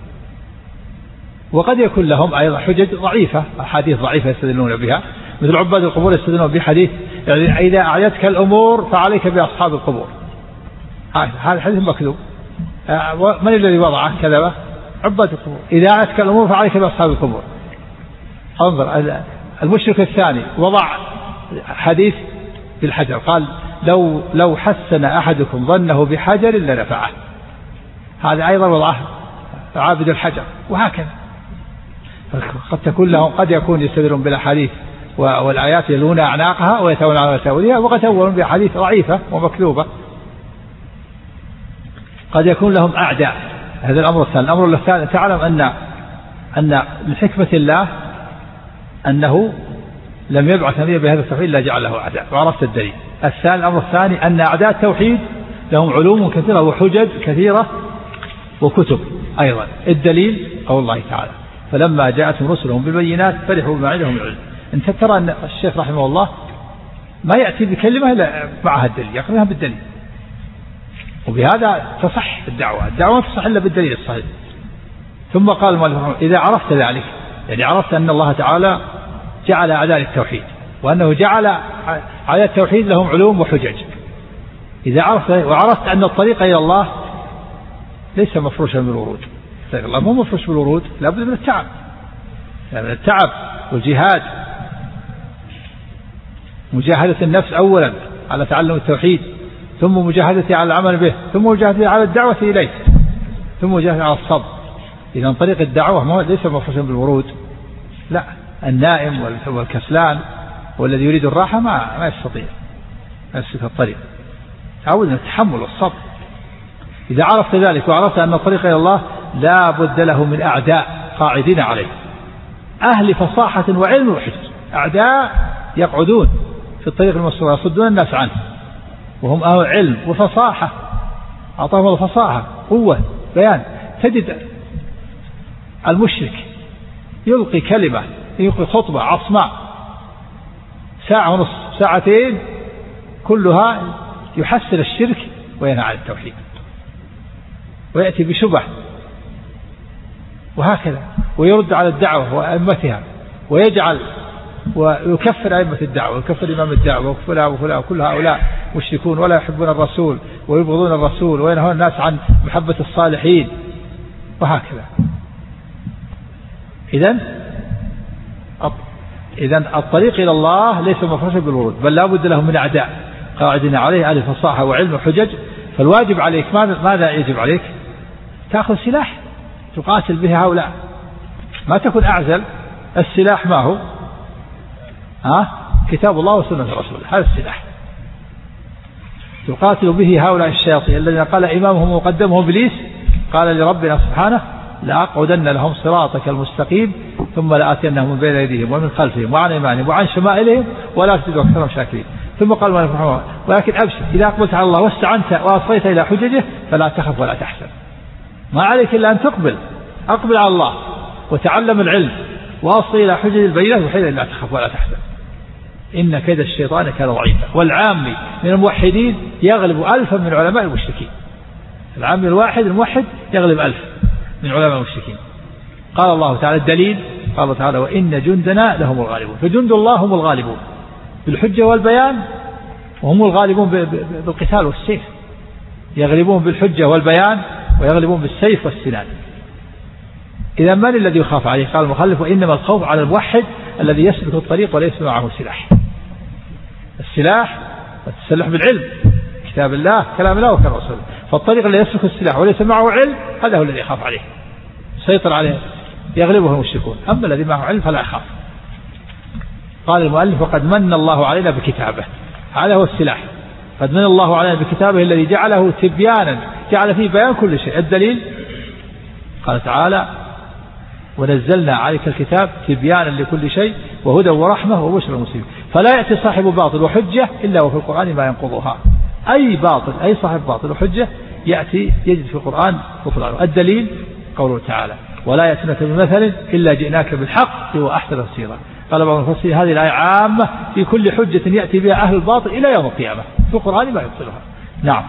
وقد يكون لهم أيضا حجج ضعيفة، أحاديث ضعيفة يستدلون بها، مثل عباد القبور يستدلون بحديث: يعني إذا أعيتك الأمور فعليك بأصحاب القبور. هذا الحديث مكذوب. من الذي وضعه كذبه؟ عباد القبور. إذا أعيتك الأمور فعليك بأصحاب القبور. انظر، المشرك الثاني وضع حديث بالحجر، قال: لو لو حسن أحدكم ظنه بحجر لنفعه. هذا أيضا وضعه عابد الحجر. وهكذا قد تكون لهم قد يكون يستدلون بالأحاديث والآيات يلون أعناقها ويتولون على تأويلها، وقد يتولون بأحاديث ضعيفة ومكذوبة. قد يكون لهم أعداء. هذا الأمر الثاني. الأمر الثاني: تعلم أن أن من حكمة الله أنه لم يبعث نبيا بهذا التوحيد إلا جعل له أعداء، وعرفت الدليل. الثاني الأمر الثاني أن أعداء التوحيد لهم علوم كثيرة وحجج كثيرة وكتب أيضا. الدليل قول الله تعالى: فلما جاءتهم رسلهم بالبينات فرحوا بما عندهم من علم. أنت ترى أن الشيخ رحمه الله ما يأتي بكلمة إلا معها الدليل، يقرنها بالدليل، وبهذا تصح الدعوة. الدعوة ما تصح إلا بالدليل الصحيح. ثم قال المؤلف: إذا عرفت ذلك، يعني عرفت أن الله تعالى جعل أعداء التوحيد وأنه جعل أعداء التوحيد لهم علوم وحجج. إذا عرفت وعرفت أن الطريق إلى الله ليس مفروشا بالورود، الله مو مفروش بالورود، لابد من التعب، يعني من التعب والجهاد، مجاهدة النفس أولا على تعلم التوحيد، ثم مجاهدة على العمل به، ثم مجاهدة على الدعوة إليه، ثم مجاهدة على الصبر. إذا طريق الدعوة ليس مفروشا بالورود، لا، النائم والكسلان والذي يريد الراحة ما ما يستطيع ما يستطيع الطريق. تعود على التحمل والصبر. إذا عرفت ذلك وعرفت أن الطريق إلى الله لا بد له من أعداء قاعدين عليه، أهل فصاحة وعلم وحجج، أعداء يقعدون في الطريق المسطور يصدون الناس عنه، وهم أهل علم وفصاحة، أعطاهم الفصاحة قوة بيان. تجد المشرك يلقي كلمة، يلقي خطبة عصماء ساعة ونصف ساعتين كلها يحسن الشرك وينهى عن التوحيد ويأتي بشبه، وهكذا، ويرد على الدعوة وأئمتها، ويجعل ويكفر أئمة الدعوة ويكفر إمام الدعوة وكفلها وكلها، وكل هؤلاء مشركون ولا يحبون الرسول ويبغضون الرسول وينهون الناس عن محبة الصالحين، وهكذا. إذن إذن الطريق إلى الله ليس مفروشا بالورود، بل لا بد له من أعداء قاعدين عليه أهل فصاحة وعلم وحجج. فالواجب عليك ماذا يجب عليك؟ تأخذ سلاح تقاتل به هؤلاء، ما تكون أعزل. السلاح ما هو؟ ها؟ كتاب الله وسنة رسوله، هذا السلاح تقاتل به هؤلاء الشياطين الذين قال إمامهم ومقدمهم إبليس، قال لربنا سبحانه: لأقعدن لهم صراطك المستقيم ثم لآتينهم من بين أيديهم ومن خلفهم وعن أيمانهم وعن شمائلهم ولا تجد أكثرهم شاكرين. ثم قال: ولكن أبشر إذا أقبلت على الله واستعنت وأصغيت إلى حججه فلا تخف ولا تحزن. ما عليك إلا أن تقبل، أقبل على الله وتعلم العلم واصل إلى حجج البينات وحيدا لا تخف ولا تحزن إن كيد الشيطان كان ضعيفا. والعامي من الموحدين يغلب ألفا من علماء المشركين. العامي الواحد الموحد يغلب ألف من علماء المشركين. قال الله تعالى الدليل قال الله تعالى وإن جندنا لهم الغالبون. فجند الله هم الغالبون بالحجة والبيان وهم الغالبون بالقتال والسيف. يغلبون بالحجة والبيان ويغلبون بالسيف والسنان. إذا من الذي يخاف عليه؟ قال المخلف وإنما الخوف على الموحد الذي يسلك الطريق وليس معه سلاح. السلاح والتسلح بالعلم كتاب الله كلام الله وكلام رسوله. فالطريق الذي يسلك السلاح وليس معه علم هذا هو الذي يخاف عليه سيطر عليه يغلبه المشركون. أما الذي معه علم فلا يخاف. قال المؤلف وقد من الله علينا بكتابه. هذا هو السلاح. قد من الله علينا بكتابه الذي جعله تبيانا جعل فيه بيان كل شيء. الدليل قال تعالى ونزلنا عليك الكتاب تبيانا لكل شيء وهدى ورحمة وبشرى للمسلمين. فلا يأتي صاحب باطل وحجة إلا وفي القرآن ما ينقضها. أي باطل أي صاحب باطل وحجة يأتي يجد في القرآن بطلانه. الدليل قوله تعالى ولا يأتونك بمثل إلا جئناك بالحق وأحسن تفسيرا. قال بعض المفسرين هذه الآية عامة في كل حجة يأتي بها أهل الباطل إلى يوم القيامة في القرآن ما يبطلها. نعم.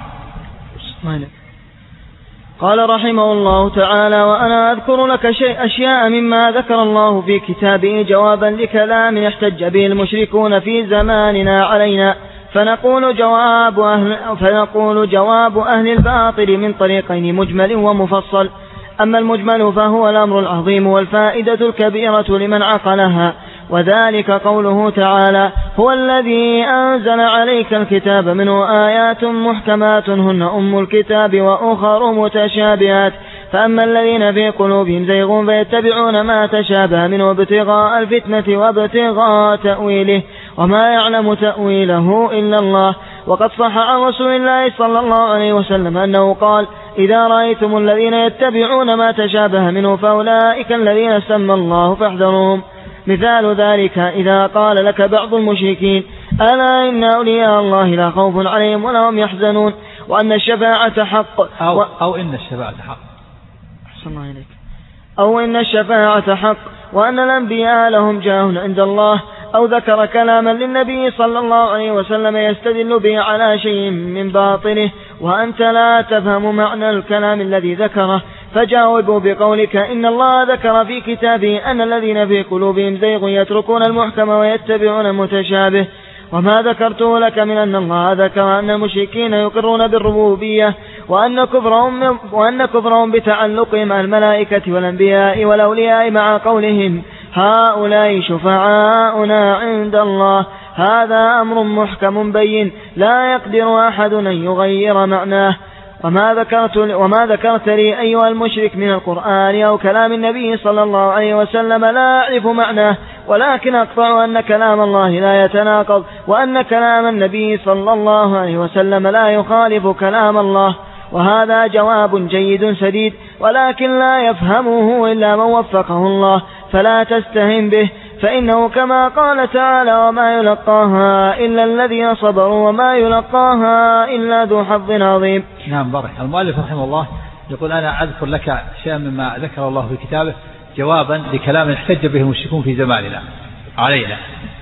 قال رحمه الله تعالى وأنا أذكر لك شيء أشياء مما ذكر الله في كتابه جوابا لكلام يحتج به المشركون في زماننا علينا فنقول جواب أهل, فنقول جواب أهل الباطل من طريقين مجمل ومفصل. أما المجمل فهو الأمر العظيم والفائدة الكبيرة لمن عقلها وذلك قوله تعالى هو الذي أنزل عليك الكتاب منه آيات محكمات هن أم الكتاب وأخر متشابهات فأما الذين في قلوبهم زيغ فيتبعون ما تشابه منه ابتغاء الفتنة وابتغاء تأويله وما يعلم تأويله إلا الله. وقد صح عن رسول الله صلى الله عليه وسلم أنه قال إذا رأيتم الذين يتبعون ما تشابه منه فأولئك الذين سمى الله فاحذروهم. مثال ذلك إذا قال لك بعض المشركين ألا إن أولياء الله لا خوف عليهم ولا هم يحزنون وأن الشفاعة حق أو, أو إن الشفاعة حق أحسن الله إليك أو إن الشفاعة حق وأن الأنبياء لهم جاه عند الله أو ذكر كلاما للنبي صلى الله عليه وسلم يستدل به على شيء من باطنه وأنت لا تفهم معنى الكلام الذي ذكره فجاوبوا بقولك إن الله ذكر في كتابه أن الذين في قلوبهم زيغ يتركون المحكم ويتبعون المتشابه. وما ذكرته لك من أن الله ذكر أن المشركين يقرون بالربوبية وأن كفرهم, وأن كفرهم بتعلقهم مع الملائكة والأنبياء والأولياء مع قولهم هؤلاء شفعاؤنا عند الله هذا أمر محكم بين لا يقدر أحد أن يغير معناه. وما ذكرت, وما ذكرت لي أيها المشرك من القرآن أو كلام النبي صلى الله عليه وسلم لا أعرف معناه ولكن أقطع أن كلام الله لا يتناقض وأن كلام النبي صلى الله عليه وسلم لا يخالف كلام الله. وهذا جواب جيد سديد ولكن لا يفهمه إلا من وفقه الله فلا تستهن به فإنه كما قال تعالى وما يلقاها إلا الذين صبروا وما يلقاها إلا ذو حظ عظيم. نعم بارك. المؤلف رحمه الله يقول أنا أذكر لك شيئا مما ذكر الله في كتابه جوابا لكلام احتج به المشركون في زماننا علينا.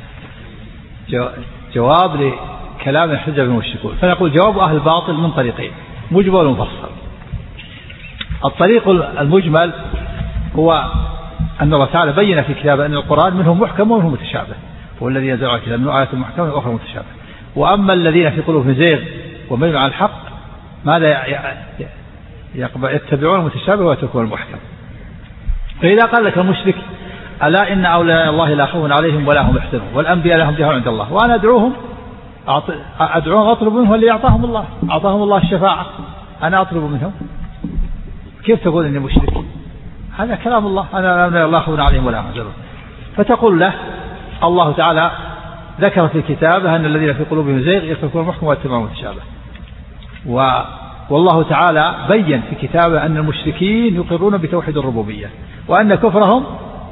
جواب لكلام احتج به المشركون فنقول جواب أهل الباطل من طريقين مجمل ومفصل. الطريق المجمل هو أن الله تعالى بين في كتابه أن القرآن منهم محكم ومنهم متشابه هو الذي ينزل على الكتاب منه آيات محكمة وأخرى متشابه. وأما الذين في قلوبهم زيغ وميل عن الحق ماذا يتبعون المتشابه ويتركون المحكم. فإذا قال لك المشرك ألا إن أولياء الله لا خوف عليهم ولا هم يحزنون والأنبياء لهم جاه عند الله وأنا أدعوهم أدعوهم أطلب منهم اللي أعطاهم الله أعطاهم الله الشفاعة أنا أطلب منهم كيف تقول إني مشرك؟ هذا كلام الله أنا لا خوف عليهم ولا هم يحزنون. فتقول له الله تعالى ذكر في كتابه أن الذين في قلوبهم زيغ يتركون المحكم ويتبعون المتشابه و والله تعالى بين في كتابه أن المشركين يقرون بتوحيد الربوبية وأن كفرهم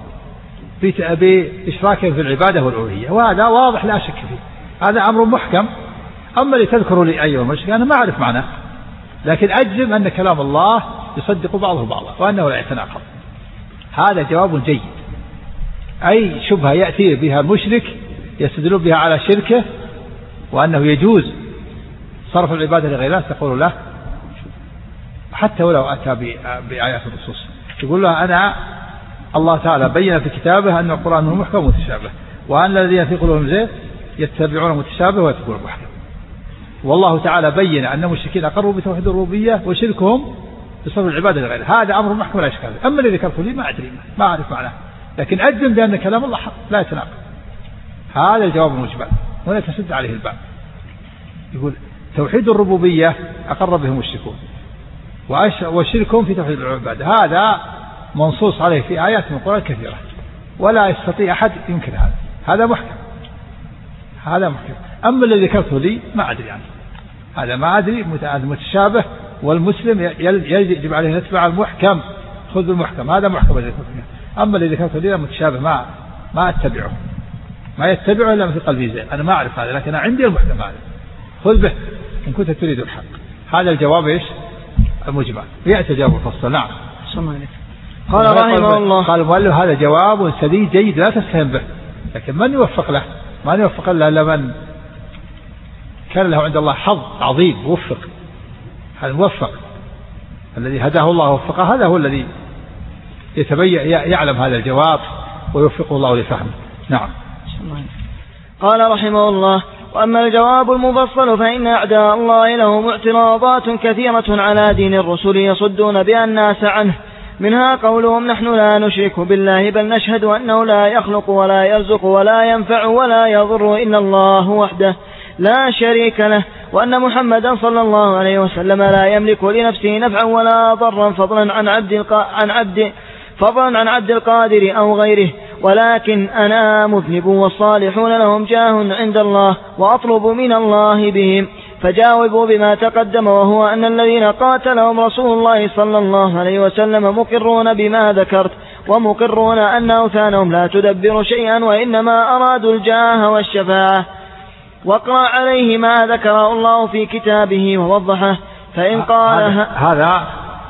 بإشراكهم في العبادة والألوهية وهذا واضح لا شك فيه هذا أمر محكم. أما لتذكروا لي أيها المشرك أنا ما أعرف معناه لكن أجزم أن كلام الله يصدق بعضه بعضا وأنه لا يتناقض. هذا جواب جيد. أي شبهة يأتي بها المشرك يستدل بها على شركه وأنه يجوز صرف العبادة لغير الله، تقول له حتى ولو أتى بآيات النصوص يقول له أنا الله تعالى بين في كتابه أن القرآن هو محكم ومتشابه، وأن الذين في قلوبهم زيغ يتبعون متشابه ويتبعون محكم. والله تعالى بين أن المشركين أقروا بتوحيد الربوبية وشركهم بصرف العبادة لغيره. هذا أمر محكم لا إشكال. أما الذي ذكرته لي ما أدري ما أعرف معناه، لكن أجزم بأن كلام الله حق لا يتناقض. هذا الجواب المجمل ولا تسد عليه الباب. يقول توحيد الربوبية أقر به المشركون وشركهم في توحيد العبادة، هذا منصوص عليه في آيات من القرآن كثيرة ولا يستطيع أحد ينكر هذا. هذا محكم هذا محكم. أما الذي ذكرته لي ما أدري عنه، هذا ما أدري متشابه، والمسلم يجب عليه أن يتبع المحكم، خذ المحكم، هذا محكم. أما الذي ذكرته لي متشابه ما ما أتبعه، ما يتبعه إلا في قلبي زين. أنا ما أعرف هذا، لكن أنا عندي المحكم هذا، خذ به إن كنت تريد الحق. هذا الجواب إيش المجمل. يأتي جواب الفصل. نعم. قال رحمه الله، قال المؤلف هذا جواب سديد جيد لا تستهين به، لكن من يوفق له؟ ما يوفق له إلا من كان له عند الله حظ عظيم وفق. هذا موفق الذي هداه الله وفقه، هذا هو الذي يتبين يعلم هذا الجواب ويوفقه الله لفهمه. نعم. قال رحمه الله: وأما الجواب المفصل فإن أعداء الله لهم اعتراضات كثيرة على دين الرسل يصدون بها الناس عنه، منها قولهم نحن لا نشرك بالله بل نشهد أنه لا يخلق ولا يرزق ولا ينفع ولا يضر إلا الله وحده لا شريك له، وأن محمدا صلى الله عليه وسلم لا يملك لنفسه نفعا ولا ضرا فضلا عن عبد عن عبد فضلا عن عبد القادر أو غيره، ولكن أنا مذنب والصالحون لهم جاه عند الله وأطلب من الله بهم. فجاوبوا بما تقدم، وهو أن الذين قاتلهم رسول الله صلى الله عليه وسلم مقرون بما ذكرت، ومقرون أن أوثانهم لا تدبر شيئا وإنما أرادوا الجاه والشفاعة. واقرأ عليه ما ذكره الله في كتابه ووضحه. فإن قال هذا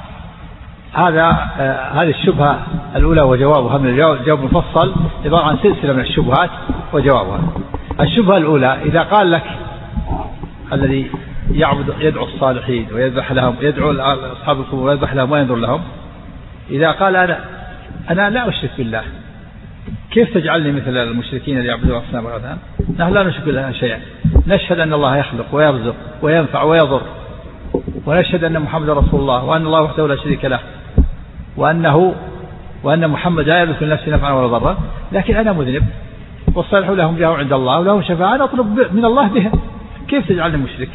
هذا آه هذه الشبهة الأولى وجوابها من الجواب المفصل عبارة عن سلسلة من الشبهات وجوابها. الشبهة الأولى: إذا قال لك الذي يعبد يدعو الصالحين ويذبح لهم، يدعو أصحاب القبور ويذبح لهم وينظر لهم، إذا قال أنا أنا لا أشرك بالله، كيف تجعلني مثل المشركين اللي يعبدون الأصنام والأوثان؟ نحن لا نشرك بالله شيئا، نشهد أن الله يخلق ويرزق وينفع ويضر، ونشهد أن محمد رسول الله، وأن الله وحده لا شريك له، وأنه وأن محمد لا يملك لنفسه نفعا ولا ضرا، لكن أنا مذنب والصالحون لهم جاه عند الله ولهم شفاعة نطلب من الله بها، كيف تجعلني مشرك؟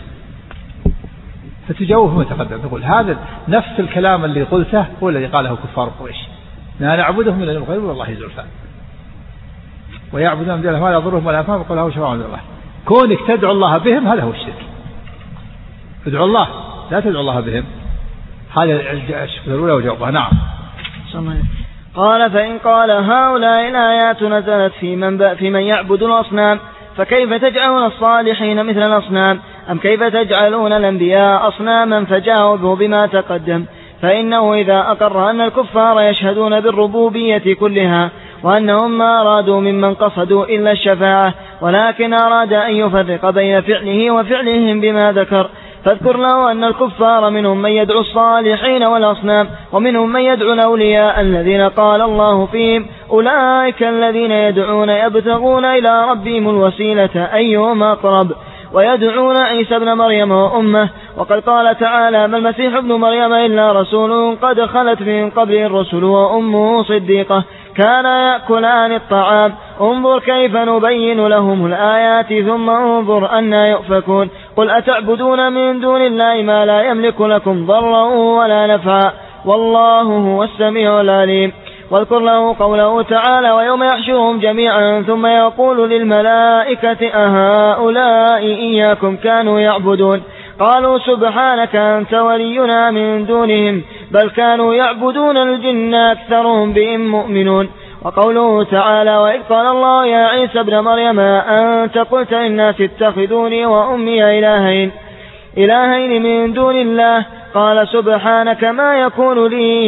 فتجاوب ما تقدم، تقول هذا نفس الكلام اللي قلته هو الذي قاله كفار قريش: لا نعبدهم من الغير والله زلفى ويعبدون من دونه ما لا يضرهم ولا ينفعهم ويقول له شفاعة عند الله. كونك تدعو الله بهم هذا هو الشرك. ادعو الله لا تدعو الله بهم. هذا الشبهة الأولى وجوابها. نعم. قال: فإن قال هؤلاء الآيات نزلت في من في من يعبد الأصنام، فكيف تجعلون الصالحين مثل الأصنام؟ أم كيف تجعلون الأنبياء أصناما؟ فجاوبوا بما تقدم. فإنه إذا أقر أن الكفار يشهدون بالربوبية كلها، وأنهم ما أرادوا ممن قصدوا إلا الشفاعة، ولكن أراد أن يفرق بين فعله وفعلهم بما ذكر، فاذكر له أن الكفار منهم من يدعو الصالحين والأصنام، ومنهم من يدعو الأولياء الذين قال الله فيهم: أولئك الذين يدعون يبتغون إلى ربهم الوسيلة أيهم أقرب، ويدعون عيسى ابن مريم وأمه. وقد قال تعالى: ما المسيح ابن مريم إلا رسول قد خلت من قبله الرسل وأمه صديقة كانا يأكلان الطعام. انظر كيف نبين لهم الآيات ثم انظر أنا يؤفكون. قل أتعبدون من دون الله ما لا يملك لكم ضرا ولا نفعا والله هو السميع العليم. واذكر له قوله تعالى: ويوم يحشرهم جميعا ثم يقول للملائكة أهؤلاء إياكم كانوا يعبدون؟ قالوا سبحانك أنت ولينا من دونهم بل كانوا يعبدون الجن أكثرهم بهم مؤمنون. وقوله تعالى: وإذ قال الله يا عيسى ابن مريم أنت قلت للناس اتخذوني وأمي إلهين إلهين من دون الله قال سبحانك ما يكون لي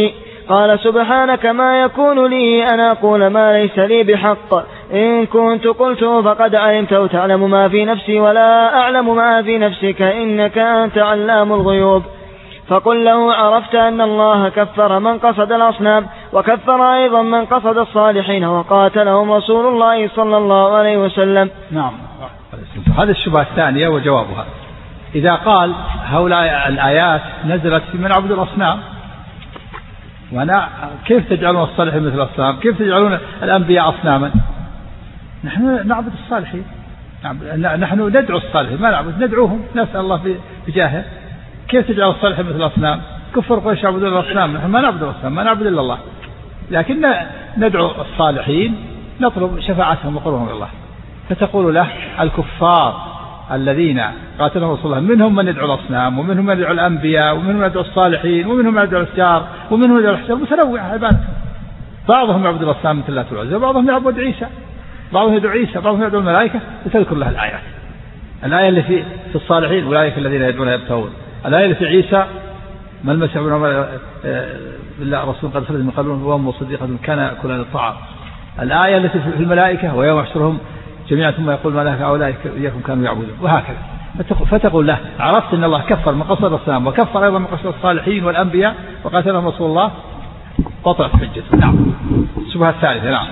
قال سبحانك ما يكون لي أن أقول ما ليس لي بحق إن كنت قلته فقد علمت وتعلم ما في نفسي ولا أعلم ما في نفسك إنك أنت علام الغيوب. فقل له عرفت أن الله كفر من قصد الأصنام وكفر أيضا من قصد الصالحين وقاتلهم رسول الله صلى الله عليه وسلم. نعم. هذا الشبهة الثانية وجوابها. إذا قال هؤلاء الآيات نزلت في من عبد الأصنام، وأنا كيف تجعلون الصالحين مثل الأصنام؟ كيف تجعلون الأنبياء أصناما؟ نحن نعبد الصالحين، نحن ندعو الصالحين ما نعبد، ندعوهم نسأل الله بجاهه. كيف تجعل الصالحين مثل الأصنام؟ كفر قريش يعبدون الأصنام، نحن ما نعبد الأصنام، ما نعبد إلا الله، لكن ندعو الصالحين نطلب شفاعتهم وقربهم إلى الله. فتقول له الكفار الذين قاتلهم رسول الله منهم من يدعو الأصنام ومنهم من يدعو الأنبياء ومنهم من يدعو الصالحين ومنهم من يدعو الأشجار ومنهم من يدعو الحجر، متنوع عباد. بعضهم يعبد الأصنام مثل الله والعزى، وبعضهم يعبد عيسى، بعضهم يدعو عيسى، بعضهم يدعو الملائكة، وتذكر له الآيات. الآية اللي في في الصالحين أولئك الذين يدعون يبتغون. الآية اللي في عيسى ما المسيح ابن عمر بالله رسول قد خرج من قبلهم وهم صديقة كان كل الطعام. الآية التي في الملائكة ويوم يحشرهم جميعا ثم يقول ملائكة أولئك إياكم كانوا يعبدون، وهكذا. فتقول له عرفت أن الله كفر من قصد الأصنام وكفر أيضا من قصد الصالحين والأنبياء وقاتلهم رسول الله، بطلت حجته. نعم. الشبهة الثالثة. نعم.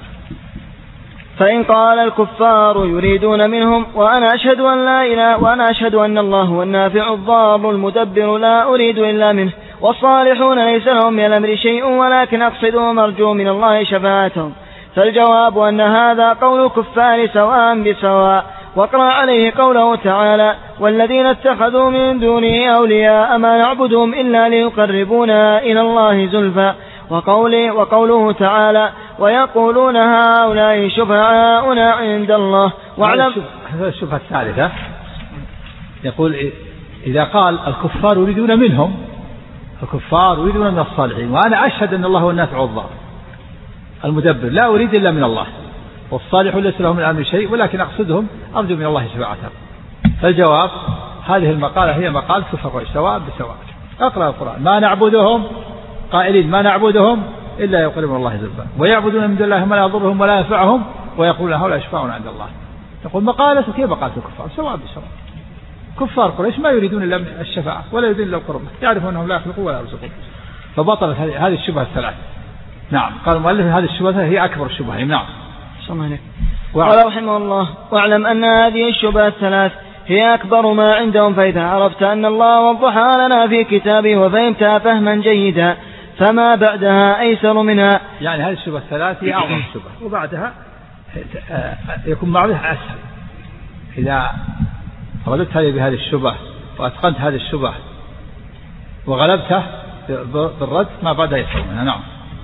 فإن قال الكفار يريدون منهم وأنا أشهد أن لا إله وأنا أشهد أن الله هو النافع الضار المدبر لا أريد إلا منه والصالحون ليس لهم من الأمر شيء ولكن أقصدهم أرجو من الله شفاعتهم، فالجواب أن هذا قول الكفار سواء بسواء. واقرأ عليه قوله تعالى والذين اتخذوا من دونه أولياء ما نعبدهم إلا ليقربونا إلى الله زلفى، وقوله, وقوله تعالى ويقولون هؤلاء شفعاؤنا عند الله. واعلم هذا الشبهة الثالثة، يقول إذا قال الكفار يريدون منهم، الكفار يريدون من الصالحين وأنا أشهد أن الله هو النافع الضار المدبر لا أريد إلا من الله والصالحون ليس لهم من الأمر شيء ولكن أقصدهم أرجو من الله شفاعتهم. فالجواب هذه المقالة هي مقالة كفر سواء بسواء. أقرأ القرآن ما نعبدهم قائلين ما نعبدهم إلا يقربون الله زلفى ويعبدون من دون الله ما لا يضرهم ولا ينفعهم ويقولون هؤلاء شفاعون عند الله. تقول مقالة كيف مقالة الكفار سواء بسواء. كفار قريش ما يريدون إلا الشفاعة ولا يريدون إلا القرب، يعرفون أنهم لا يخلقون ولا يرزقون. فبطلت هذه الشبهة الثلاث. نعم. قال المؤلف هذه الشبهة هي أكبر الشبهة. نعم. قال رحمه الله واعلم أن هذه الشبهة الثلاث هي أكبر ما عندهم، فإذا عرفت أن الله وضحها لنا في كتابه وفهمتها فهما جيدا فما بعدها أيسر منها. يعني هذه الشبهة الثلاث هي أعظم الشبهة وبعدها يكون بعدها أسهل. إذا رددت هذه بهذه الشبهة وأتقنت هذه الشبهة وغلبته بالرد ما بعدها يسهل منها. نعم.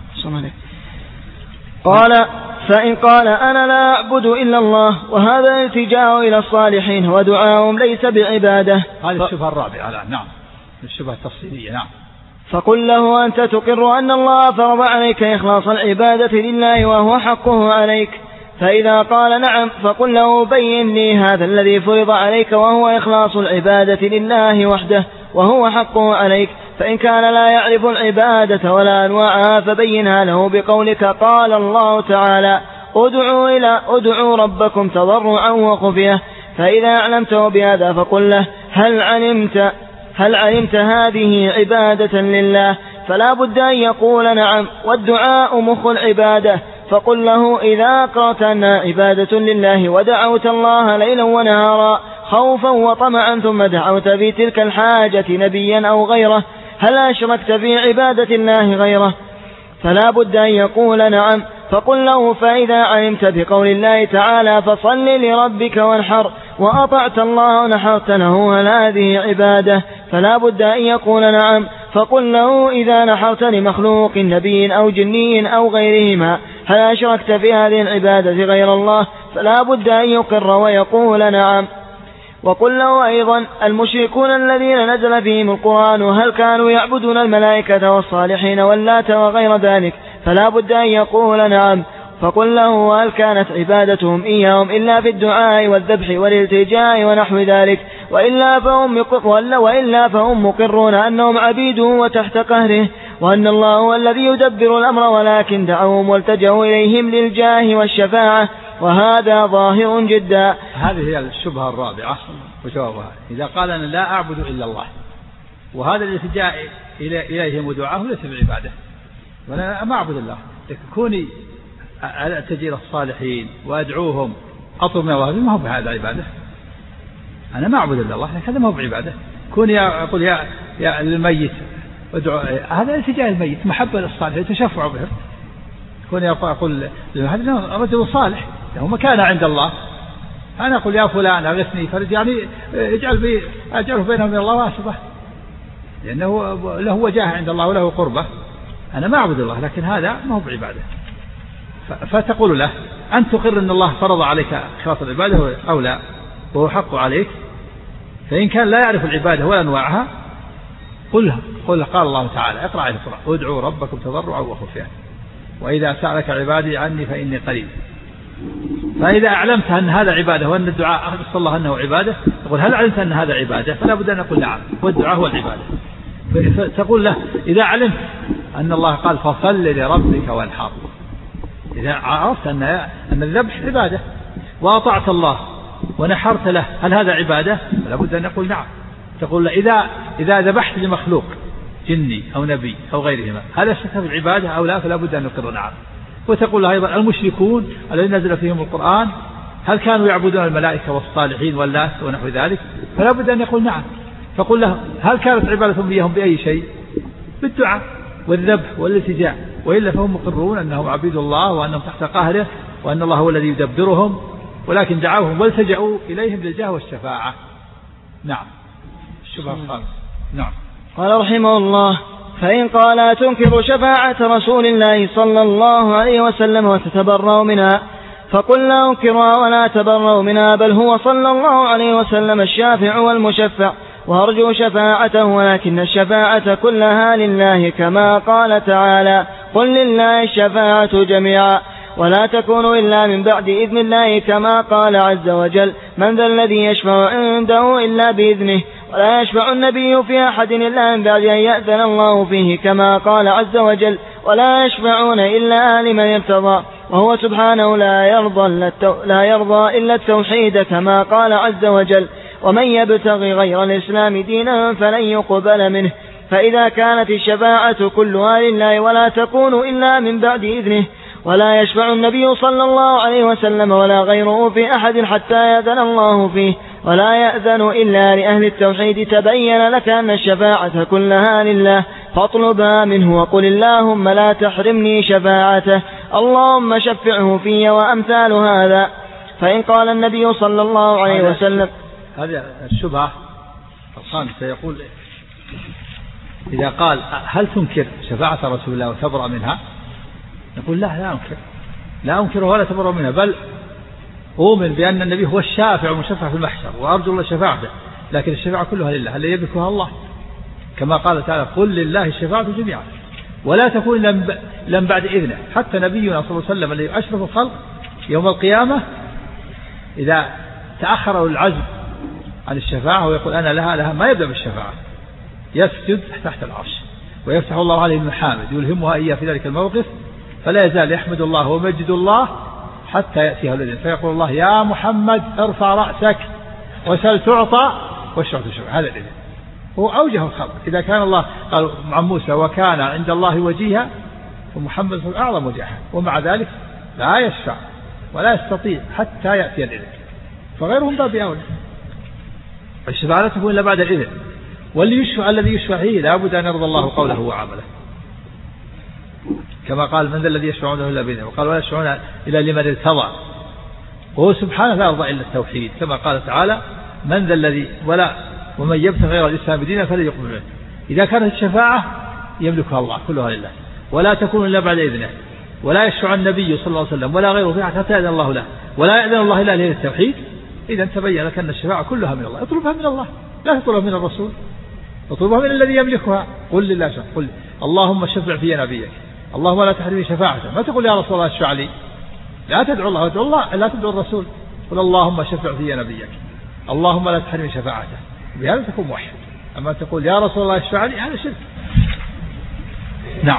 قال فإن قال أنا لا أعبد إلا الله وهذا الالتجاء إلى الصالحين ودعاهم ليس بعبادة. هذه الشبهة الرابعة. نعم. الشبهة التفصيلية. نعم. فقل له أنت تقر أن الله فرض عليك إخلاص العبادة لله وهو حقه عليك، فإذا قال نعم فقل له بين لي هذا الذي فرض عليك وهو إخلاص العبادة لله وحده وهو حقه عليك. فإن كان لا يعرف العبادة ولا أنواعها فبينها له بقولك قال الله تعالى ادعوا إلى ادعوا ربكم تضرعا وخفية. فإذا أعلمته بهذا فقل له هل علمت هل علمت هذه عبادة لله؟ فلا بد أن يقول نعم، والدعاء مخ العبادة. فقل له إذا أقرت أنها عبادة لله ودعوت الله ليلا ونهارا خوفا وطمعا ثم دعوت في تلك الحاجة نبيا أو غيره هل أشركت في عبادة الله غيره؟ فلا بد أن يقول نعم. فقل له فإذا علمت بقول الله تعالى فصل لربك وانحر وأطعت الله ونحرت له هل هذه عبادة؟ فلا بد أن يقول نعم. فقل له إذا نحرت لمخلوق نبي أو جني أو غيرهما هل أشركت في هذه العبادة غير الله؟ فلا بد أن يقر ويقول نعم. وقل له أيضا المشركون الذين نزل فيهم القرآن هل كانوا يعبدون الملائكة والصالحين واللات وغير ذلك؟ فلا بد أن يقول نعم. فقل له هل كانت عبادتهم إياهم إلا في الدعاء والذبح والالتجاء ونحو ذلك وإلا فهم, وإلا فهم مقرون أنهم عبيده وتحت قهره وأن الله هو الذي يدبر الأمر ولكن دعوهم والتجأوا إليهم للجاه والشفاعة، وهذا ظاهر جدا. هذه هي الشبهة الرابعة وجوابها. إذا قال أنا لا أعبد إلا الله، وهذا الالتجاء إليهم ودعاه ليس بعبادة، وأنا ما أعبد الله، كوني أتجي إلى الصالحين وأدعوهم أطلب من الله ما هو بهذا عبادة. أنا ما أعبد إلا الله، هذا ما هو بعبادة. كوني أقول يا يا للميت ادعو، هذا التجاه الميت محبة للصالح يتشفع بهم. كوني أقول هذا رجل صالح له مكانة عند الله، أنا أقول يا فلان أغثني فرج، يعني اجعل بي أجعله بينه وبين الله واسطة، لأنه له وجاهة عند الله وله قربة. أنا ما أعبد الله، لكن هذا ما هو بعبادة. فتقول له أن تقر أن الله فرض عليك إخلاص العبادة أو لا، وهو حق عليك. فإن كان لا يعرف العبادة ولا أنواعها قلها قل قال الله تعالى اقرأ عليه القرآن ادعوا ربكم تضرعا وخفيا وإذا سألك عبادي عني فإني قريب. فإذا أعلمت أن هذا عبادة وأن الدعاء أخلص الله أنه عبادة، تقول هل علمت أن هذا عبادة؟ فلا بد أن نقول نعم، والدعاء هو العبادة. فتقول له إذا علمت أن الله قال فصل لربك وانحر، إذا عرفت أن أن الذبح عبادة وأطعت الله ونحرت له، هل هذا عبادة؟ فلا بد أن نقول نعم. تقول له إذا إذا ذبحت لمخلوق جني أو نبي أو غيرهما هذا اشترك بالعبادة أو لا؟ فلا بد أن نقر نعم. وتقول له أيضا المشركون الذين نزل فيهم القرآن هل كانوا يعبدون الملائكة والصالحين واللات ونحو ذلك؟ فلا بد أن يقول نعم. فقل له هل كانت عبادتهم إياهم بأي شيء؟ بالدعاء والذبح والالتجاء، وإلا فهم مقرون أنهم عبيد الله وأنهم تحت قهره وأن الله هو الذي يدبرهم، ولكن دعوهم والتجأوا إليهم للجاه والشفاعة. نعم. الشبهة الخامسة. نعم. قال رحمه الله: فإن قال تنكر شفاعة رسول الله صلى الله عليه وسلم وتتبرأ منها، فقل لا أنكرها ولا تبرأ منها، بل هو صلى الله عليه وسلم الشافع والمشفع، وأرجو شفاعته، ولكن الشفاعة كلها لله، كما قال تعالى: قل لله الشفاعة جميعا، ولا تكون إلا من بعد إذن الله، كما قال عز وجل: من ذا الذي يشفع عنده إلا بإذنه، ولا يشفع النبي في أحد إلا من بعد أن يأذن الله فيه، كما قال عز وجل: ولا يشفعون إلا لمن ارتضى، وهو سبحانه لا يرضى, لا يرضى إلا التوحيد، كما قال عز وجل: ومن يبتغي غير الإسلام دينا فلن يقبل منه. فإذا كانت الشفاعة كلها لله ولا تكون إلا من بعد إذنه، ولا يشفع النبي صلى الله عليه وسلم ولا غيره في أحد حتى يأذن الله فيه، ولا يأذن إلا لأهل التوحيد، تبين لك أن الشفاعة كلها لله، فاطلبها منه وقل اللهم لا تحرمني شفاعته، اللهم شفعه في، وأمثال هذا. فإن قال النبي صلى الله عليه وسلم هذه الشبهة الخامسة، يقول إذا قال هل تنكر شفاعة رسول الله وتبرأ منها؟ نقول لا لا أنكر لا أنكره ولا تبرأ منها، بل أؤمن بأن النبي هو الشافع والمشفع في المحشر، وأرجو الله شفاعته، لكن الشفاعة كلها لله الذي يملكها الله، كما قال تعالى: قل لله الشفاعة جميعا، ولا تكون لم بعد إذنه. حتى نبينا صلى الله عليه وسلم الذي أشرف الخلق يوم القيامة إذا تأخر العزم عن الشفاعة ويقول أنا لها لها ما يبدأ بالشفاعة، يسجد تحت العرش ويفتح الله عليه المحامد يلهمها إياه في ذلك الموقف، فلا يزال يحمد الله ومجد الله حتى يأتيها الإذن، فيقول الله: يا محمد ارفع رأسك وسل تعطى واشفع تشفع. هذا الإذن هو أوجه الخلق. إذا كان الله قال عن موسى: وكان عند الله وجيها، ومحمد صلى أعظم وجيها، ومع ذلك لا يشفع ولا يستطيع حتى يأتي الإذن، فغيرهم باب أولى. الشفاعة لا تكون إلا بعد الإذن، واللي يشفع الذي يشفع فيه لا بد أن يرضى الله قوله وعمله، كما قال: من ذا الذي يشفع عنده إلا بإذنه، وقال: ولا يشفعون إلا لمن ارتضى، وهو سبحانه لا يرضى إلا التوحيد، كما قال تعالى: من ذا الذي ولا ومن يبتغي غير الإسلام دينا فلن يقبل منه. إذا كانت الشفاعة يملكها الله كلها لله، ولا تكون إلا بعد إذنه، ولا يشفع النبي صلى الله عليه وسلم ولا غيره فيها حتى يأذن الله له، ولا يأذن الله إلا لأهل التوحيد، إذا تبين لك أن الشفاعة كلها من الله. اطلبها من الله، لا تطلبها من الرسول، اطلبها من الذي يملكها. قل لله شفع، قل اللهم شفع في نبيك، اللهم لا تحرمني شفاعته. ما تقول يا رسول الله اشفع لي، لا تدعو الله، ادعو الله، لا تدعو الرسول. قل اللهم شفع في نبيك، اللهم لا تحرمني شفاعته، بهذا تكون موحد. أما تقول يا رسول الله اشفع لي، هذا شرك. نعم.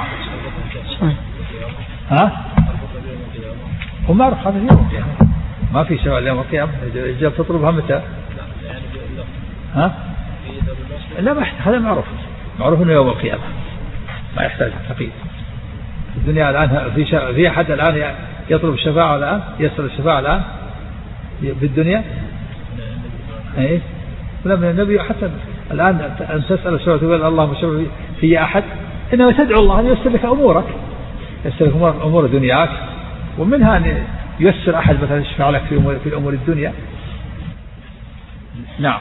ها وما عرف هذا يوم القيامة، ما في شفاعة يوم القيامة. الرجال تطلبها متى؟ ها لا ما يحتاج، هذا معروف معروف انه يوم القيامة ما يحتاج حقيقة. الدنيا الآن في شا... في أحد الآن يطلب الشفاعة الآن، يسأل الشفاعة الآن في الدنيا؟ إيه ولا من النبي حتى الآن أن تسأل الشفاعة تقول اللهم شفع في أحد، إنما تدعو الله أن ييسر لك أمورك، ييسر لك أمور دنياك، ومنها أن ييسر أحد مثلا يشفع لك في أمور في الأمور الدنيا. نعم.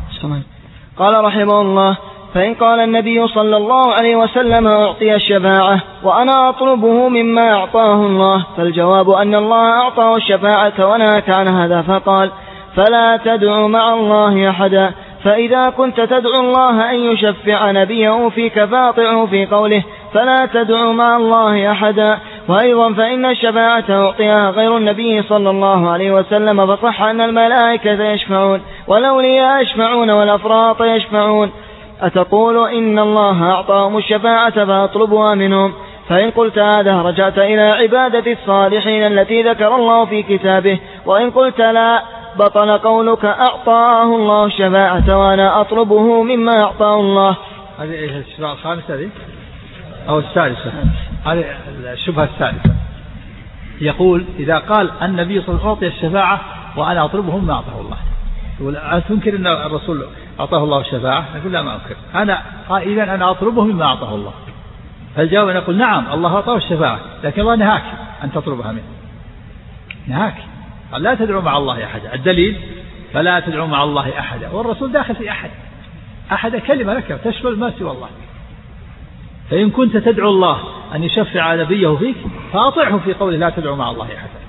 قال رحمه الله: فإن قال النبي صلى الله عليه وسلم أعطي الشفاعة وأنا أطلبه مما أعطاه الله، فالجواب أن الله أعطاه الشفاعة ونهاك عن هذا، فقال: فلا تدعو مع الله أحدا. فإذا كنت تدعو الله أن يشفع نبيه فيك فاطعه في قوله فلا تدعو مع الله أحدا. وأيضا فإن الشفاعة أعطيها غير النبي صلى الله عليه وسلم، فصح أن الملائكة يشفعون والأولياء يشفعون والأفراط يشفعون. أتقول إن الله أعطاهم الشفاعة فأطلبها منهم؟ فإن قلت هذا رجعت إلى عبادة الصالحين التي ذكر الله في كتابه، وإن قلت لا بطل قولك أعطاه الله الشفاعة وأنا أطلبه مما أعطاه الله. هذه الشفاعة الخامسة هذه أو السادسة، هذه الشبهة السادسة. يقول إذا قال النبي صلى الله عليه وسلم أعطي الشفاعة وأنا أطلبه مما أعطاه الله، يقول أتنكر أن الرسول أعطاه الله الشفاعة؟ نقول لا ما أنكر، أنا إذن أنا أطلبه مما أعطاه الله. فالجواب نقول نعم الله أعطاه الشفاعة، لكن الله نهاك أن تطلبها منه، نهاك قال لا تدعو مع الله أحدا. الدليل فلا تدعو مع الله أحدا، والرسول داخل في أحد، أحد كلمة لك تشمل ما سوى الله. فإن كنت تدعو الله أن يشفع نبيه فيك فأطعه في قوله لا تدعو مع الله أحدا.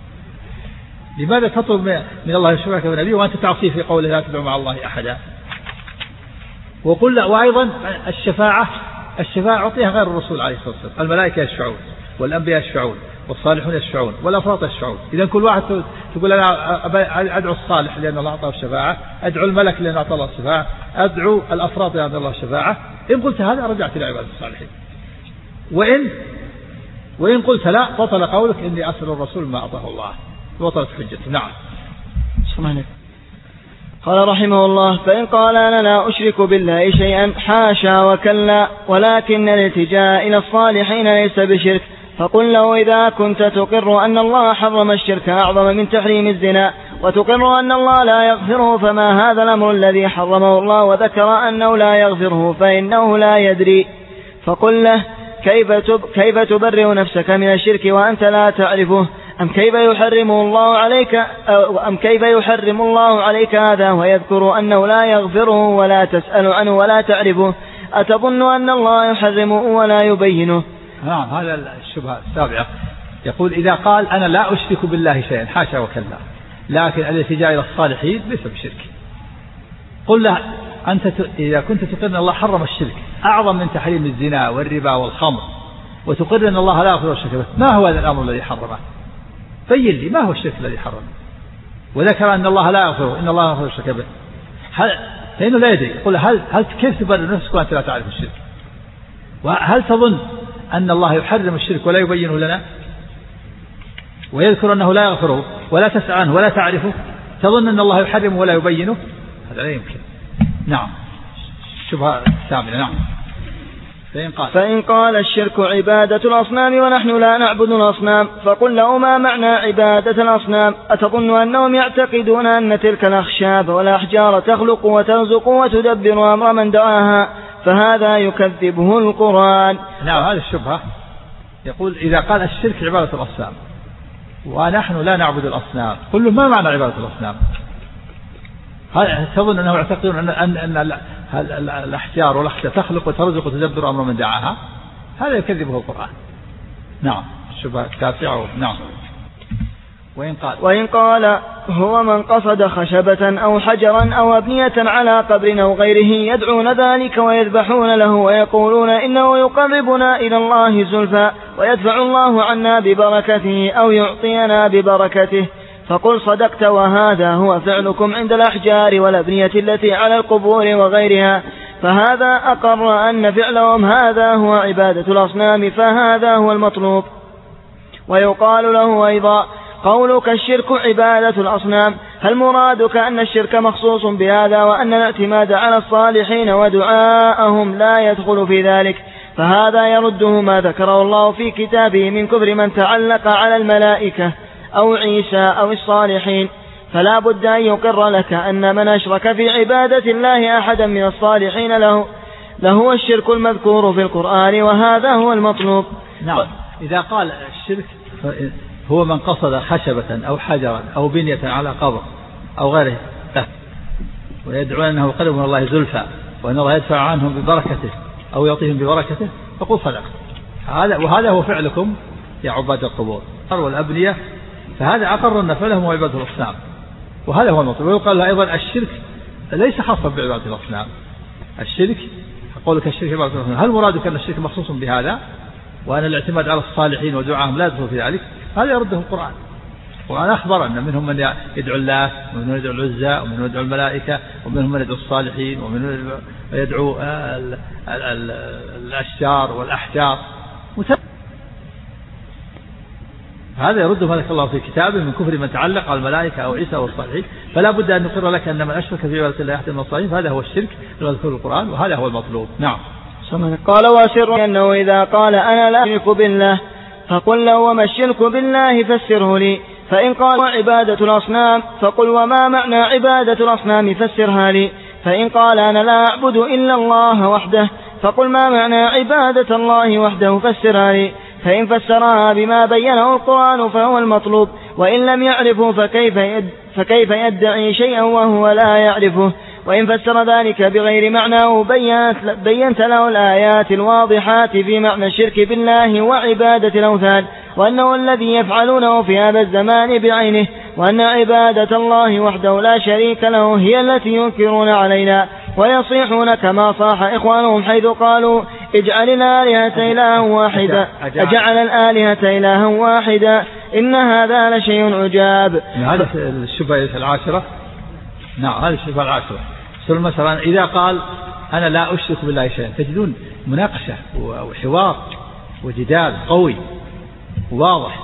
لماذا تطلب من الله يشفعك ونبيه وأنت تعصيه في قوله لا تدعو مع الله أحدا؟ وقل وأيضا الشفاعة الشفاعة أعطيها غير الرسول عليه الصلاة والسلام، الملائكة يشفعون والأنبياء يشفعون والصالحون يشفعون والأفراط يشفعون. إذا كل واحد تقول أنا أدعو الصالح لأن الله أعطاه الشفاعة، أدعو الملك لأن أعطاه الله الشفاعة، أدعو الأفراط لأن الله الشفاعة. إن قلت هذا رجعت إلى عبادة الصالحين، وإن وإن قلت لا بطل قولك إني أسأل الرسول ما أعطاه الله، بطلت حجته. نعم. سبحانك. قال رحمه الله: فإن قال أنا لا أشرك بالله شيئا حاشا وكلا، ولكن الالتجاء إلى الصالحين ليس بشرك، فقل له إذا كنت تقر أن الله حرم الشرك أعظم من تحريم الزنا، وتقر أن الله لا يغفره، فما هذا الأمر الذي حرمه الله وذكر أنه لا يغفره فإنه لا يدري. فقل له كيف, تب كيف تبرئ نفسك من الشرك وأنت لا تعرفه؟ أم كيف يحرم الله عليك أم كيف يحرم الله عليك هذا ويذكر أنه لا يغفره ولا تسأل عنه ولا تعرفه؟ أتظن أن الله يحرمه ولا يبينه؟ نعم. هذا الشبهة السابعة. يقول إذا قال أنا لا أشرك بالله شيئا حاشا وكلا، لكن الالتجاء إلى الصالحين ليس بشرك، قل له أنت إذا كنت تقر أن الله حرم الشرك أعظم من تحريم الزنا والربا والخمر، وتقر أن الله لا يغفر الشرك، ما هو هذا الأمر الذي حرمه؟ بين لي ما هو الشرك الذي حرمه، وذكر أن الله لا يغفره إن الله يغفر الشرك به، هل فإنه لا يدري. قل هل هل كيف تبرر نفسك وأنت لا تعرف الشرك؟ وهل تظن أن الله يحرم الشرك ولا يبينه لنا، ويذكر أنه لا يغفره ولا تسأل عنه ولا تعرفه؟ تظن أن الله يحرمه ولا يبينه؟ هذا لا يمكن. نعم. شبهة الثامنة. نعم. فإن قال, فإن قال الشرك عبادة الأصنام ونحن لا نعبد الأصنام، فقل له ما معنى عبادة الأصنام؟ أتظن أنهم يعتقدون أن تلك الأخشاب والأحجار تخلق وترزق وتدبر أمر من دعاها؟ فهذا يكذبه القرآن. نعم. هذه الشبهة. يقول إذا قال الشرك عبادة الأصنام ونحن لا نعبد الأصنام، قل له ما معنى عبادة الأصنام؟ هل تظن أنه يعتقدون أن, أن, أن الأحجار والأخشاب تخلق وترزق وتدبر أمر من دعاها؟ هذا يكذبه القرآن. نعم. الشبهة التاسعة. نعم. وإن قال وإن قال هو من قصد خشبة أو حجرا أو أبنية على قبر أو غيره يدعون ذلك ويذبحون له ويقولون إنه يقربنا إلى الله زلفى ويدفع الله عنا ببركته أو يعطينا ببركته، فقل صدقت، وهذا هو فعلكم عند الأحجار والأبنية التي على القبور وغيرها، فهذا أقر أن فعلهم هذا هو عبادة الأصنام، فهذا هو المطلوب. ويقال له أيضا: قولك الشرك عبادة الأصنام، هل مرادك أن الشرك مخصوص بهذا وأن الاعتماد على الصالحين ودعاءهم لا يدخل في ذلك؟ فهذا يرده ما ذكره الله في كتابه من كفر من تعلق على الملائكة أو عيسى أو الصالحين. فلا بد أن يقر لك أن من أشرك في عبادة الله أحدا من الصالحين له لهو الشرك المذكور في القرآن، وهذا هو المطلوب. نعم. إذا قال الشرك هو من قصد خشبة أو حجرا أو بنية على قبر أو غيره له ويدعون أنه قرب من الله زلفى وأن الله يدفع عنهم ببركته أو يعطيهم ببركته، فقل صدق. هذا وهذا هو فعلكم يا عباد القبور والأبنية، فهذا أقر أن فعلهم هو عبادة الأصنام، وهذا هو المطلوب. ويقال أيضا الشرك ليس خاصا بعبادة الأصنام، الشرك قولك الشرك عبادة الأصنام، هل مرادك أن الشرك مخصوص بهذا وأن الاعتماد على الصالحين ودعاهم لا يدخل في ذلك؟ هذا يرده القرآن. القرآن أخبر أن منهم من يدعو الله ومنهم من يدعو العزى ومنهم من يدعو الملائكة ومنهم من يدعو الصالحين ومنهم من يدعو الأشجار والأحجار. هذا يرد ما ذكر الله في كتابه من كفر من تعلق على الملائكة أو عيسى والصالحين. فلا بد أن نقر لك أن من أشرك في عبادة الله أحد من الصالحين فهذا هو الشرك المذكور في القرآن، وهذا هو المطلوب. نعم. قال: وسر أنه إذا قال أنا لا أشرك بالله فقل له: وما الشرك بالله فسره لي. فإن قال عبادة الأصنام فقل: وما معنى عبادة الأصنام فسرها لي. فإن قال أنا لا أعبد إلا الله وحده فقل: ما معنى عبادة الله وحده فسرها لي. فإن فسرها بما بينه القرآن فهو المطلوب، وإن لم يعرفه فكيف, يد فكيف يدعي شيئا وهو لا يعرفه. وإن فسر ذلك بغير معناه بينت, بينت له الآيات الواضحات في معنى الشرك بالله وعبادة الأوثان، وأنه الذي يفعلونه في هذا الزمان بعينه، وأن عبادة الله وحده لا شريك له هي التي ينكرون علينا ويصيحون كما صاح إخوانهم حيث قالوا: اجعل الآلهة إلها واحدا أجعل الآلهة إلها واحدا إن هذا لشيء عجاب. هذا الشبهة العاشرة. نعم، هذه الشبهة العاشرة. مثلا إذا قال أنا لا أشرك بالله شيئا، تجدون مناقشة وحوار وجدال قوي واضح.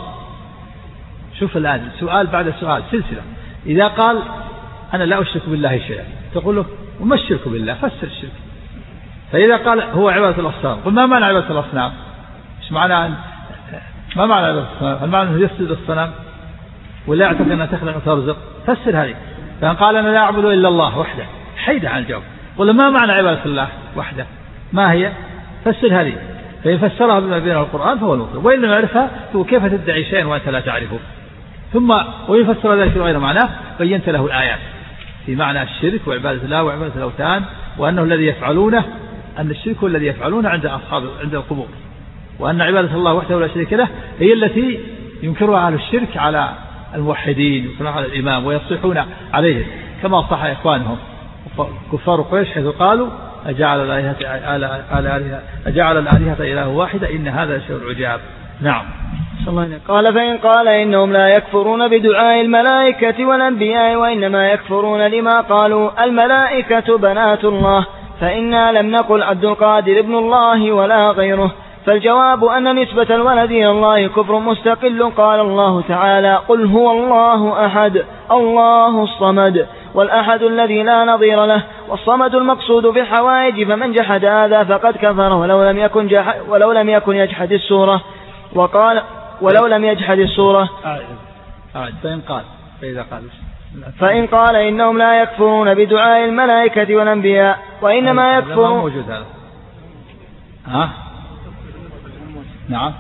شوف الآن سؤال بعد سؤال سلسلة. إذا قال أنا لا أشرك بالله شيئا تقول له: وما الشرك بالله؟ فسر الشرك. فإذا قال هو عبادة الأصنام، قل: ما معنى عبادة الأصنام؟ إيش معنى أن ما معنى عبادة الأصنام؟ هل معنى أنه يسجد الصنم ولا يعتقد أنها تخلق وترزق؟ فسر هذه. فإن قال أنا لا أعبد إلا الله وحده حيد عن الجواب. قل: ما معنى عبادة الله وحده؟ ما هي؟ فسر هذه. فإن فسرها بما بينه القرآن فهو المطلوب، وإن لم يعرفها فكيف تدعي شيئا وأنت لا تعرفه؟ ثم وإن فسر ذلك بغير معناه بينت له الآيات في معنى الشرك وعبادة الله وعبادة الأوثان، وأنه الذي يفعلونه أن الشرك هو الذي يفعلونه عند أصحاب عند القبور، وأن عبادة الله وحده لا شريك له هي التي ينكرها أهل الشرك على الموحدين وينكرها على الإمام ويصيحون عليه كما صح إخوانهم كفار قريش حيث قالوا: أجعل الآلهة أجعل الآلهة إله واحدة إن هذا شيء عجاب. نعم. قال: فإن قال إنهم لا يكفرون بدعاء الملائكة والأنبياء وإنما يكفرون لما قالوا الملائكة بنات الله، فإنا لم نقل عبد القادر ابن الله ولا غيره. فالجواب أن نسبة الولد إلى الله كفر مستقل. قال الله تعالى: قل هو الله أحد الله الصمد، والأحد الذي لا نظير له، والصمد المقصود بالحوائج، فمن جحد هذا فقد كفر ولو لم يكن جح ولو لم يكن يجحد السورة. وقال: ولو لم يجحد السورة. فإن قال فإذا قال فإن قال إنهم لا يكفرون بدعاء الملائكة والأنبياء وإنما يكفرون. موجود هذا. ها؟ نعم.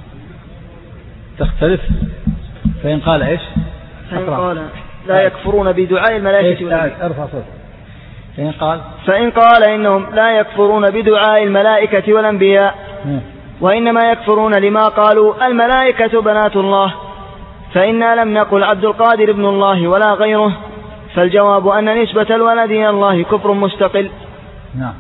تختلف. فإن قال إيش؟ فإن قال لا يكفرون بدعاء الملائكة والأنبياء. ارفع صوت. فإن قال فإن قال إنهم لا يكفرون بدعاء الملائكة والأنبياء وإنما يكفرون لما قالوا الملائكة بنات الله، فإنا لم نقل عبد القادر ابن الله ولا غيره. فالجواب أن نسبة الولد إلى الله كفر مستقل. نعم.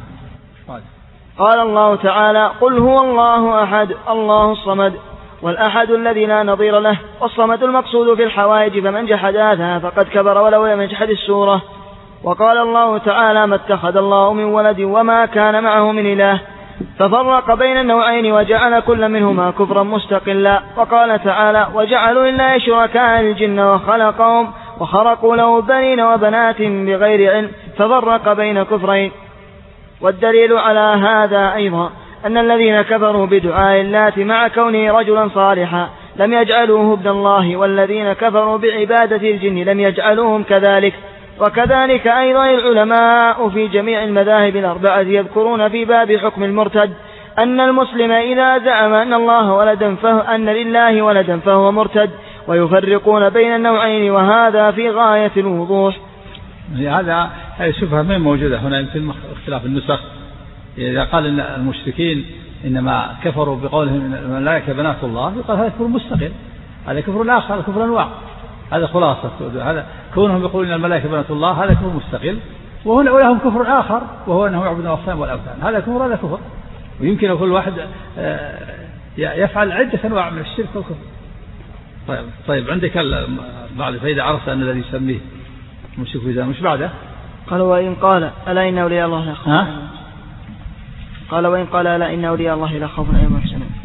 قال الله تعالى: قل هو الله أحد الله الصمد، والأحد الذي لا نظير له، والصمد المقصود في الحوائج، فمن جحد هذا فقد كبر ولو لم يجحد السورة. وقال الله تعالى ما اتخذ الله من ولد وما كان معه من إله، ففرق بين النوعين وجعل كل منهما كفرا مستقلا. وقال تعالى وجعلوا لله شركاء الجن وخلقهم وخرقوا له بنين وبنات بغير علم، ففرق بين كفرين. والدليل على هذا أيضا أن الذين كفروا بدعاء اللات مع كونه رجلا صالحا لم يجعلوه ابن الله، والذين كفروا بعبادة الجن لم يجعلوهم كذلك. وكذلك أيضا العلماء في جميع المذاهب الأربعة يذكرون في باب حكم المرتد أن المسلم إذا زعم أن الله ولدا فهو أن لله ولدا فهو مرتد، ويفرقون بين النوعين، وهذا في غاية الوضوح. هذا شوفها من موجودة هنا يمكن اختلاف النسخ. إذا قال إن المشركين إنما كفروا بقولهم الملائكة بنات الله، يقال هذا كفر مستقل، هذا كفر آخر، كفر أنواع. هذا خلاصة هذا كونهم يقولون إن الملائكة بنات الله، هذا كفر مستقل. وهنا ولهم كفر آخر وهو أنهم يعبدون الأصنام والأوثان، هذا كفر هذا كفر. ويمكن كل واحد يفعل عدة أنواع من الشرك والكفر. طيب طيب عندك بعد فإذا عرفت أن الذي يسميه مشرك في ذلك مش بعده. قال وإن قال ألا إن أولياء الله لا خوف قال وإن قال ألا إن أولياء الله لا خوف عليهم ولا هم يحزنون.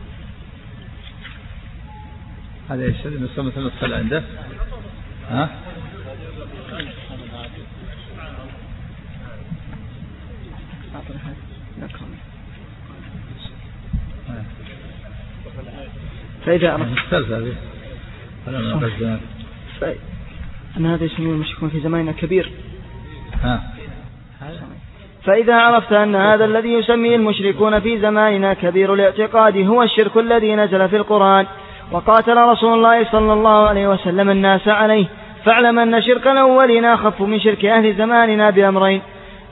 هذا ايش اللي نسمى مثل عنده؟ ها؟ فإذا أردت أن هذا يسمون المشركون في زماننا كبير. ها. فإذا عرفت أن هذا الذي يسميه المشركون في زماننا كبير الاعتقاد هو الشرك الذي نزل في القرآن وقاتل رسول الله صلى الله عليه وسلم الناس عليه، فاعلم أن شرك الأولين أخف من شرك أهل زماننا بأمرين: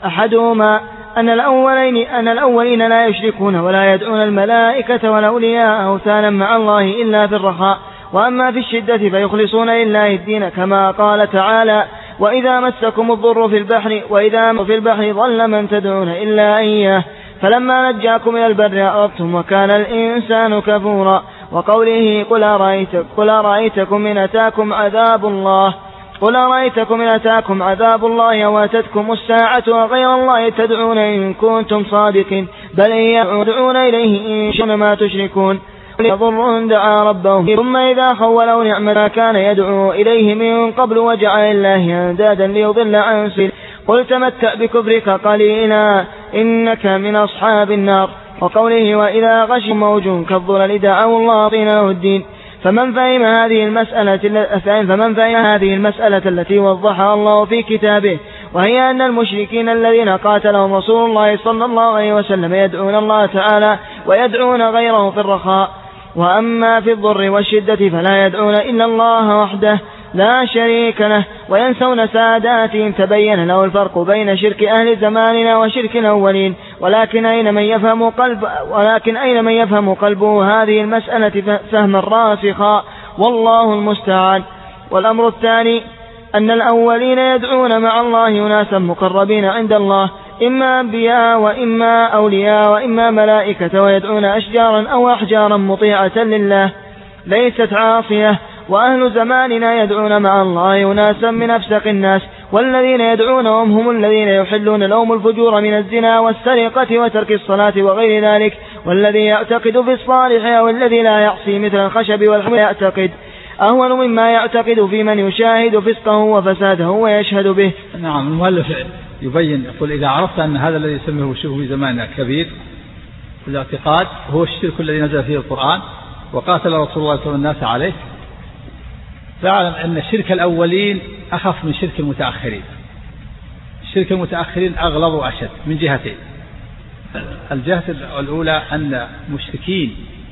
أحدهما أن الأولين, أن الأولين لا يشركون ولا يدعون الملائكة والأولياء أوثانا مع الله إلا في الرخاء، وأما في الشدة فيخلصون لله الدين، كما قال تعالى: وإذا مسكم الضر في البحر وإذا في البحر ضل من تدعون إلا إياه فلما نجاكم إلى البر أعرضتم وكان الإنسان كفورا. وقوله: قل أرأيتكم, قل أرأيتكم إن أتاكم عذاب الله قل أرأيتكم إن أتاكم عذاب الله وأتتكم الساعة وغير الله تدعون إن كنتم صادقين، بل إياه تدعون إليه إن شئتم ما تشركون. يضر دعا ربه ثم إذا خوله نعمة كان يدعو إليه من قبل وجعل الله أندادا ليضل عن سبيله. قل تمتع بكفرك قليلا إنك من أصحاب النار. وقوله: وإذا غشي موج كالظلل دعوا الله طين له الدين. فمن فهم هذه المسألة فمن فهم هذه المسألة التي وضحها الله في كتابه، وهي أن المشركين الذين قاتلهم رسول الله صلى الله عليه وسلم يدعون الله تعالى ويدعون غيره في الرخاء، وأما في الضر والشدة فلا يدعون إلا الله وحده لا شريك له وينسون ساداتهم، تبين له الفرق بين شرك أهل زماننا وشرك الأولين. ولكن أين من يفهم قلب ولكن أين من يفهم قلبه هذه المسألة فهما راسخا، والله المستعان. والأمر الثاني أن الأولين يدعون مع الله أناسا مقربين عند الله، إما أنبياء وإما أولياء وإما ملائكة، ويدعون أشجارا أو أحجارا مطيعة لله ليست عاصية. وأهل زماننا يدعون مع الله أناسا من أفسق الناس، والذين يدعونهم هم الذين يحلون لهم الفجور من الزنا والسرقة وترك الصلاة وغير ذلك، والذي يعتقد في الصالح أو الذي لا يعصي مثل الخشب والحمى يعتقد أهون مما يعتقد في من يشاهد فسقه وفساده ويشهد به. نعم. المؤلف يبين يقول: إذا عرفت أن هذا الذي يسميه الشرك في زماننا كبير الاعتقاد هو الشرك الذي نزل فيه القرآن وقاتل رسول الله صلى الله عليه وسلم الناس عليه، فاعلم أن شرك الأولين أخف من شرك المتأخرين. شرك المتأخرين أغلظ وأشد من جهتين: الجهة الأولى أن مشركين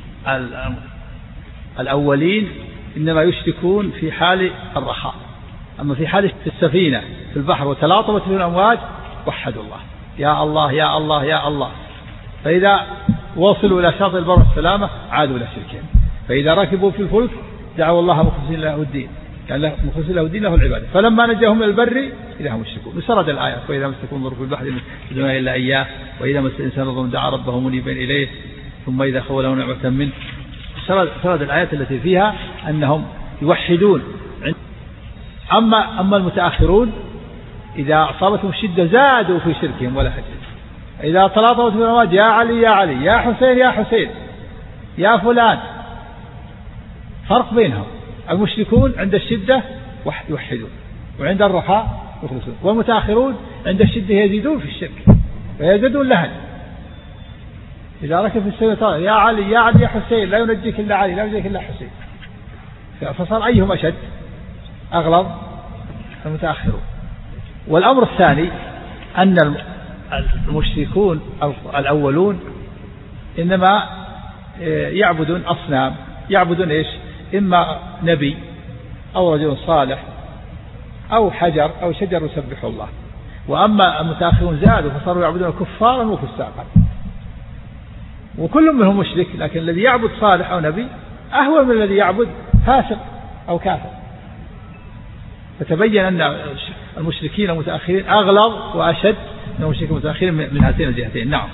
الأولين إنما يشركون في حال الرخاء، أما في حال السفينة في البحر وتلاطمت في الأمواج وحدوا الله، يا الله يا الله يا الله، فإذا وصلوا إلى شاطئ البر والسلامة عادوا إلى شركهم، فإذا ركبوا في الفلك دعوا الله مخلصين له الدين، كان له مخلصين له الدين له العبادة، فلما نجاهم من البر إذا هم يشركون. بسرد الآية: وإذا مسكم ضر في البحر دون إلا إياه وإذا مس الإنسان ضر دعا ربه منيبا إليه ثم إذا خوله نعمة منه. سرد الآيات التي فيها أنهم يوحدون. أما أما المتأخرون إذا أصابتهم الشدة زادوا في شركهم ولا حجة. إذا تلاطمت في الأموات يا علي يا علي يا حسين يا حسين يا فلان. فرق بينهم. المشركون عند الشدة يوحدون وعند الرخاء يخلصون، والمتأخرون عند الشدة يزيدون في الشرك ويزيدون لهن. إذا ركب في السيارة يا علي يا علي يا حسين لا ينجيك إلا علي لا ينجيك إلا حسين، فصار أيهم أشد أغلظ المتأخرون. والأمر الثاني أن المشركون الأولون إنما يعبدون أصنام، يعبدون إيش؟ إما نبي أو رجل صالح أو حجر أو شجر يسبح الله. وأما المتأخرون زادوا فصاروا يعبدون كفارا وفساقا، وكل منهم مشرك، لكن الذي يعبد صالح أو نبي أهون من الذي يعبد فاسق أو كافر. فتبين أن المشركين المتأخرين أغلظ وأشد من المشركين المتأخرين من هاتين الجهتين. نعم.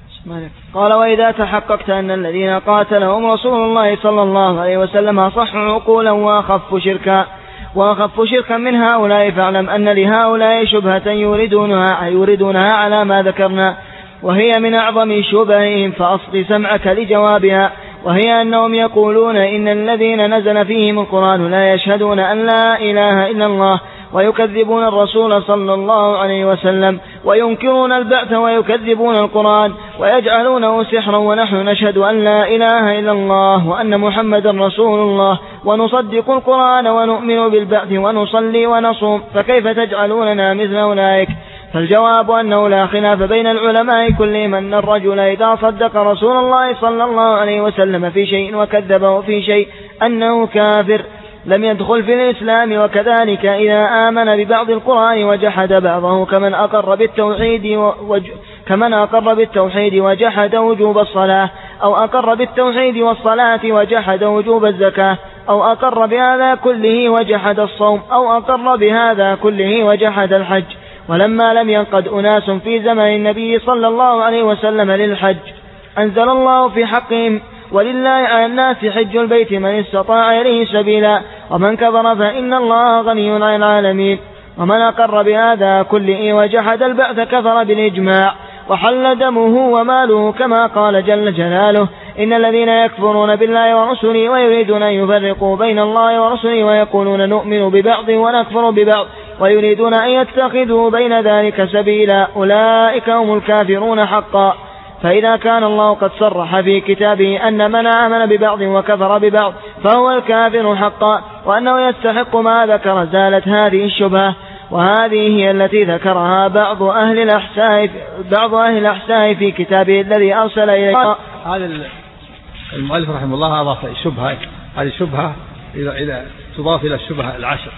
قال وإذا تحققت أن الذين قاتلهم رسول الله صلى الله عليه وسلم أصح عقولا وأخف شركا وأخف شركا من هؤلاء فاعلم أن لهؤلاء شبهة يوردونها, يوردونها على ما ذكرنا، وهي من أعظم شبههم، فأصغ سمعك لجوابها، وهي أنهم يقولون إن الذين نزل فيهم القرآن لا يشهدون أن لا إله إلا الله، ويكذبون الرسول صلى الله عليه وسلم، وينكرون البعث ويكذبون القرآن، ويجعلونه سحرا، ونحن نشهد أن لا إله إلا الله وأن محمد رسول الله، ونصدق القرآن ونؤمن بالبعث ونصلي ونصوم، فكيف تجعلوننا مثل أولئك؟ فالجواب أنه لا خلاف بين العلماء كلهم أن الرجل إذا صدق رسول الله صلى الله عليه وسلم في شيء وكذبه في شيء أنه كافر لم يدخل في الإسلام. وكذلك إذا آمن ببعض القرآن وجحد بعضه كمن أقر بالتوحيد وج... كمن أقر بالتوحيد وجحد وجوب الصلاة، أو أقر بالتوحيد والصلاة وجحد وجوب الزكاة، أو أقر بهذا كله وجحد الصوم، أو أقر بهذا كله وجحد الحج. ولما لم ينقد أناس في زمن النبي صلى الله عليه وسلم للحج أنزل الله في حقهم ولله على الناس حج البيت من استطاع إليه سبيلا، ومن كفر فإن الله غني عن العالمين. ومن أقر بهذا كله وجحد البعث كفر بالإجماع وحل دمه وماله، كما قال جل جلاله إن الذين يكفرون بالله ورسله ويريدون أن يفرقوا بين الله ورسله ويقولون نؤمن ببعض ونكفر ببعض ويريدون أن يتخذوا بين ذلك سبيلا أولئك هم الكافرون حقا. فإذا كان الله قد صرح في كتابه أن من آمن ببعض وكفر ببعض فهو الكافر حقا وأنه يستحق ما ذكر، زالت هذه الشبهة، وهذه هي التي ذكرها بعض أهل الأحساء بعض أهل الأحساء في كتابه الذي أرسل إليه. هذا المؤلف رحمه الله أضاف شبهة، هذه شبهة إلى تضاف إلى الشبهة العشر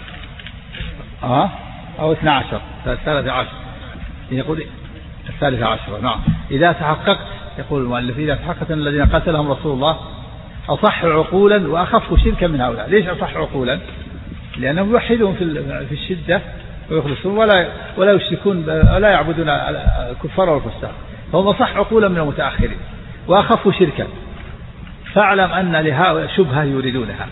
أه؟ أو اثنى عشر الثالثة عشر، يقول الثالثة عشر. نعم. إذا تحققت، يقول المؤلف إذا تحققت أن الذين قتلهم رسول الله أصح عقولا وأخف شركا من هؤلاء. ليش أصح عقولا؟ لأنهم يوحدون في الشدة ويخلصون ولا ولا يشركون ولا يعبدون الكفار والفساق، فهم أصح عقولا من المتأخرين وأخف شركا. فاعلم أن لهؤلاء شبهة يريدونها،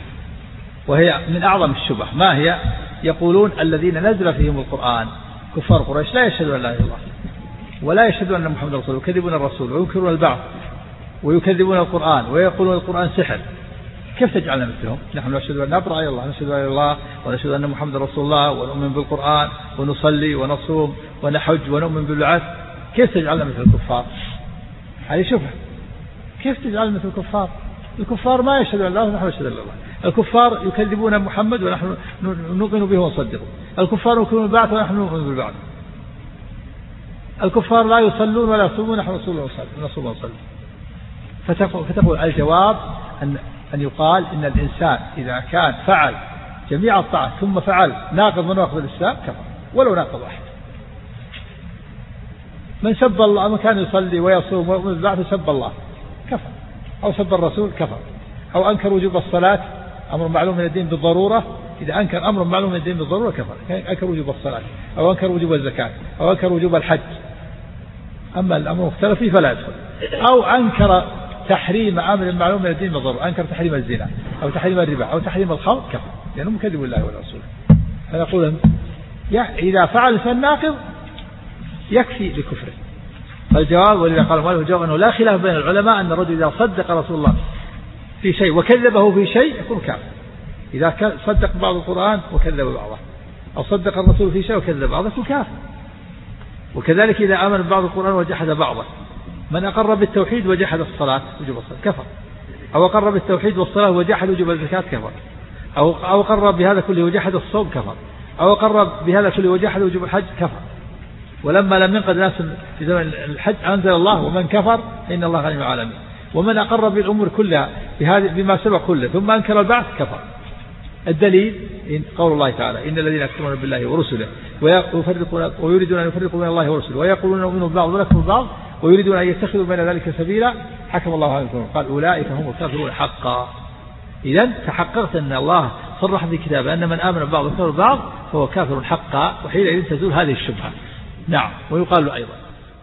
وهي من أعظم الشبه. ما هي؟ يقولون الذين نزل فيهم القرآن كفار قريش لا يشهدون أن لا إله إلا الله ولا يشهدون أن محمد رسول الله، يكذبون الرسول وينكرون البعث ويكذبون القرآن ويقولون القرآن سحر. كيف تجعلنا مثلهم؟ نحن نشهد أن نبرأ إلى الله، نشهد أن الله ونشهد أن محمد رسول الله ونؤمن بالقرآن ونصلي ونصوم ونحج ونؤمن بالبعث. كيف تجعلنا مثل الكفار؟ هذه شبهة. كيف تجعلنا مثل الكفار؟ الكفار ما يشهدون أن الله ونحن نشهد أن الله. الكفار يكذبون محمد ونحن نؤمن به ونصدقه. الكفار ينكرون البعث ونحن نؤمن بالبعث. الكفار لا يصلون ولا يصومون نحن نصوم ونصلي. فتقول الجواب أن أن يقال إن الإنسان إذا كان فعل جميع الطاعات ثم فعل ناقض من نواقض الإسلام كفر ولو ناقض واحد. من سب الله، من كان يصلي ويصوم ويؤمن بالبعث سب الله كفر، أو سب الرسول كفر، أو أنكر وجوب الصلاة أمر معلوم من الدين بالضرورة، إذا أنكر أمر معلوم من الدين بالضرورة كفر، أنكر وجوب الصلاة أو أنكر وجوب الزكاة أو أنكر وجوب الحج. أما الأمر مختلف فيه فلا يدخل. أو أنكر تحريم أمر معلوم من الدين بالضرورة، أنكر تحريم الزنا أو تحريم الربا أو تحريم الخمر كفر، لأنه مكذب الله ورسوله. فنقول إذا فعل فالناقض يكفي بكفره. فالجواب ولذا قال مالك الجواب أنه لا خلاف بين العلماء أن الرجل إذا صدق رسول الله في شيء وكذبه في شيء يكون كافر. إذا صدق بعض القرآن وكذب بعضه، أو صدق الرسول في شيء وكذب بعضه يكون كافر. وكذلك إذا آمن ببعض القرآن وجحد بعضه، من أقر بالتوحيد وجحد الصلاة وجوب الصلاة كفر، أو أقر بالتوحيد والصلاة وجحد وجوب الزكاة كفر، أو أو أقر بهذا كله وجحد الصوم كفر، أو أقر بهذا كله وجحد وجوب الحج كفر. ولما لم ينقض ناس في زمن الحج أنزل الله ومن كفر إن الله غني العالمين. ومن أقر بالأمور كلها بهذه بما سبق كله ثم أنكر البعث كفر. الدليل قول الله تعالى إن الذين يكفرون بالله ورسله ويفرقون ويريدون أن يفرقوا بين الله ورسله ويقولون نؤمن ببعض ونكفر ببعض ويريدون أن يتخذوا بين ذلك سبيلا حكم الله على الكفر قال أولئك هم الكافرون حقا. إذن تحققت أن الله صرح في كتابه أن من آمن ببعض وكفر ببعض فهو كافر حقا، وحينئذ تزول هذه الشبهة. نعم. ويقال له أيضا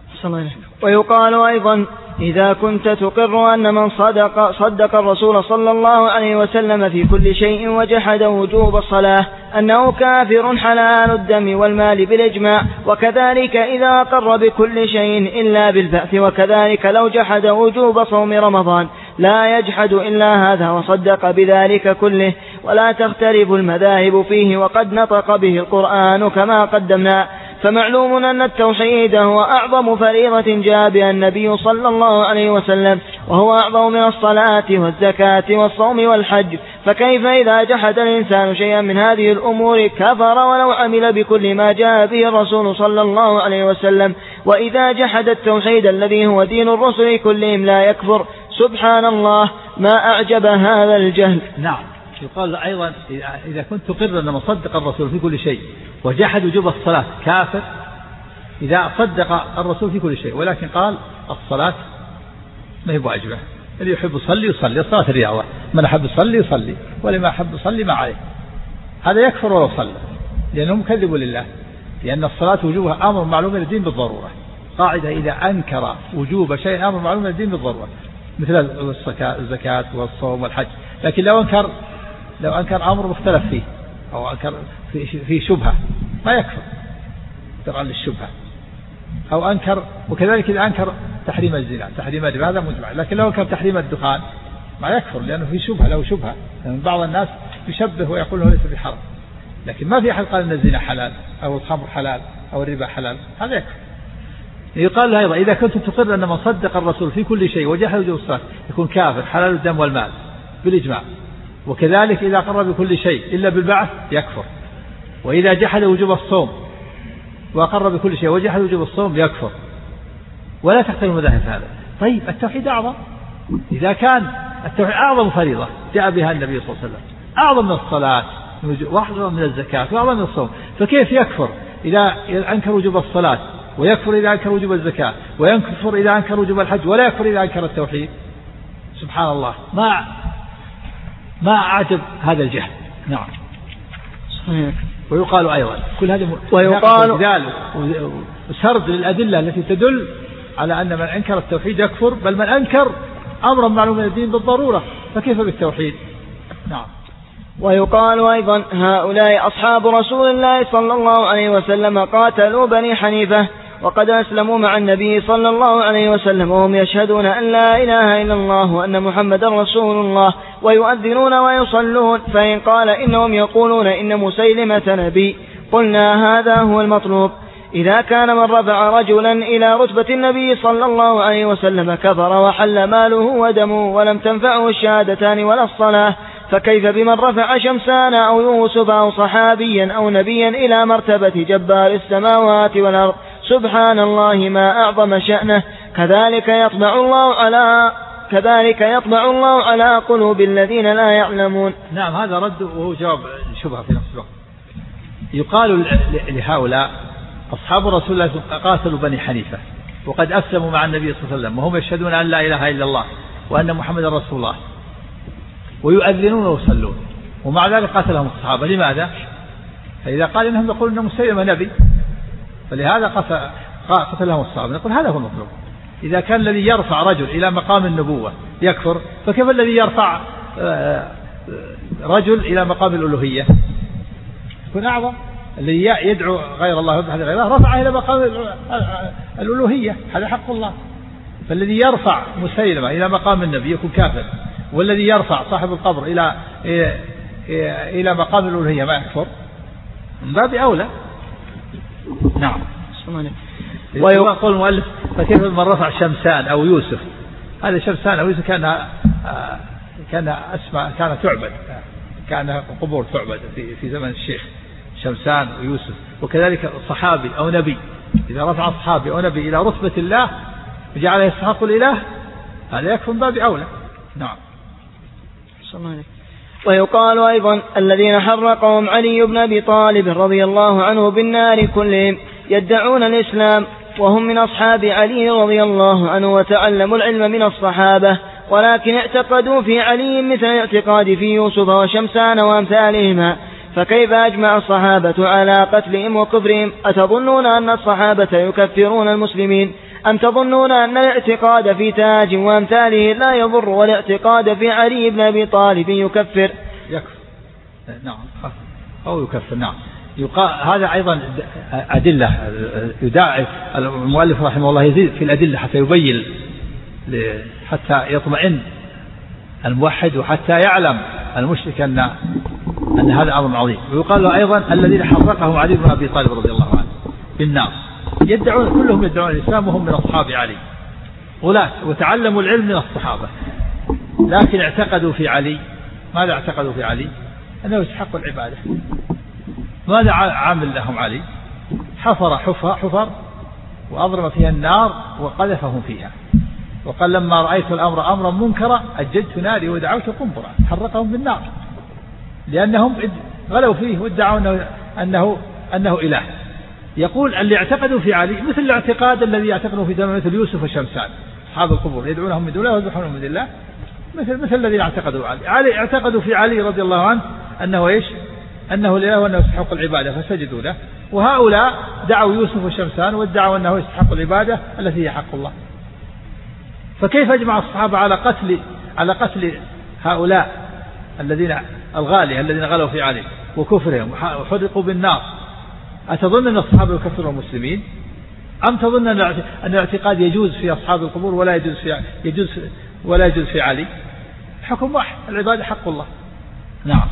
ويقال أيضا إذا كنت تقر أن من صدق صدق الرسول صلى الله عليه وسلم في كل شيء وجحد وجوب الصلاة أنه كافر حلال الدم والمال بالإجماع، وكذلك إذا أقر بكل شيء إلا بالبأس، وكذلك لو جحد وجوب صوم رمضان لا يجحد إلا هذا وصدق بذلك كله، ولا تختلف المذاهب فيه وقد نطق به القرآن كما قدمنا. فمعلوم أن التوحيد هو أعظم فريضة جاء بها النبي صلى الله عليه وسلم، وهو أعظم من الصلاة والزكاة والصوم والحج. فكيف إذا جحد الإنسان شيئا من هذه الأمور كفر ولو عمل بكل ما جاء به الرسول صلى الله عليه وسلم؟ وإذا جحد التوحيد الذي هو دين الرسل كلهم لا يكفر. سبحان الله ما أعجب هذا الجهل. نعم. يقال أيضا إذا كنت تقر أن مصدق الرسول في كل شيء وجحد وجوب الصلاة كافر. إذا صدق الرسول في كل شيء ولكن قال الصلاة ما هي واجبة، اللي يحب يصلي يصلي، الصلاة الرياضة، من أحب يصلي يصلي ولما أحب يصلي ما عليه، هذا يكفر ولو صلى، لأنه مكذب لله، لأن الصلاة وجوبها أمر معلوم من الدين بالضرورة. قاعدة إذا أنكر وجوب شيء أمر معلوم من الدين بالضرورة، مثل الزكاة والصوم والحج. لكن لو أنكر لو أنكر أمر مختلف فيه أو أنكر في شبهة ما يكفر ترى للشبهة، أو أنكر. وكذلك إذا أنكر تحريم الزنا تحريم الربا هذا مجمع، لكن لو أنكر تحريم الدخان ما يكفر لأنه في شبهة، له شبهة. يعني بعض الناس يشبه ويقول له ليس بحرام، لكن ما في أحد قال أن الزنا حلال أو الخمر حلال أو الربا حلال، هذا يكفر. يقال له أيضا إذا كنت تقر أن من صدق الرسول في كل شيء وجحد وجوب الصلاة يكون كافر حلال الدم والمال بالإجماع، وكذلك إذا قر بكل شيء إلا بالبعث يكفر، وإذا جحد وجوب الصوم وأقر بكل شيء وجحد وجوب الصوم يكفر، ولا تختلف المذاهب هذا. طيب التوحيد أعظم، إذا كان التوحيد أعظم فريضة جاء بها النبي صلى الله عليه وسلم، أعظم من الصلاة وأعظم من الزكاة وأعظم من الصوم، فكيف يكفر إذا أنكر وجوب الصلاة، ويكفر إذا أنكر وجوب الزكاة، ويكفر إذا أنكر وجوب الحج، ولا يكفر إذا أنكر التوحيد؟ سبحان الله ما ما أعجب هذا الجهل. نعم. ويقال أيضا كل هذه ويقال وسرد للأدلة التي تدل على أن من أنكر التوحيد يكفر، بل من أنكر أمرا معلوم من الدين بالضرورة فكيف بالتوحيد؟ نعم. ويقال أيضا هؤلاء أصحاب رسول الله صلى الله عليه وسلم قاتلوا بني حنيفة وقد أسلموا مع النبي صلى الله عليه وسلم وهم يشهدون أن لا إله إلا الله وأن محمد رسول الله ويؤذنون ويصلون، فإن قال إنهم يقولون إن مسيلمة نبي قلنا هذا هو المطلوب. إذا كان من رفع رجلا إلى رتبة النبي صلى الله عليه وسلم كفر وحل ماله ودمه ولم تنفعه الشهادتان ولا الصلاة، فكيف بمن رفع شمسان أو يوسف أو صحابيا أو نبيا إلى مرتبة جبار السماوات والأرض؟ سبحان الله ما أعظم شأنه. كذلك يطبع الله على كذلك يطبع الله على قلوب الذين لا يعلمون. نعم. هذا رد وهو جواب شبهة في نفس الوقت. يقال لهؤلاء أصحاب رسول الله قاتلوا بني حنيفة وقد أسلموا مع النبي صلى الله عليه وسلم وهم يشهدون أن لا إله إلا الله وأن محمد رسول الله ويؤذنون ويصلون، ومع ذلك قاتلهم الصحابة. لماذا؟ فإذا قال إنهم يقولون أن مسيلمة نبي فلهذا قتلهم الصحابة. نقول هذا هو المطلوب. إذا كان الذي يرفع رجل إلى مقام النبوة يكفر، فكيف الذي يرفع رجل إلى مقام الألوهية يكون أعظم؟ اللي يدعو غير الله ويبحث غير الله رفعه إلى مقام الألوهية، هذا حق الله. فالذي يرفع مسيلمة إلى مقام النبي يكون كافر، والذي يرفع صاحب القبر إلى إلى مقام الألوهية ما يكفر، من باب أولى. نعم. ويقول المؤلف فكيف من رفع شمسان أو يوسف؟ هذا شمسان أو يوسف كان كان أسماء كانت تعبد، كان قبور تعبد في في زمن الشيخ شمسان ويوسف. وكذلك صحابي أو نبي إذا رفع صحابي أو نبي إلى رتبة الله وجعله يستحق الإله هذا يكفي من باب أولى. نعم. ويقال أيضا الذين حرقهم علي بن أبي طالب رضي الله عنه بالنار كلهم يدعون الإسلام وهم من أصحاب علي رضي الله عنه وتعلموا العلم من الصحابة، ولكن اعتقدوا في علي مثل الاعتقاد في يوسف وشمسان وأمثالهما. فكيف أجمع الصحابة على قتلهم وكفرهم؟ أتظنون أن الصحابة يكفرون المسلمين أم تظنون أن الاعتقاد في تاج وأمثاله لا يضر والاعتقاد في علي بن أبي طالب يكفر؟ يكفر. نعم أو يكفر. نعم. يقال هذا أيضا أدلة يداعب المؤلف رحمه الله يزيد في الأدلة حتى يبين حتى يطمئن الموحد وحتى يعلم المشرك أن أن هذا أمر عظيم. ويقال له أيضا الذين حرقهم علي بن أبي طالب رضي الله عنه بالنار يدعون كلهم يدعون الإسلام وهم من أصحاب علي غلاة وتعلموا العلم من الصحابة، لكن اعتقدوا في علي. ماذا اعتقدوا في علي؟ أنه يستحق العبادة. ماذا عامل لهم علي؟ حفر حفر وأضرم فيها النار وقذفهم فيها، وقال لما رأيت الأمر أمرا منكرا أججت ناري ودعوت قنبرا، حرقهم بالنار لأنهم غلوا فيه وادعوا أنه, أنه, أنه إله. يقول اللي اعتقدوا في علي مثل الاعتقاد الذي يعتقدوا في دم مثل يوسف وشمسان أصحاب القبور يدعونهم من دون الله ويذبحونهم من الله، مثل مثل الذين اعتقدوا علي. علي اعتقدوا في علي رضي الله عنه أنه إيش؟ أنه الإله وأنه يستحق العبادة فسجدوا له. وهؤلاء دعوا يوسف وشمسان وادعوا أنه يستحق العبادة التي هي حق الله. فكيف أجمع الصحابة على قتل على قتل هؤلاء الذين الغالية الذين غلوا في علي وكفرهم وحرقوا بالنار؟ أتظن أن الصحابة يكفروا المسلمين أم تظن أن الاعتقاد يجوز في أصحاب القبور ولا يجوز في يجوز ولا يجوز في علي؟ حكم واحد، العبادة حق الله. نعم.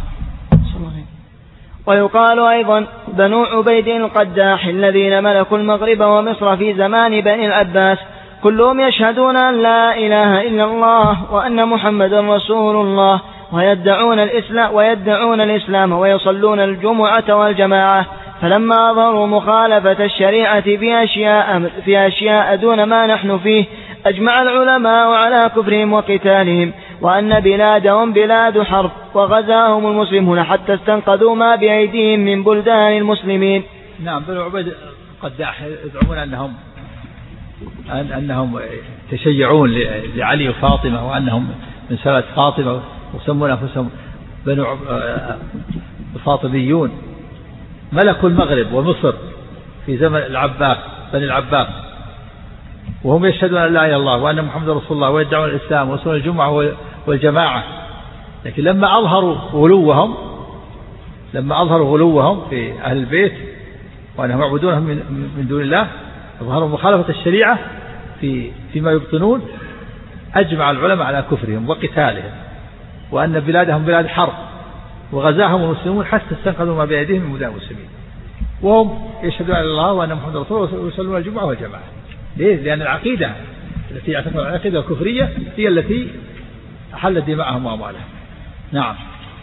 ويقال أيضا بنو عبيد القداح الذين ملكوا المغرب ومصر في زمان بني العباس كلهم يشهدون أن لا إله إلا الله وأن محمد رسول الله ويدعون الإسلام ويدعون الإسلام ويصلون الجمعة والجماعة، فلما أظهروا مخالفة الشريعة في أشياء, في أشياء دون ما نحن فيه أجمع العلماء على كفرهم وقتالهم وأن بلادهم بلاد حرب وغزاهم المسلمون حتى استنقذوا ما بأيديهم من بلدان المسلمين. نعم. بنو عبيد القداح يزعمون أنهم أنهم تشيعون لعلي وفاطمة وأنهم من سلالة فاطمة ويسمون أنفسهم بنو الفاطميون. ملكوا المغرب ومصر في زمن العباس بني العباس وهم يشهدون أن لا إله إلا الله وأن محمد رسول الله ويدعون الإسلام ويصلون الجمعة والجماعة، لكن لما أظهروا غلوهم لما أظهروا غلوهم في أهل البيت وأنهم يعبدونهم من دون الله أظهروا مخالفة الشريعة في فيما يبطنون، أجمع العلماء على كفرهم وقتالهم وأن بلادهم بلاد حرب وغزاهم المسلمون حتى استنقذوا ما بأيديهم من بلدان المسلمين وهم يشهدون أن الله وأن محمد رسول الله ويصلون الجمعة والجماعة. ليه؟ لأن العقيدة التي يعتقدون العقيدة الكفرية هي التي أحلت دماءهم وأموالهم. نعم.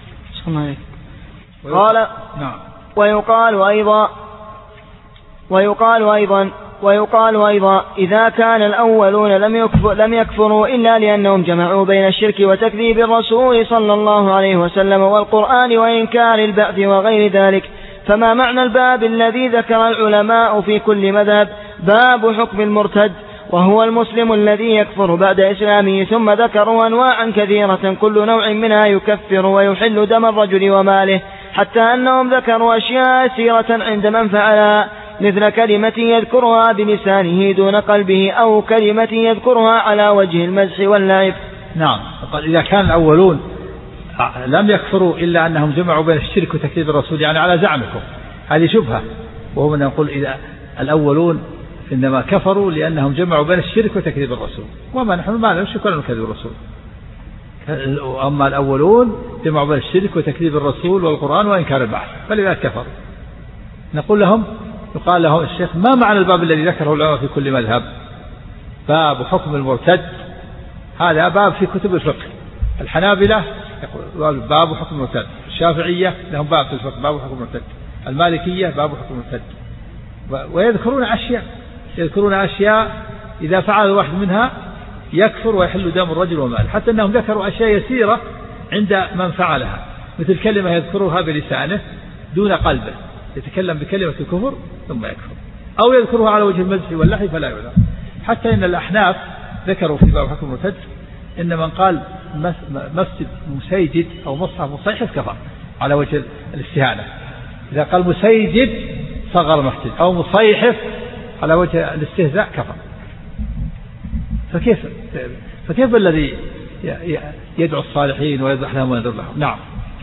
قال نعم. ويقال أيضا ويقال أيضا ويقال أيضا إذا كان الأولون لم يكفر لم يكفروا إلا لأنهم جمعوا بين الشرك وتكذيب الرسول صلى الله عليه وسلم والقرآن وإنكار البعث وغير ذلك، فما معنى الباب الذي ذكر العلماء في كل مذهب باب حكم المرتد وهو المسلم الذي يكفر بعد إسلامه، ثم ذكروا أنواعا كثيرة كل نوع منها يكفر ويحل دم الرجل وماله، حتى أنهم ذكروا أشياء يسيرة عند من فعلها مثل كلمة يذكرها بلسانه دون قلبه أو كلمة يذكرها على وجه المزح واللعب. نعم. قال إذا كان الأولون لم يكفروا إلا أنهم جمعوا بين الشرك وتكذيب الرسول يعني على زعمكم هذه شبهة، وهو من يقول إذا الأولون إنما كفروا لأنهم جمعوا بين الشرك وتكذيب الرسول، وما نحن ما نشرك ولا نكذب الرسول. أما الأولون جمعوا بين الشرك وتكذيب الرسول والقرآن وإنكار البعث، فلذلك كفروا. نقول لهم، يقال له الشيخ ما معنى الباب الذي ذكره العلماء في كل مذهب؟ باب حكم المرتد، هذا باب في كتب الفقه. الحنابلة يقول باب حكم المرتد، الشافعية لهم باب في الفقه باب حكم المرتد، المالكية باب حكم المرتد، ويذكرون أشياء يذكرون أشياء إذا فعل واحد منها يكفر ويحل دم الرجل وماله، حتى أنهم ذكروا أشياء يسيرة عند من فعلها، مثل كلمة يذكرها بلسانه دون قلبه، يتكلم بكلمة الكفر ثم يكفر، أو يذكرها على وجه المزح واللحي فلا يعلم. حتى إن الأحناف ذكروا في باب حكم المرتد إن من قال مسجد مسيجد أو مصحف مصيحف كفر على وجه الاستهانة. إذا قال مسيجد صغر مسجد أو مصيحف على وجه الاستهزاء كفر. فكيف فكيف الذي يدعو الصالحين ويذبح لهم ويذبح لهم؟ نعم.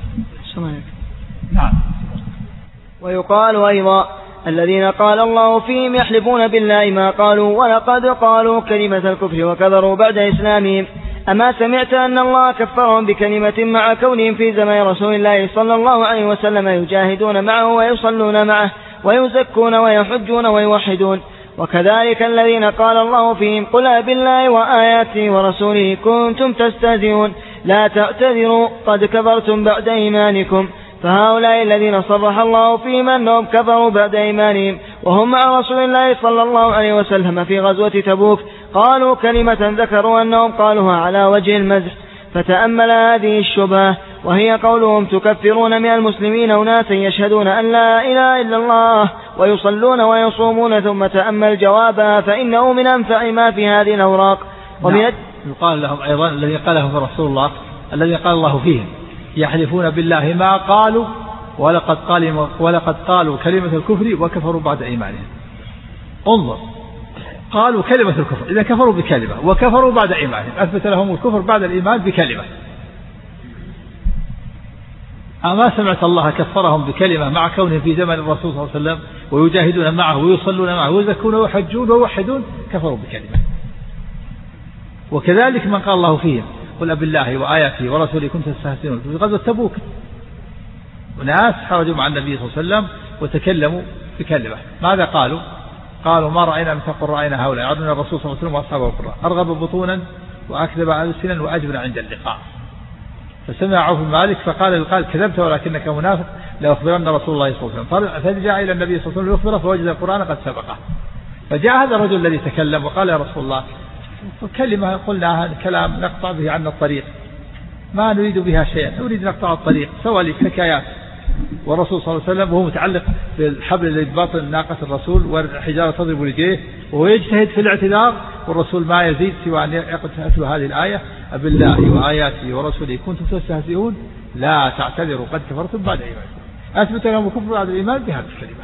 نعم. ويقال أيضا الذين قال الله فيهم يحلفون بالله ما قالوا ولقد قالوا كلمة الكفر وكفروا بعد إسلامهم. أما سمعت أن الله كفرهم بكلمة مع كونهم في زمن رسول الله صلى الله عليه وسلم يجاهدون معه ويصلون معه ويزكون ويحجون ويوحدون. وكذلك الذين قال الله فيهم قل بالله وآياته ورسوله كنتم تستهزئون لا تعتذروا قد كفرتم بعد إيمانكم. فهؤلاء الذين صرح الله فيهم أنهم كفروا بعد إيمانهم وهم مع رسول الله صلى الله عليه وسلم في غزوة تبوك قالوا كلمة ذكروا أنهم قالوها على وجه المزح. فتأمل هذه الشبهة وهي قولهم تكفرون من المسلمين أناسا يشهدون أن لا إله إلا الله ويصلون ويصومون، ثم تأمل جوابها فإنه من أنفع ما في هذه الأوراق. ومن نعم. يقال لهم أيضا الذي قاله رسول الله الذي قال الله فيهم يحلفون بالله ما قالوا ولقد قالوا, ولقد قالوا كلمة الكفر وكفروا بعد إيمانهم. انظر، قالوا كلمة الكفر، إذا كفروا بكلمة وكفروا بعد إيمانهم، أثبت لهم الكفر بعد الإيمان بكلمة. أما سمعت الله كفرهم بكلمة مع كونهم في زمن الرسول صلى الله عليه وسلم ويجاهدون معه ويصلون معه ويزكون ويحجون ويوحدون كفروا بكلمة. وكذلك من قال الله فيهم قل بالله وآياته ورسوله كنتم تستهزئون في غزوة تبوك، وناس خرجوا مع النبي صلى الله عليه وسلم وتكلموا بكلمة، ماذا قالوا؟ قالوا ما رأينا مثل قل رأينا هؤلاء يعرضون الرسول صلى الله عليه وسلم وأصحابه القراء أرغب بطونا وأكذب ألسنا وأجبن عند اللقاء. فسمع عوف بن مالك فقال للقائل كذبت ولكنك منافق لأخبرن رسول الله صلى الله عليه وسلم. فجاء إلى النبي صلى الله عليه وسلم يخبره فوجد القرآن قد سبقه. فجاء هذا الرجل الذي تكلم وقال يا رسول الله كلمة قلناها كلام نقطع به عن الطريق ما نريد بها شيئا، نريد نقطع الطريق سوى لي حكايات. والرسول صلى الله عليه وسلم وهو متعلق بالحبل الذي باطن ناقة الرسول والحجارة تضرب رجليه وهو يجتهد في الاعتذار، والرسول ما يزيد سوى أن يقتل هذه الآية بالله وآياته ورسوله كنتم تستهزئون لا تعتذروا قد كفرتم بعد إيمانكم. أثبت لهم الكفر بعد الإيمان بهذه الكلمة.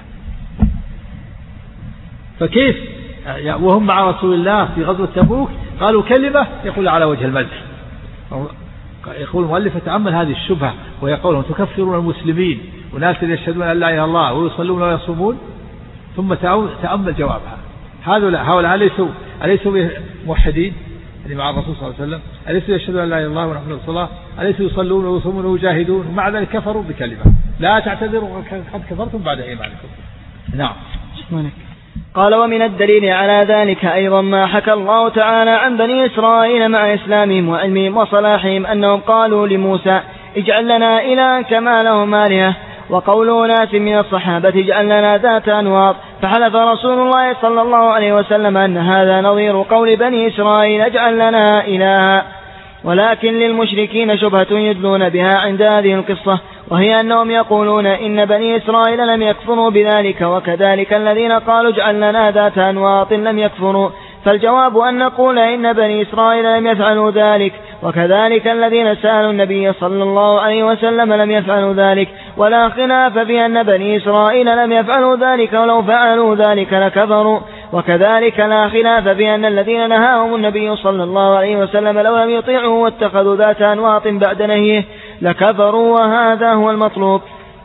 فكيف وهم مع رسول الله في غزوة تبوك قالوا كلمة يقول على وجه المزح؟ يقول المؤلف تأمل هذه الشبهة وهي قولهم تكفرون المسلمين وناس يشهدون أن لا إله إلا الله ويصلون ويصومون، ثم تأمل جوابها. هؤلاء أليسوا أليسوا موحدين يعني مع الرسول صلى الله عليه وسلم؟ أليسوا يشهدون أن لا إله إلا الله ونحن الصلاة؟ أليسوا يصلون ويصومون ويجاهدون ومع ذلك كفروا بكلمة؟ لا تعتذروا قد كفرتم بعد إيمانكم. نعم. قال ومن الدليل على ذلك أيضا ما حكى الله تعالى عن بني إسرائيل مع إسلامهم وعلمهم وصلاحهم أنهم قالوا لموسى اجعل لنا إلها كما لهم آلهة، وقول ناس من الصحابة اجعل لنا ذات أنواط، فحلف رسول الله صلى الله عليه وسلم أن هذا نظير قول بني إسرائيل اجعل لنا إلها. ولكن للمشركين شبهة يدلون بها عند هذه القصة، وهي أنهم يقولون إن بني إسرائيل لم يكفروا بذلك، وكذلك الذين قالوا اجعل لنا ذات أنواط لم يكفروا. فالجواب أن نقول إن بني إسرائيل لم يفعلوا ذلك، وكذلك الذين سألوا النبي صلى الله عليه وسلم لم يفعلوا ذلك، ولا خلاف في أن بني إسرائيل لم يفعلوا ذلك، ولو فعلوا ذلك لكفروا. وكذلك لا خلاف في أن الذين نهاهم النبي صلى الله عليه وسلم لو لم يطيعوا واتخذوا ذات أنواط بعد نهيه لكفروا، وهذا هو المطلوب.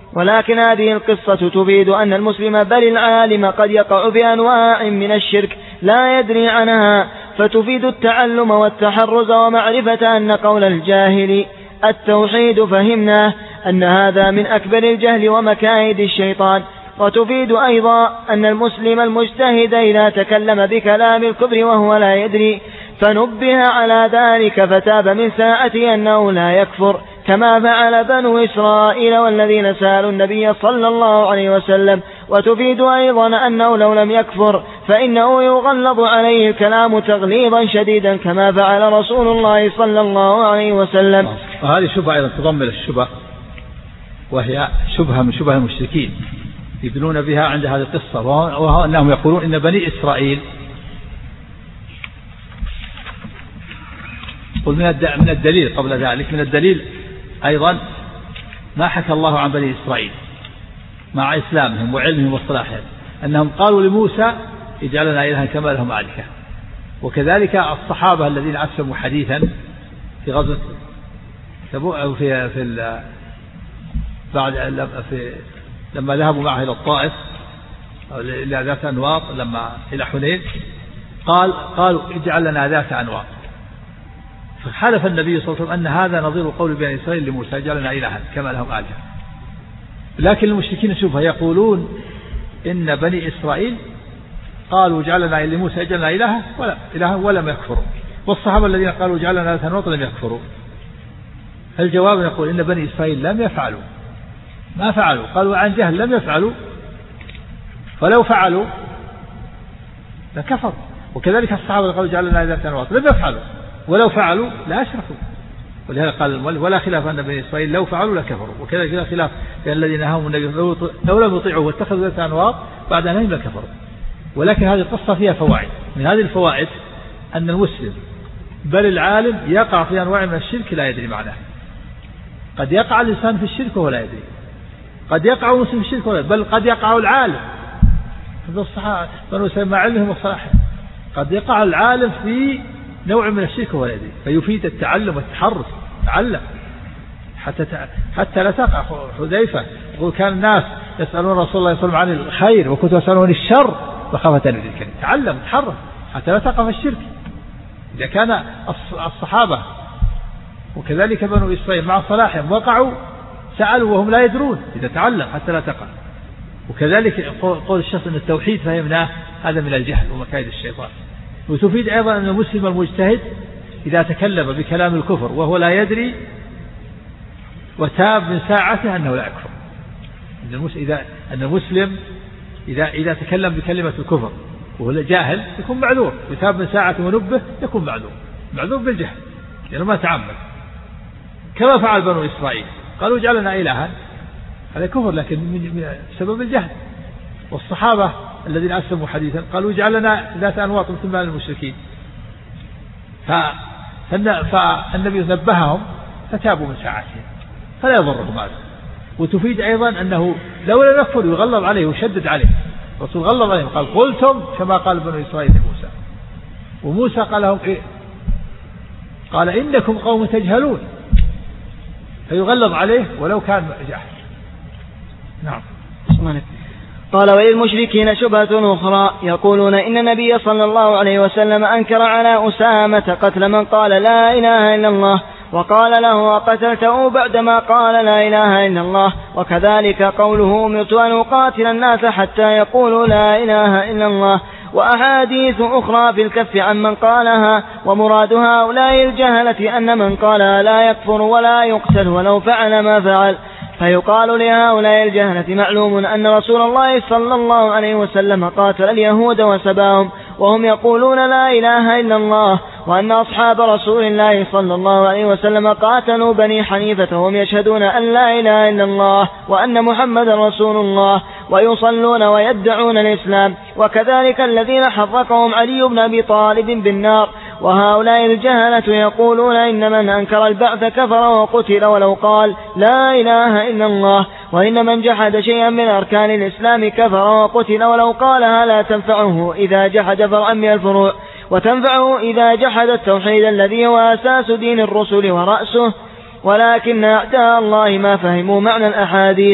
ولكن هذه القصة تفيد أن المسلم بل العالم قد يقع في أنواع من الشرك لا يدري عنها، فتفيد التعلم والتحرز ومعرفة أن قول الجاهل التوحيد فهمناه أن هذا من أكبر الجهل ومكائد الشيطان. وتفيد أيضا أن المسلم المجتهد إذا تكلم بكلام الكفر وهو لا يدري فنبه على ذلك فتاب من ساعته أنه لا يكفر، كما فعل بنو إسرائيل والذين سألوا النبي صلى الله عليه وسلم. وتفيد أيضا أنه لو لم يكفر فإنه يغلظ عليه الكلام تغليظا شديدا كما فعل رسول الله صلى الله عليه وسلم. وهذه شبهة أيضا تضمن الشبهة، وهي شبهة من شبه المشركين يدلون بها عند هذه القصة، وهو أنهم يقولون إن بني إسرائيل، قل من الدليل قبل ذلك، من الدليل أيضا ما حكى الله عن بني إسرائيل مع إسلامهم وعلمهم وصلاحهم أنهم قالوا لموسى اجعلنا إلها كما لهم آلهة. وكذلك الصحابة الذين أسلموا حديثا في غزوة تبوك أو في في بعد في لما ذهبوا معه إلى الطائف أو إلى ذات أنواط، لما إلى حنين قال قالوا اجعل لنا ذات أنواط، فحلف النبي صلى الله عليه وسلم أن هذا نظير قول بني إسرائيل لموسى اجعل لنا إلها كما لهم آلهة. لكن المشركين شوفوا يقولون إن بني إسرائيل قالوا اجعل لنا لموسى اجعل لنا إلها ولا إلها ولم يكفروا، والصحابة الذين قالوا اجعل لنا ذات أنواط لم يكفروا. الجواب يقول إن بني إسرائيل لم يفعلوا، ما فعلوا، قالوا عن جهل لم يفعلوا، فلو فعلوا لكفروا. وكذلك الصحابة قالوا اجعل لنا ذات أنواط لم يفعلوا، ولو فعلوا لا أشركوا. ولهذا قال ولا خلاف أن بني إسرائيل لو فعلوا لكفروا. وكذلك لا خلاف لأن الذين نهاهم النبي لو لم يطيعوا واتخذوا ذات أنواط بعد أنهم لكفروا. ولكن هذه القصة فيها فوائد. من هذه الفوائد أن المسلم بل العالم يقع في أنواع من الشرك لا يدري معناه. قد يقع الإنسان في الشرك وهو لا يدري، قد يقع المسلم في الشرك ولا يدري، بل قد يقع العالم هذا الصحابة بنو مع علمهم وصلاحهم، قد يقع العالم في نوع من الشرك ولا يدري، فيفيد التعلم والتحرص. تعلم حتى حتى لا تقع. حذيفة يقول كان الناس يسألون رسول الله صلى الله عليه وسلم عن الخير وكنت يسألون الشر مخافة من ذلك. تعلم تحرص حتى لا تقع في الشرك. إذا كان الصحابة وكذلك بنو إسرائيل مع صلاحهم وقعوا سألوا وهم لا يدرون، إذا تعلم حتى لا تقع. وكذلك قول الشخص أن التوحيد فهمناه هذا من الجهل ومكائد الشيطان. وتفيد أيضا أن المسلم المجتهد إذا تكلم بكلام الكفر وهو لا يدري وتاب من ساعته أنه لا يكفر. إذا أن المسلم إذا إذا تكلم بكلمة الكفر وهو جاهل يكون معذور، وتاب من ساعته ونبه يكون معذور، معذور بالجهل لأنه ما تعمد، كما فعل بنو إسرائيل قالوا اجعلنا إلها، هذا كفر لكن من سبب الجهل. والصحابة الذين أسلموا حديثا قالوا اجعلنا ذات أنواط مثل ما المشركين، فالنبي نبههم فتابوا من ساعتهم فلا يضرهم هذا. وتفيد أيضا أنه لو لم يكفر يغلظ عليه ويشدد عليه. الرسول غلظ عليهم قال قلتم كما قال بنو إسرائيل لموسى، وموسى قال لهم إيه؟ قال إنكم قوم تجهلون، فيغلظ عليه ولو كان جاهل. نعم. قال وللمشركين شبهة أخرى يقولون إن النبي صلى الله عليه وسلم أنكر على أسامة قتل من قال لا إله إلا الله، وقال له وقتلته بعدما قال لا إله إلا الله. وكذلك قوله أمرت أن أقاتل الناس حتى يقولوا لا إله إلا الله. وأحاديث أخرى في الكف عن من قالها. ومراد هؤلاء الجهلة أن من قالها لا يكفر ولا يقتل ولو فعل ما فعل. فيقال لهؤلاء الجهلة معلوم أن رسول الله صلى الله عليه وسلم قاتل اليهود وسباهم وهم يقولون لا إله إلا الله، وأن أصحاب رسول الله صلى الله عليه وسلم قاتلوا بني حنيفة وهم يشهدون أن لا إله إلا الله وأن محمد رسول الله ويصلون ويدعون الإسلام. وكذلك الذين حرقهم علي بن أبي طالب بالنار. وهؤلاء الجهلة يقولون إن من أنكر البعث كفر وقتل ولو قال لا إله إلا الله، وإن من جحد شيئا من أركان الإسلام كفر وقتل ولو قالها لا تنفعه إذا جحد فرعا من الفروع، وتنفعه إذا جحد التوحيد الذي هو أساس دين الرسل ورأسه. ولكن أعداء الله ما فهموا معنى الأحاديث،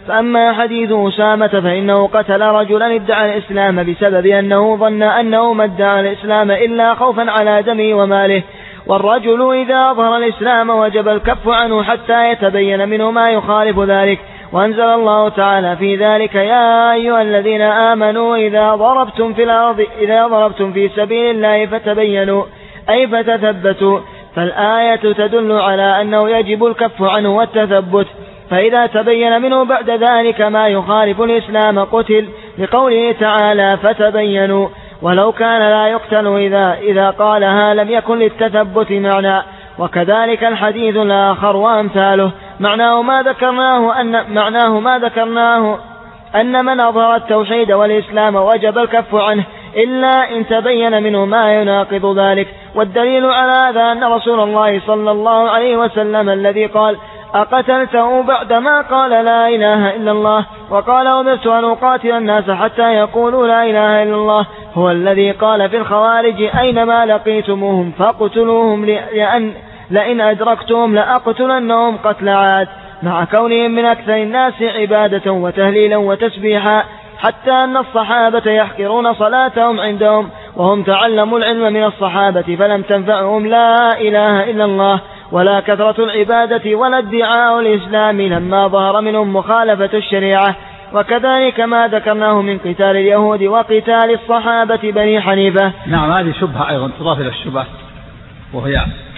فأما حديث أسامة فإنه قتل رجلا ادعى الإسلام بسبب أنه ظن أنه ما ادعى الإسلام إلا خوفا على دمه وماله، والرجل إذا ظهر الإسلام وجب الكف عنه حتى يتبين منه ما يخالف ذلك. وأنزل الله تعالى في ذلك: يا أيها الذين آمنوا إذا ضربتم في الأرض إذا ضربتم في سبيل الله فتبينوا أي فتثبتوا. فالآية تدل على أنه يجب الكف عنه والتثبت، فإذا تبين منه بعد ذلك ما يخالف الإسلام قتل، لقوله تعالى: فتبينوا. ولو كان لا يقتل إذا, إذا قالها لم يكن للتثبت معنى. وكذلك الحديث الآخر وأمثاله معناه ما ذكرناه أن معناه ما ذكرناه أن من أظهر التوحيد والإسلام وجب الكف عنه إلا إن تبين منه ما يناقض ذلك. والدليل على هذا أن رسول الله صلى الله عليه وسلم الذي قال: أقتلته بعدما قال لا إله إلا الله وقال: أمرت أن أقاتل الناس حتى يقولوا لا إله إلا الله، هو الذي قال في الخوارج: أينما لقيتموهم فاقتلوهم، لأن لئن أدركتهم لأقتلنهم قتل عاد، مع كونهم من أكثر الناس عبادة وتهليلا وتسبيحا، حتى أن الصحابة يحقرون صلاتهم عندهم وهم تعلموا العلم من الصحابة، فلم تنفعهم لا إله إلا الله ولا كثرة العبادة ولا ادعاء الإسلام لما ظهر منهم مخالفة الشريعة. وكذلك ما ذكرناه من قتال اليهود وقتال الصحابة بني حنيفة. نعم، هذه شبهة أيضا تضاف إلى الشبهة، وهي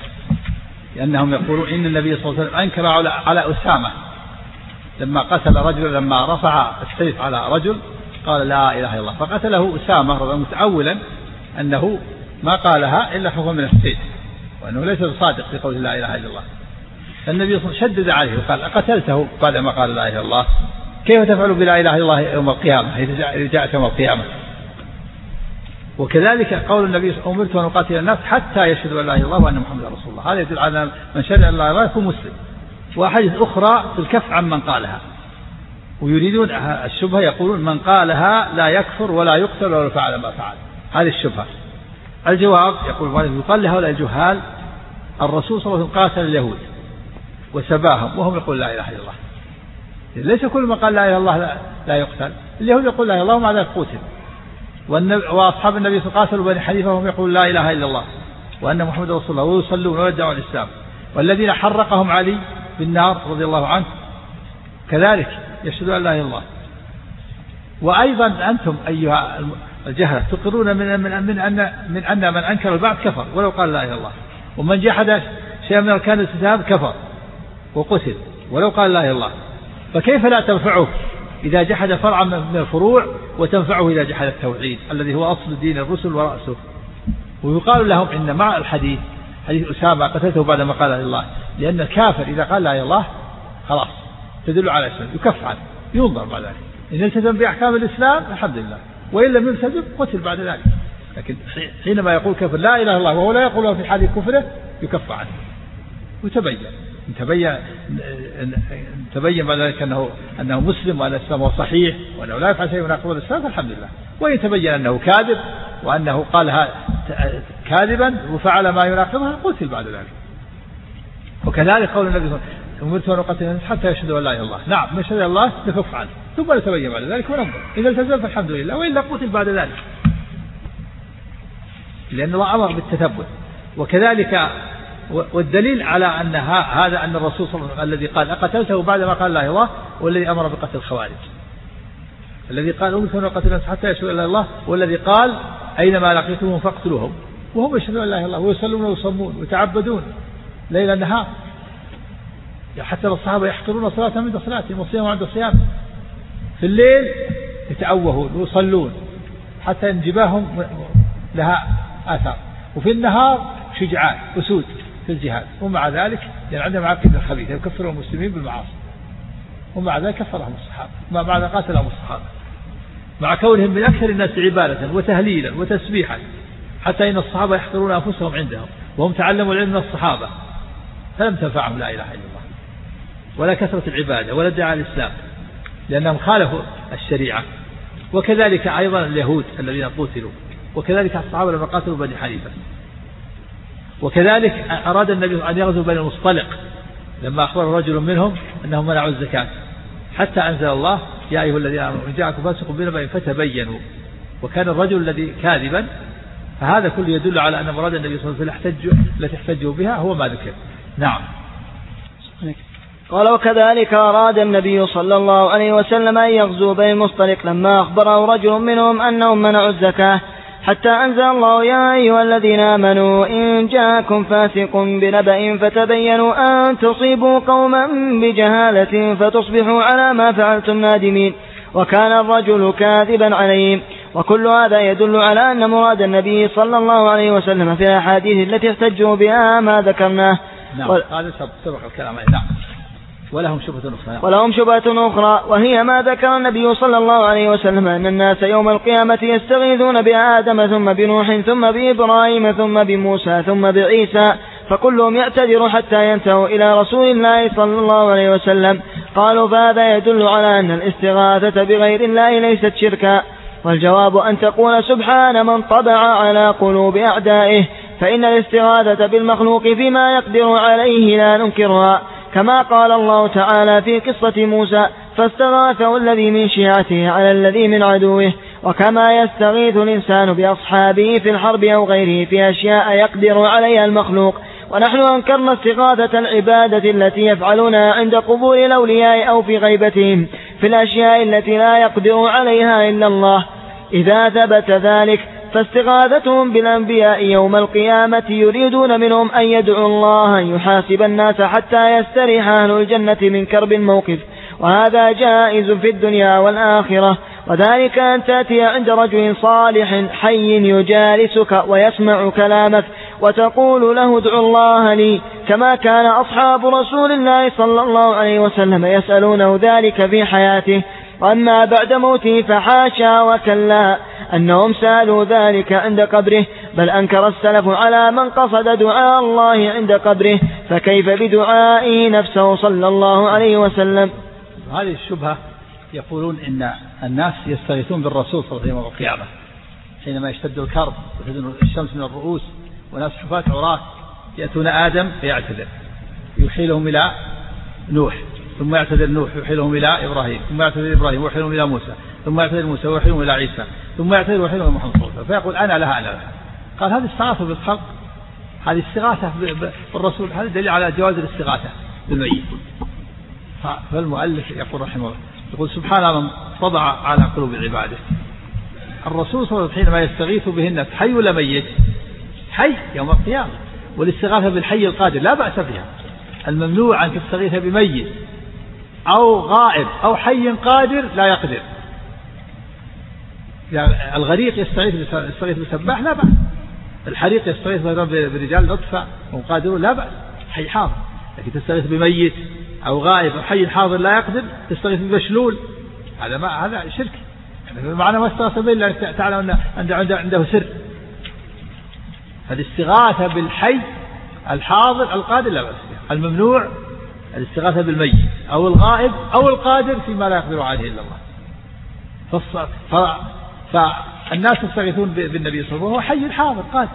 لأنهم يقولون إن النبي صلى الله عليه وسلم أنكر على, على أسامة لما قتل رجل، لما رفع السيف على رجل قال لا إله إلا الله، فقتله أسامة متأولا أنه ما قالها إلا خوفا من السيف، وأنه ليس صادق في قول لا إله إلا الله. فالنبي صلى الله عليه وسلم شدد عليه وقال: أقتلته بعد ما قال لا إله إلا الله، كيف تفعل بلا إله إلا الله يوم القيامة إذا جاءت يوم القيامة؟ وكذلك قول النبي: أمرت أن أقاتل الناس حتى يشهدوا أن لا إله إلا الله وأن محمدا رسول الله، هذا يدل على من شهد أن لا إله إلا الله يكون مسلم. وأحاديث أخرى في الكف عن من قالها، ويريدون الشبهة، يقولون من قالها لا يكفر ولا يقتل ولا فعل ما فعل. هذه الشبهة. الجواب يقول: يقال لهؤلاء الجهال الرسول صلى الله عليه وسلم قاتل اليهود وسباهم وهم يقول لا إله إلا الله. ليس كل من قال لا إله إلا الله لا, لا يقتل، اليهود يقول لا إله إلا الله ومع ذلك قتل، وأصحاب النبي صلى الله عليه وسلم قاتلوا بني حنيفة وهم يقول لا إله إلا الله وأن محمد رسول الله ويصلون ويدعون الإسلام، والذين حرقهم علي بالنار رضي الله عنه كذلك يشهدون أن لا إله إلا الله. وأيضا أنتم أيها الجهلة تقرون من من من أن من أن من أنكر البعض كفر ولو قال لا إله إلا الله، ومن جحد شيئا من أركان الإسلام كفر وقتل ولو قال لا إله إلا الله. فكيف لا تنفعه إذا جحد فرعا من الفروع وتنفعه إذا جحد التوحيد الذي هو أصل دين الرسل ورأسه؟ ويقال لهم إن مع الحديث حديث أسامة قتلته بعد ما قال لا إله إلا الله، لأن الكافر إذا قال لا إله إلا الله خلاص تدل على الإسلام، يكف عنه، ينظر بعد ذلك، إن التزم بأحكام الإسلام الحمد لله، وإن لم يلتزم قتل بعد ذلك. لكن حينما يقول كفر لا إله إلا الله وهو لا يقولها في حال كفره يكف عنه وتبين تبين تبين بعد ذلك أنه أنه مسلم وأن الإسلام صحيح وأنه لا يفعل شيء يناقض الإسلام فالحمد لله. وإن تبين أنه كاذب وأنه قالها كاذبا وفعل ما يناقضها قتل بعد ذلك. وكذلك قول النبي صلى الله عليه وسلم: أمرت أن أقاتل الناس حتى يشهدوا أن لا إله إلا الله. نعم، من شهد الله نكف عنه ثم نتبين بعد ذلك وننظر، إذا التزم فالحمد لله، وإلا قتل بعد ذلك، لأن الله أمر بالتثبت. وكذلك والدليل على أن هذا أن الرسول صلى الله عليه وسلم الذي قال أقتلته بعد ما قال لا إله إلا الله والذي أمر بقتل الخوارج، الذي قال أمرت أن أقاتل الناس حتى يشهدوا أن لا إله إلا الله، والذي قال أينما لقيتموهم فاقتلوهم، وهم يشهدون أن لا إله إلا الله ويصلون ويصومون ويتعبدون ليل نهار، حتى الصحابة يحقرون صلاتهم عند صلاتهم وصيامهم عند صيامهم. في الليل يتأوهون ويصلون حتى انجباهم لها آثار، وفي النهار شجعان أسود في الجهاد، ومع ذلك يعني عندهم عقيدة خبيثة يكفروا المسلمين بالمعاصي، ومع ذلك كفرهم الصحابة، مع ذلك قاتلهم الصحابة، مع كونهم من أكثر الناس عبادة وتهليلا وتسبيحا، حتى إن الصحابة يحقرون أنفسهم عندهم وهم تعلموا العلم من الصحابة، فلم تنفعهم لا إله إلا الله ولا كثرة العبادة ولا ادعاء الإسلام، لأنهم خالفوا الشريعة. وكذلك أيضا اليهود الذين قتلوا، وكذلك الصحابة لما قاتلوا بني حنيفة. وكذلك أراد النبي أن يغزو بني المصطلق لما أخبر رجل منهم أنهم منعوا الزكاة، حتى أنزل الله يا أيها الذين آمنوا إن جاءكم فاسق بنبأ فتبينوا، وكان الرجل الذي كاذبا، فهذا كله يدل على أن مراد النبي صلى الله عليه وسلم التي احتجوا بها هو ما ذكر. نعم. قال وكذلك أراد النبي صلى الله عليه وسلم أن يغزو بني المصطلق لما أخبره رجل منهم أنهم منعوا الزكاة، حتى أنزل الله يا أيها الذين آمنوا إن جاءكم فاسق بنبأ فتبينوا أن تصيبوا قوما بجهالة فتصبحوا على ما فعلتم نادمين، وكان الرجل كاذبا عليهم. وكل هذا يدل على أن مراد النبي صلى الله عليه وسلم في الأحاديث التي احتجوا بها ما ذكرناه. نعم. و... هذا سبق الكلام. نعم. ولهم شبهة أخرى ولهم شبهة أخرى وهي ما ذكر النبي صلى الله عليه وسلم أن الناس يوم القيامة يستغيثون بآدم ثم بنوح ثم بإبراهيم ثم بموسى ثم بعيسى، فكلهم يعتذر حتى ينتهوا إلى رسول الله صلى الله عليه وسلم. قالوا فهذا يدل على أن الاستغاثة بغير الله ليست شركا. والجواب أن تقول سبحان من طبع على قلوب أعدائه، فإن الاستغاثة بالمخلوق فيما يقدر عليه لا ننكرها، كما قال الله تعالى في قصة موسى فاستغاثه الذي من شيعته على الذي من عدوه، وكما يستغيث الإنسان بأصحابه في الحرب أو غيره في أشياء يقدر عليها المخلوق. ونحن أنكرنا استغاثة العبادة التي يفعلونها عند قبور الأولياء أو في غيبتهم في الأشياء التي لا يقدر عليها إلا الله. إذا ثبت ذلك فاستغاثتهم بالأنبياء يوم القيامة يريدون منهم أن يدعوا الله أن يحاسب الناس حتى يستريح أهل الجنة من كرب الموقف، وهذا جائز في الدنيا والآخرة. وذلك أن تأتي عند رجل صالح حي يجالسك ويسمع كلامك وتقول له ادعو الله لي، كما كان أصحاب رسول الله صلى الله عليه وسلم يسألونه ذلك في حياته. وأما بعد موته فحاشا وكلا أنهم سألوا ذلك عند قبره، بل أنكر السلف على من قصد دعاء الله عند قبره، فكيف بدعائه نفسه صلى الله عليه وسلم. هذه الشبهة يقولون إن الناس يستغيثون بالرسول صلى الله عليه وسلم يوم القيامة حينما يشتد الكرب وتدن الشمس من الرؤوس وناس حفاة عراة، يأتون آدم فيعتذر يحيلهم إلى نوح، ثم يعتذر نوح يحيلهم إلى إبراهيم، ثم يعتذر إبراهيم ويحيلهم إلى موسى، ثم يعتذر موسى ويحيلهم إلى عيسى، ثم يعتذر ويحيلهم إلى محمد صلى الله عليه وسلم، فيقول أنا لها أنا لها. قال هذه استغاثة بالخلق، هذه استغاثة بالرسول، هذا دليل على جواز الاستغاثة بالميت. فالمؤلف يقول رحمه الله يقول سبحان من طبع على قلوب عباده. الرسول صلى الله عليه وسلم حينما يستغيث بهن حي ولا ميت؟ حي يوم القيامة، والاستغاثة بالحي القادر لا بأس بها. الممنوع أن تستغيث بميت أو غائب أو حي قادر لا يقدر. يعني الغريق يستغيث يستغيث بسباح لا بأس، الحريق يستغيث برجال نطفة وقادرون لا بأس، حي حاضر. لكن تستغيث بميت أو غائب أو حي حاضر لا يقدر، تستغيث بمشلول، هذا ما هذا شرك. يعني معنى ما استغاث به إلا تعلم أن عنده عنده سر. فالاستغاثة بالحي الحاضر القادر لا بأس بها. الممنوع الاستغاثة بالميت أو الغائب أو القادر فيما لا يقدر عليه إلا الله. فالناس يستغيثون بالنبي صلى الله عليه وسلم وهو حي حاضر قادر،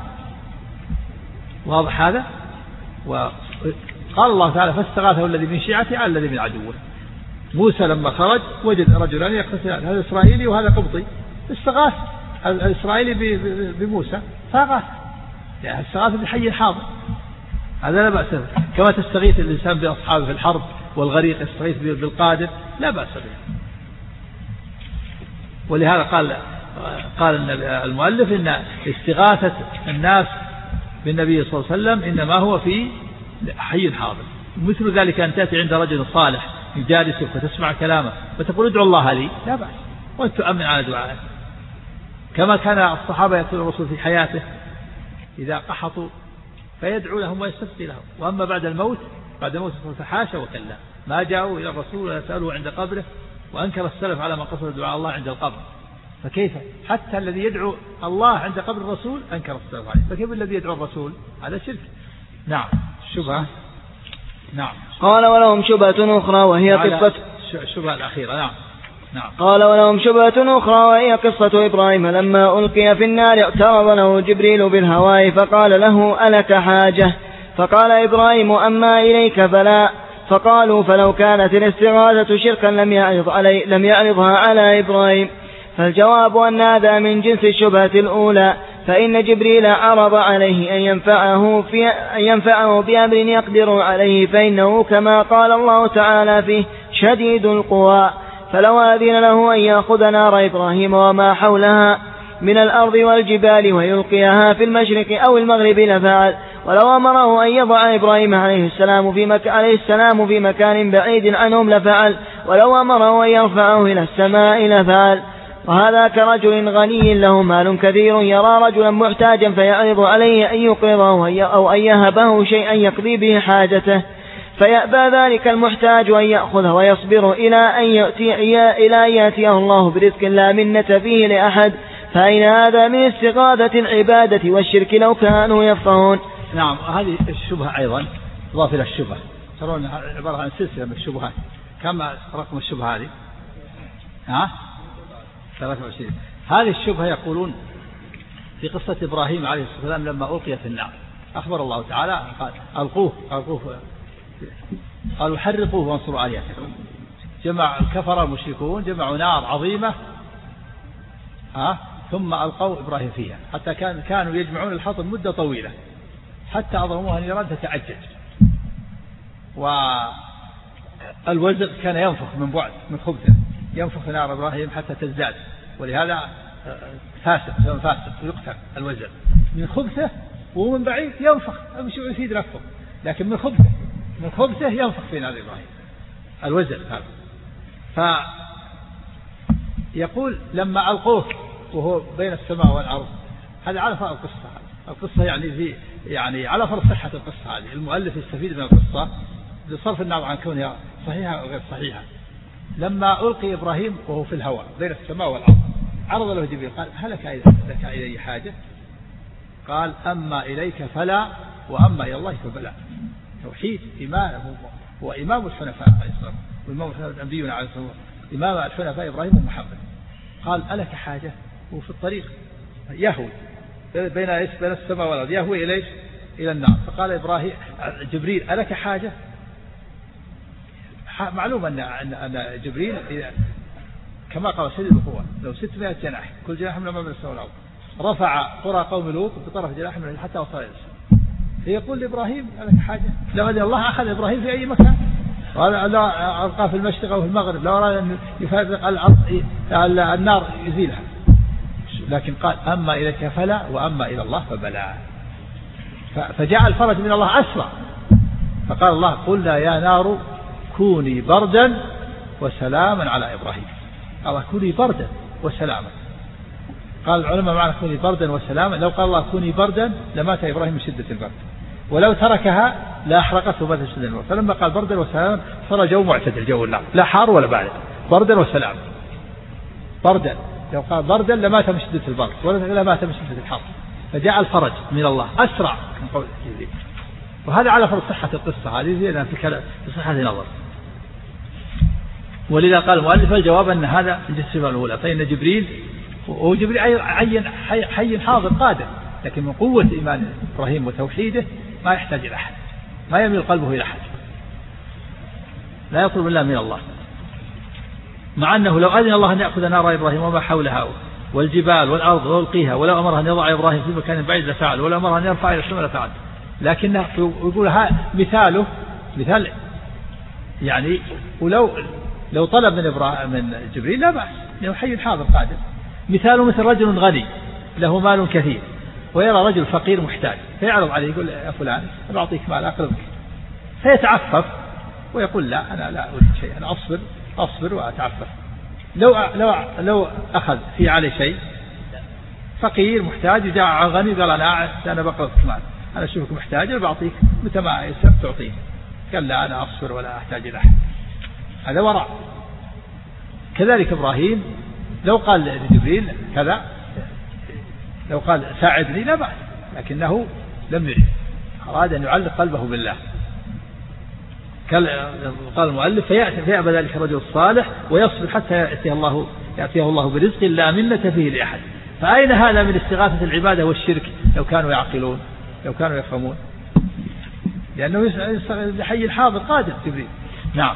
واضح هذا. وقال الله تعالى فاستغاثه الذي من شيعته على الذي من عدوه. موسى لما خرج وجد رجلان يقتتلان، هذا إسرائيلي وهذا قبطي، استغاث الإسرائيلي بموسى فاغاث، يعني استغاث بحي حاضر، هذا لا بأس به. كما تستغيث الإنسان بأصحابه في الحرب، والغريق يستغيث بالقادر لا بأس به. ولهذا قال قال المؤلف إن استغاثة الناس بالنبي صلى الله عليه وسلم إنما هو في حي حاضر. مثل ذلك أن تأتي عند رجل صالح يجالسك فتسمع كلامه فتقول ادعو الله لي لا بأس، وأنت تؤمن على دعائه، كما كان الصحابة يقول الرسول في حياته إذا قحطوا فيدعو لهم ويستفتي لهم. وأما بعد الموت بعد موت فحاشا وكلا ما جاءوا إلى الرسول ولا سألوا عند قبره، وأنكر السلف على من قصد دعاء الله عند القبر. فكيف حتى الذي يدعو الله عند قبر الرسول أنكر السلف عليه، فكيف الذي يدعو الرسول؟ هذا شرك. نعم. الشبهة. نعم. قال ولهم شبهة أخرى وهي قصة الشبهة الأخيرة. نعم. نعم. قال ولهم شبهة أخرى وهي قصة إبراهيم لما ألقي في النار اعترض له جبريل بالهواء فقال له ألك حاجة؟ فقال إبراهيم أما إليك فلا. فقالوا فلو كانت الاستغاثة شركا لم يعرض علي لم يعرضها على إبراهيم. فالجواب أن هذا من جنس الشبهة الأولى، فإن جبريل عرض عليه أن ينفعه, في أن ينفعه بأمر يقدر عليه، فإنه كما قال الله تعالى فيه شديد القوى، فلو أذن له أن يأخذ نار إبراهيم وما حولها من الأرض والجبال ويلقيها في المشرق أو المغرب لفعل. ولو أمره أن يضع إبراهيم عليه السلام في, مك... عليه السلام في مكان بعيد عنهم لفعل، ولو أمره أن يرفعه إلى السماء لفعل. وهذا كرجل غني له مال كثير يرى رجلا محتاجا فيعرض عليه أن يقرضه أو أن يهبه شيئا يقضي به حاجته، فيأبى ذلك المحتاج أن يأخذه ويصبر إلى أن يأتي إلى أن يأتيه الله برزق لا منة فيه لأحد. فأين هذا من استغاثة العبادة والشرك لو كانوا يفقهون؟ نعم، هذه الشبهة أيضا إضافة إلى الشبهة، ترون عبارة عن سلسلة من الشبهات. كم رقم الشبهة هذه؟ ها؟ ثلاثة وعشرين. هذه الشبهة يقولون في قصة إبراهيم عليه الصلاة والسلام لما ألقي في النار، أخبر الله تعالى قال ألقوه ألقوه قالوا حرقوه وانصروا آلهتكم. جمع الكفر المشركون جمعوا نار عظيمة ها ثم ألقوا إبراهيم فيها، حتى كان كانوا يجمعون الحطب مدة طويلة حتى أضرموها نيران تتعجج، والوزغ كان ينفخ من بعد من خبثه، ينفخ نار إبراهيم حتى تزداد، ولهذا فاسق فاسق يقتل الوزغ من خبثه، ومن بعيد ينفخ مش يفيد نفسه، لكن من خبثه من خبثه ينفخ في نار إبراهيم الوزغ هذا. فيقول لما ألقوه وهو بين السماء والأرض، هذا على فرق القصة، القصة يعني في يعني على فرق صحة القصة هذه، المؤلف يستفيد من القصة بصرف النظر عن كونها صحيحة أو غير صحيحة. لما ألقي إبراهيم وهو في الهواء بين السماء والأرض، عرض له جبريل قال هل لك إلي حاجة؟ قال أما إليك فلا وأما إلى الله فبلا. توحيد إيمان، هو إمام الحنفاء عليه الصلاة والإمام الأنبيون عليه الصلاة والسلام، إمام الحنفاء إبراهيم ومحمد. قال ألك حاجة؟ هو في الطريق يهوي بين بين السماء والأرض، يهوي إليه إلى النار. فقال إبراهيم جبريل ألك حاجة؟ معلوم أن أن جبريل كما قال شديد القوة، لو ستمائة جناح كل جناح من أمام السماء والأرض، رفع قرى قوم لوط بطرف جناح من حتى وصل إلى السماء. فيقول لإبراهيم ألك حاجة؟ لو أن الله أخذ إبراهيم في أي مكان، لا ألقاه في المشرق أو في المغرب، لو أراد أن يفارق النار يزيلها، لكن قال أما إليك فلا وأما إلى الله فبلا. فجاء الفرج من الله أسرع، فقال الله قلنا يا نار كوني بردا وسلاما على إبراهيم. الله كوني بردا وسلاما، قال العلماء معنى كوني بردا وسلاما، لو قال الله كوني بردا لمات إبراهيم من شدة البرد، ولو تركها لا أحرقته بعد شدة البرد. فلما قال بردا وسلاما صار جو معتدل، جو النار لا حار ولا بارد، بردا وسلاما. بردا لو قال بردا لمات من شدة البرد ولا مات من شدة الحر. فجاء الفرج من الله أسرع من قول جبريل. وهذا على فرض صحة القصة هذه زينا في كلام في صحة نظر. ولذا قال المؤلف الجواب أن هذا من الصفة الأولى، فإن جبريل هو جبريل حي حي حاضر قادر، لكن من قوة إيمان إبراهيم وتوحيده ما يحتاج إلى أحد، ما يميل قلبه إلى أحد، لا يطلب إلا من الله. مع أنه لو أذن الله أن يأخذ نار إبراهيم وما حولها والجبال والأرض ويلقيها، ولو أمره أن يضع إبراهيم في مكان بعيد لفعل، ولو أمره أن يرفع إلى السماء لفعل. لكنه يقول ها مثاله مثال يعني، ولو لو طلب من إبراهيم من جبريل لا بأس، لأنه حي حاضر قادر. مثاله مثل رجل غني له مال كثير ويرى رجل فقير محتاج، فيعرض عليه يقول يا فلان أنا أعطيك مال أقربك، فيتعفف ويقول لا أنا لا أريد شيء، أنا أصبر أصبر وأتعفف. لو لو لو أخذ في عليه شيء، فقير محتاج جاء غني قال أنا أنا بقربك مال، أنا أشوفك محتاج وبعطيك متى ما يسر تعطيه، قال لا أنا أصبر ولا أحتاج إلى أحد. هذا ورع. كذلك إبراهيم لو قال لجبريل كذا، لو قال ساعدني لا بأس، لكنه لم يريد، أراد أن يعلق قلبه بالله. قال المؤلف فيأتي فيأبى ذلك الرجل الصالح ويصبر حتى يأتيه الله يأتيه الله برزق لا منة فيه لأحد. فأين هذا من استغاثة العبادة والشرك لو كانوا يعقلون، لو كانوا يفهمون؟ لأنه حي الحاضر قادر جبريل، نعم.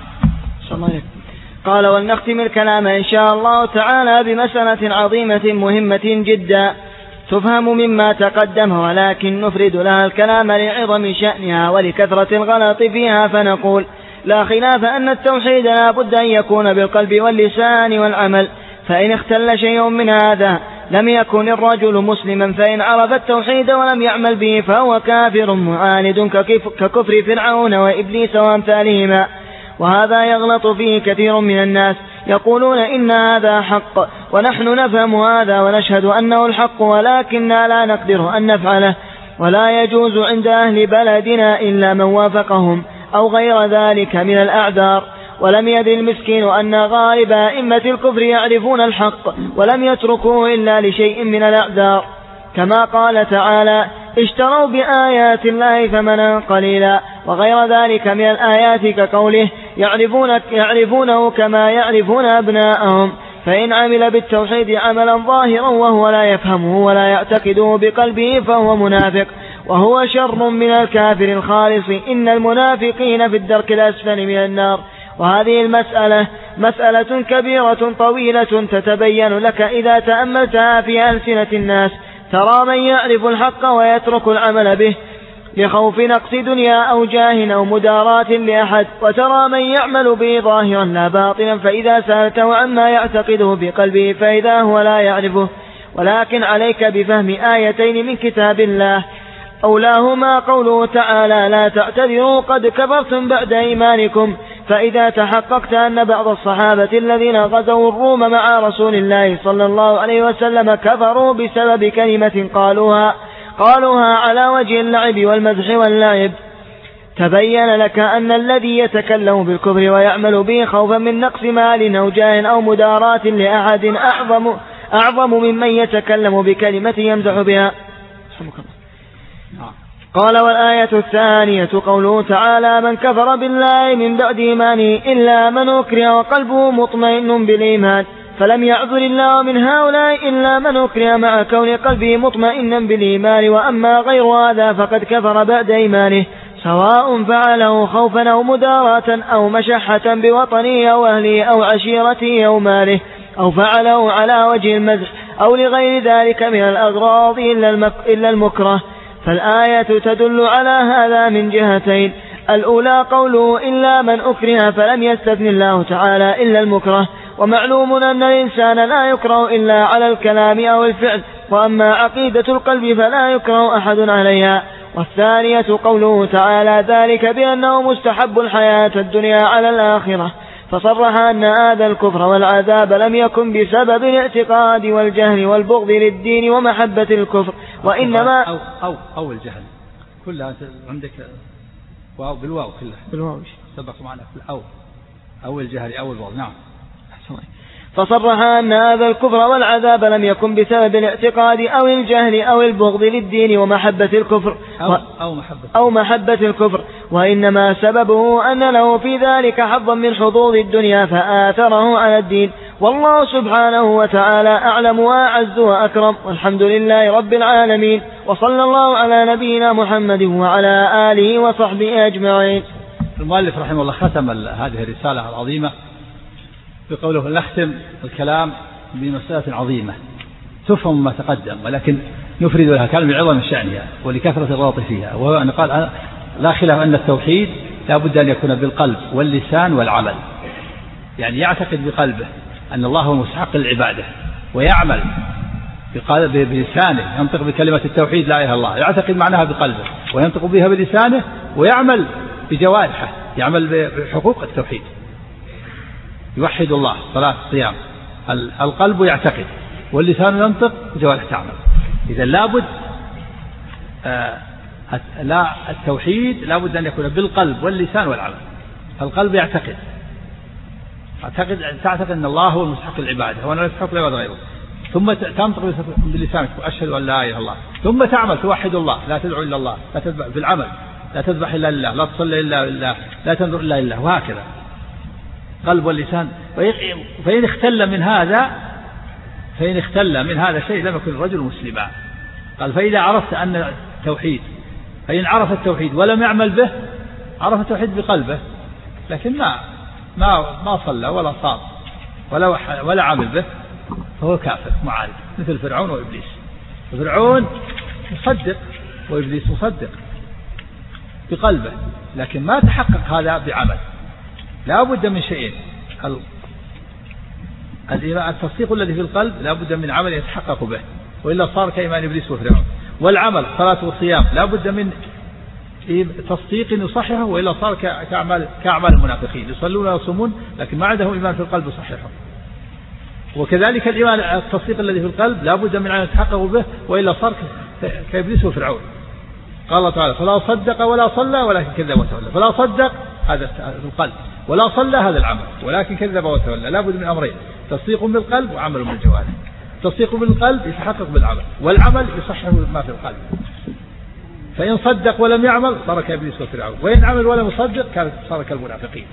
قال ولنختم الكلام إن شاء الله تعالى بمسألة عظيمة مهمة جدا تفهم مما تقدم، ولكن نفرد لها الكلام لعظم شأنها ولكثرة الغلط فيها، فنقول لا خلاف أن التوحيد لا بد أن يكون بالقلب واللسان والعمل، فإن اختل شيء من هذا لم يكن الرجل مسلما، فإن عرف التوحيد ولم يعمل به فهو كافر معاند ككفر فرعون وإبليس وأمثالهما. وهذا يغلط فيه كثير من الناس، يقولون إن هذا حق ونحن نفهم هذا ونشهد أنه الحق، ولكننا لا نقدر أن نفعله، ولا يجوز عند أهل بلدنا إلا من وافقهم أو غير ذلك من الأعذار. ولم يدري المسكين أن غالب أئمة الكفر يعرفون الحق ولم يتركوه إلا لشيء من الأعذار، كما قال تعالى اشتروا بآيات الله ثمنا قليلا، وغير ذلك من الآيات كقوله يعرفون يعرفونه كما يعرفون أبناءهم. فإن عمل بالتوحيد عملا ظاهرا وهو لا يفهمه ولا يعتقده بقلبه فهو منافق، وهو شر من الكافر الخالص. إن المنافقين في الدرك الأسفل من النار. وهذه المسألة مسألة كبيرة طويلة تتبين لك إذا تأملتها في ألسنة الناس. ترى من يعرف الحق ويترك العمل به لخوف نقص دنيا أو جاه أو مدارات لأحد، وترى من يعمل به ظاهرا لا باطنا، فإذا سألته عما يعتقده بقلبه فإذا هو لا يعرفه. ولكن عليك بفهم آيتين من كتاب الله، أولاهما قوله تعالى لا تعتذروا قد كفرتم بعد إيمانكم. فإذا تحققت أن بعض الصحابة الذين غزوا الروم مع رسول الله صلى الله عليه وسلم كفروا بسبب كلمة قالوها قالوها على وجه اللعب والمزح واللعب، تبين لك أن الذي يتكلم بالكفر ويعمل به خوفا من نقص مال أو جاه أو مدارات لأحد أعظم أعظم ممن يتكلم بكلمة يمزح بها. قال والآية الثانية قوله تعالى من كفر بالله من بعد إيمانه إلا من أكره وقلبه مطمئن بالإيمان، فلم يعذر الله من هؤلاء إلا من أكره مع كون قلبه مطمئنا بالإيمان، وأما غير هذا فقد كفر بعد إيمانه، سواء فعله خوفا أو مداراة أو مشحة بوطنه أو أهله أو عشيرته أو ماله، أو فعله على وجه المزح أو لغير ذلك من الأغراض إلا المكره. فالآية تدل على هذا من جهتين: الأولى قوله إلا من أكره، فلم يستثن الله تعالى إلا المكره، ومعلوم أن الإنسان لا يكره إلا على الكلام أو الفعل، وأما عقيدة القلب فلا يكره أحد عليها. والثانية قوله تعالى ذلك بأنه مستحب الحياة الدنيا على الآخرة، فصرح أن هذا الكفر والعذاب لم يكن بسبب الاعتقاد والجهل والبغض للدين ومحبة الكفر، وإنما أو, أو, أو الجهل كلها عندك واو بالواو كلها بالواو سبق معنا في الأو أو الجهل أو البغض. نعم. فصرح أن هذا الكفر والعذاب لم يكن بسبب الاعتقاد أو الجهل أو البغض للدين ومحبة الكفر أو, أو, محبة. أو محبة الكفر، وإنما سببه أن له في ذلك حظا من حظوظ الدنيا فآثره على الدين. والله سبحانه وتعالى أعلم وأعز وأكرم، والحمد لله رب العالمين، وصلى الله على نبينا محمد وعلى آله وصحبه أجمعين. المؤلف رحمه الله ختم هذه الرسالة العظيمة بقوله نختم الكلام بمسألة عظيمة تفهم ما تقدم، ولكن نفرد لها كلام بعظم شأنها ولكثرة الغلط فيها، وهو أن قال لا خلاف أن التوحيد لا بد أن يكون بالقلب واللسان والعمل، يعني يعتقد بقلبه أن الله هو مستحق للعبادة، ويعمل بلسانه ينطق بكلمة التوحيد لا إله إلا الله، يعتقد معناها بقلبه وينطق بها بلسانه، ويعمل بجوارحه يعمل بحقوق التوحيد، يوحد الله صلاة الصيام، القلب يعتقد واللسان ينطق والجوارح تعمل. إذا لابد آه لا التوحيد لابد أن يكون بالقلب واللسان والعمل. القلب يعتقد تعتقد تعتقد أن الله هو المستحق العبادة وأنا لا يستحق العبادة غيره، ثم تنطق بلسانك أشهد أن لا إله إلا الله، ثم تعمل توحد الله، لا تدعو إلا الله، لا تذبح بالعمل، لا تذبح إلا لله، لا تصلي إلا لله، لا تنظر إلا لله، وهكذا قلب واللسان. فإن اختل من هذا فإن اختل من هذا شيء لم يكن الرجل مسلما. قال فإذا عرفت أن التوحيد، فإن عرف التوحيد ولم يعمل به، عرف التوحيد بقلبه لكن ما ما ما صلى ولا صام ولا ولا عمل به فهو كافر معاند مثل فرعون وإبليس. فرعون مصدق وإبليس مصدق بقلبه، لكن ما تحقق هذا بعمل. لا بد من شيئين: التصديق الذي في القلب لا بد من عمل يتحقق به، وإلا صار كإيمان إبليس وفرعون. والعمل صلاة والصيام لا بد من تصديق يصححه، وإلا صار كأعمال كأعمال المنافقين، يصلون ويصومون لكن ما عندهم إيمان في القلب يصححه. وكذلك الإيمان التصديق الذي في القلب لا بد من أن يتحقق به، وإلا صار كإبليس وفرعون. قال الله تعالى: فلا صدق ولا صلى ولكن كذب وتولى. فلا صدق هذا في القلب، ولا صلى هذا العمل، ولكن كذب وتولى. لا بد من أمرين: تصديق بالقلب وعمل بالجوارح. تصديق بالقلب يتحقق بالعمل، والعمل يصحح ما في القلب. فإن صدق ولم يعمل صار كإبليس وفرعون، وإن عمل ولم يصدق كان صار كالمنافقين.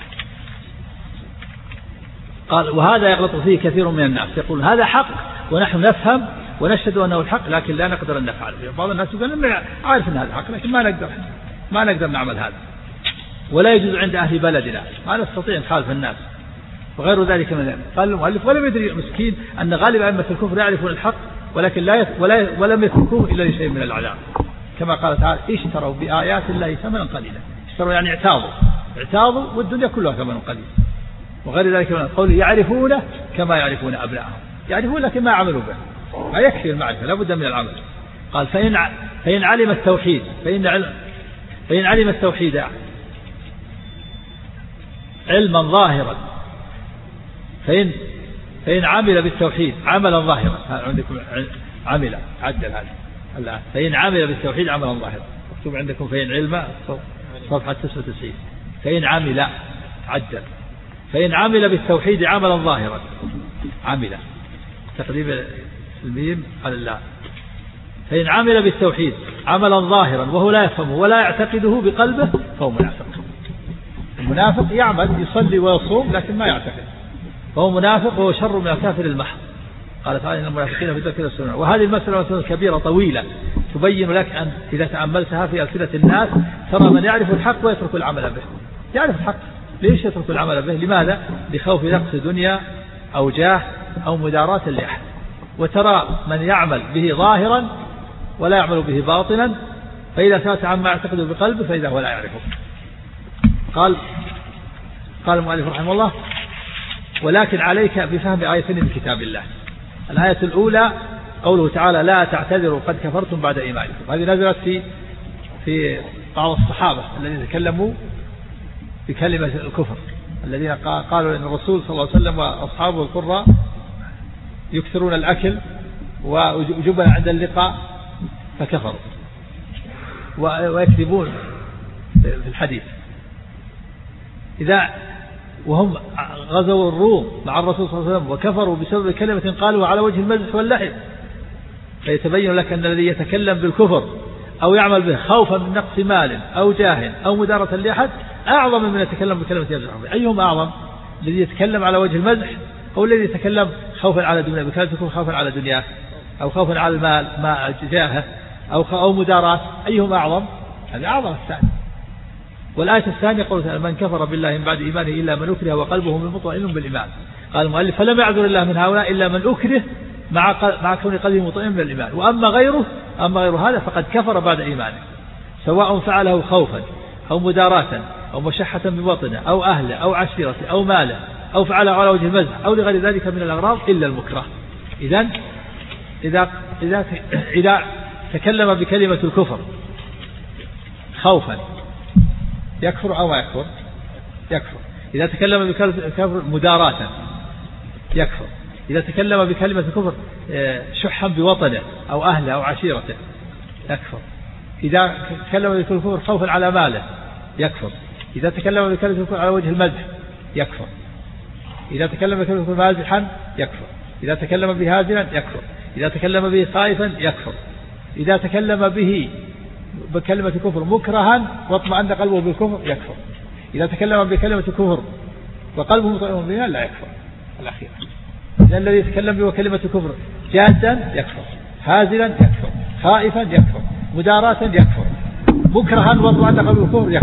قال: وهذا يغلط فيه كثير من الناس، يقول هذا حق ونحن نفهم ونشهد أنه الحق لكن لا نقدر أن نفعله. بعض الناس يقول أنا عارف أن هذا الحق لكن ما نقدر ما نقدر نعمل هذا، ولا يجوز عند أهل بلدنا، ما نستطيع نخالف الناس وغير ذلك من ذلك. قال المؤلف: ولم يدري مسكين أن غالب أئمة الكفر يعرفون الحق ولكن لا يت... ولا ولم يتركوه إلا لشيء من العذاب، كما قال تعالى: اشتروا بآيات الله ثمنا قليلا. اشتروا يعني اعتاضوا اعتاضوا والدنيا كلها ثمن قليل، وغير ذلك من القول: يعرفونه كما يعرفون أبنائهم. يعرفون لكن ما عملوا به، ما يكفي المعرفة، لا بد من العمل. قال: فإن فإن علم التوحيد فإن علم فإن علم التوحيد علما ظاهرا فإن فإن عمل بالتوحيد عملا ظاهرا. عندكم عمل عدل هذا الآن. فإن عمل بالتوحيد عملا ظاهرا، مكتوب عندكم فإن علم صفحة تسعة وتسعين. فإن عمل عدل. فإن عمل بالتوحيد عملا ظاهرا، عمل تقريبا الميم على الله. فإن عمل بالتوحيد عملا ظاهرا وهو لا يفهمه ولا يعتقده بقلبه فهو منافق. المنافق يعمل يصلي ويصوم لكن ما يعتقد، فهو منافق وهو شر من الكافر المحض. قال تعالى: إن المنافقين في الدرك الأسفل. وهذه المسألة كبيرة طويلة تبين لك أن إذا تأملتها في ألسنة الناس ترى من يعرف الحق ويترك العمل به. يعرف الحق ليش يترك العمل به؟ لماذا؟ لخوف نقص دنيا أو جاه أو مداراة لأحد. وترى من يعمل به ظاهرا ولا يعمل به باطنا، فإذا ثبت عما يعتقد بقلبه فإذا هو لا يعرفه. قال قال المؤلف رحمه الله: ولكن عليك بفهم آيتين من كتاب الله. الآية الأولى قوله تعالى: لا تعتذروا قد كفرتم بعد إيمانكم. هذه نزلت في في بعض الصحابة الذين تكلموا بكلمة الكفر، الذين قالوا إن الرسول صلى الله عليه وسلم وأصحابه القراء يكثرون الأكل وجبن عند اللقاء فكفروا ويكذبون في الحديث. إذا وهم غزوا الروم مع الرسول صلى الله عليه وسلم وكفروا بسبب كلمة قالوا على وجه المزح واللعب، فيتبين لك أن الذي يتكلم بالكفر أو يعمل به خوفا من نقص مال أو جاه أو مدارة لأحد أعظم من يتكلم بكلمة يمزح. أيهم أعظم؟ الذي يتكلم على وجه المزح أو الذي يتكلم خوفا على دنيا بكلمة تكون خوفا على دنياه أو خوفا على المال ما جاهه أو أو مدارات؟ أيهم أعظم؟ هذا أعظم الثاني. والآية الثانية قوله: من كفر بالله من بعد إيمانه إلا من أكره وقلبه مطمئن بالإيمان. قال المؤلف: فلم يعذر الله من هؤلاء إلا من أكره مع مع كون قلبه مطمئن بالإيمان، وأما غيره أما غير هذا فقد كفر بعد إيمانه، سواء فعله خوفا أو مداراة أو مشحة ببطنه أو أهله أو عشيرته أو ماله أو فعله على وجه المزح أو لغير ذلك من الأغراض إلا المكره. إذن إذا إذا إذا تكلم بكلمة الكفر خوفا يكفر أو ما يكفر؟ يكفر. إذا تكلم بكلمة الكفر مداراة يكفر. إذا تكلم بكلمة الكفر شحا بوطنه أو أهله أو عشيرته يكفر. إذا تكلم بكلمة الكفر خوفا على ماله يكفر. إذا تكلم بكلمة الكفر على وجه المزح يكفر. إذا تكلم بكلمة الكفر مازحا يكفر. إذا تكلم به هازلا يكفر. إذا تكلم به خائفا يكفر. إذا تكلم به بكلمة كفر مكرها واطمأن قلبه بالكفر يكفر. إذا تكلم بكلمة كفر وقلبه مطمئن بالإيمان لا يكفر. الأخير إذا الذي يتكلم بكلمة كفر جادا يكفر، هازلا يكفر، خائفا يكفر، مداراة يكفر، مكرها واطمأن قلبه بالكفر يكفر.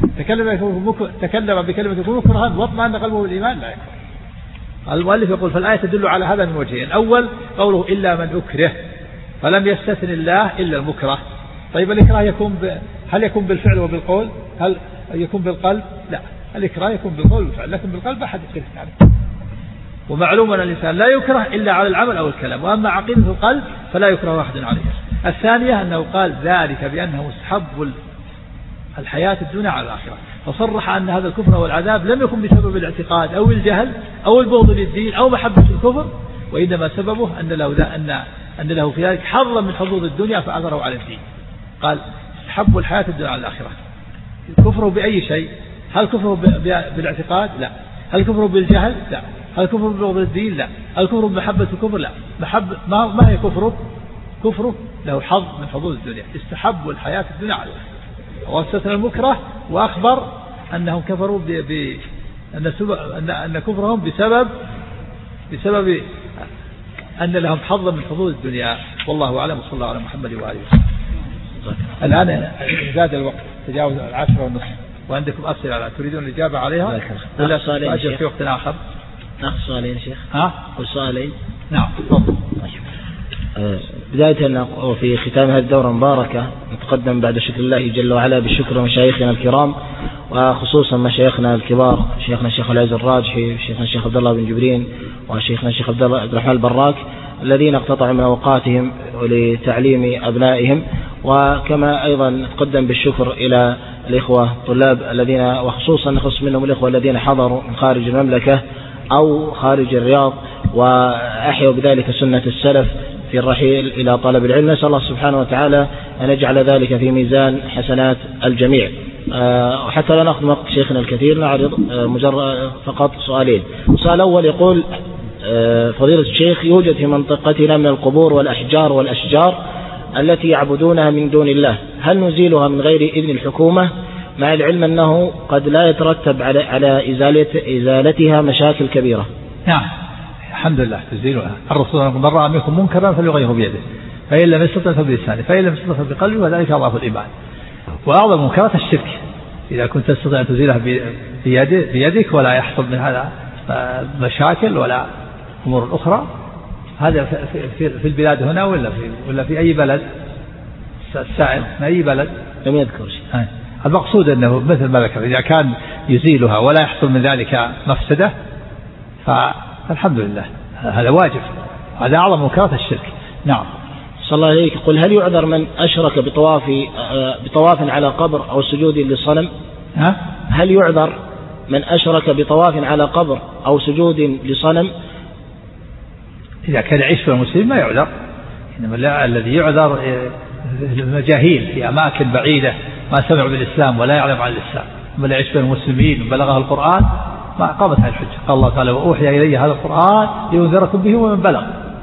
تكلم تكلم بكلمة يكون مكرها واطمأن قلبه بالإيمان لا يكره. المؤلف يقول فالآية تدل على هذا من وجهين. أول قوله إلا من أكره فلم يستثن الله إلا المكره. طيب الإكراه يكون ب... هل يكون بالفعل وبالقول؟ هل يكون بالقلب؟ لا، الإكراه يكون بالقول والفعل، لكن بالقلب أحد يختلف عليه. ومعلوم أن الإنسان لا يكره إلا على العمل أو الكلام، وأما عقيدة القلب فلا يكره أحد عليها. الثانية أنه قال ذلك بأنه مستحب الحياة الدنيا على الآخرة، فصرح أن هذا الكفر والعذاب لم يكن بسبب الاعتقاد أو الجهل أو البغض للدين أو محبة الكفر، وإنما سببه أن له, أن أن له في ذلك حظا من حظوظ الدنيا فأثره على الدين. قال استحب الحياة الدنيا على الآخرة. كفره بأي شيء؟ هل كفره بالاعتقاد؟ لا. هل كفره بالجهل؟ لا. هل كفره ببغض الدين؟ لا. هل كفره بمحبة الكفر؟ لا. محبة ما, ما هي كفره؟ كفره له حظ من حظوظ الدنيا، استحب الحياة الدنيا على الآخرة. واستثنى المكره وأخبر أنهم كفروا ب... ب... أن, سب... أن... أن كفرهم بسبب بسبب أن لهم حظا من حظوظ الدنيا. والله أعلم، وصلى الله على محمد وآله وسلم. الآن زاد الوقت، تجاوز العشرة والنصف، وعندكم أسئلة تريدون الإجابة عليها ولا أجل في وقت آخر؟ ناخذ سؤالين شيخ. ها؟ قل سؤالين. نعم تفضل. بداية في ختام هذه الدورة المباركة نتقدم بعد شكر الله جل وعلا بالشكر مشايخنا الكرام، وخصوصا مشايخنا الكبار، شيخنا الشيخ العز الراجحي، شيخنا الشيخ عبد الله بن جبرين، وشيخنا الشيخ عبد الرحمن البراك، الذين اقتطعوا من أوقاتهم لتعليم أبنائهم. وكما أيضا نتقدم بالشكر إلى الإخوة الطلاب الذين، وخصوصا نخص منهم الإخوة الذين حضروا من خارج المملكة أو خارج الرياض وأحيوا بذلك سنة السلف في الرحيل إلى طلب العلم. نسأل الله سبحانه وتعالى أن يجعل ذلك في ميزان حسنات الجميع. أه وحتى لا نأخذ وقت شيخنا الكثير نعرض أه مجرد فقط سؤالين. السؤال الأول يقول أه فضيلة الشيخ، يوجد في منطقتنا من القبور والأحجار والأشجار التي يعبدونها من دون الله، هل نزيلها من غير إذن الحكومة، مع العلم أنه قد لا يترتب على على إزالة إزالتها مشاكل كبيرة؟ نعم الحمد لله تزيلها. الرسول من رأى منكم منكرا فليغيره بيده، فإن لم يستطع فبلسانه، فإن لم يستطع بقلبه، وذلك أضعف الإيمان. وأعظم منكرات الشرك، إذا كنت تستطيع أن تزيلها بيدك ولا يحصل من هذا مشاكل ولا أمور أخرى، هذا في, في البلاد هنا ولا في ولا في أي بلد؟ السائل من أي بلد؟ لم يذكر شيء. المقصود أنه مثل ما ذكر، إذا كان يزيلها ولا يحصل من ذلك مفسدة فالحمد لله، هذا واجب، هذا أعظم منكرات الشرك. نعم. صلى الله عليه قل هل يعذر من أشرك بطواف بطواف على قبر أو سجود لصنم؟ ها؟ هل يعذر من أشرك بطواف على قبر أو سجود لصنم؟ إذا كان يعيش في المسلمين ما يعذر، إنما الذي يعذر المجاهيل في أماكن بعيدة ما سمعوا بالإسلام ولا يعلم عن الإسلام، من يعيش في المسلمين وبلغه القرآن ما قامت هذه الحجة. قال الله تعالى وأوحي إلي هذا القرآن لينذركم به ومن بلغ،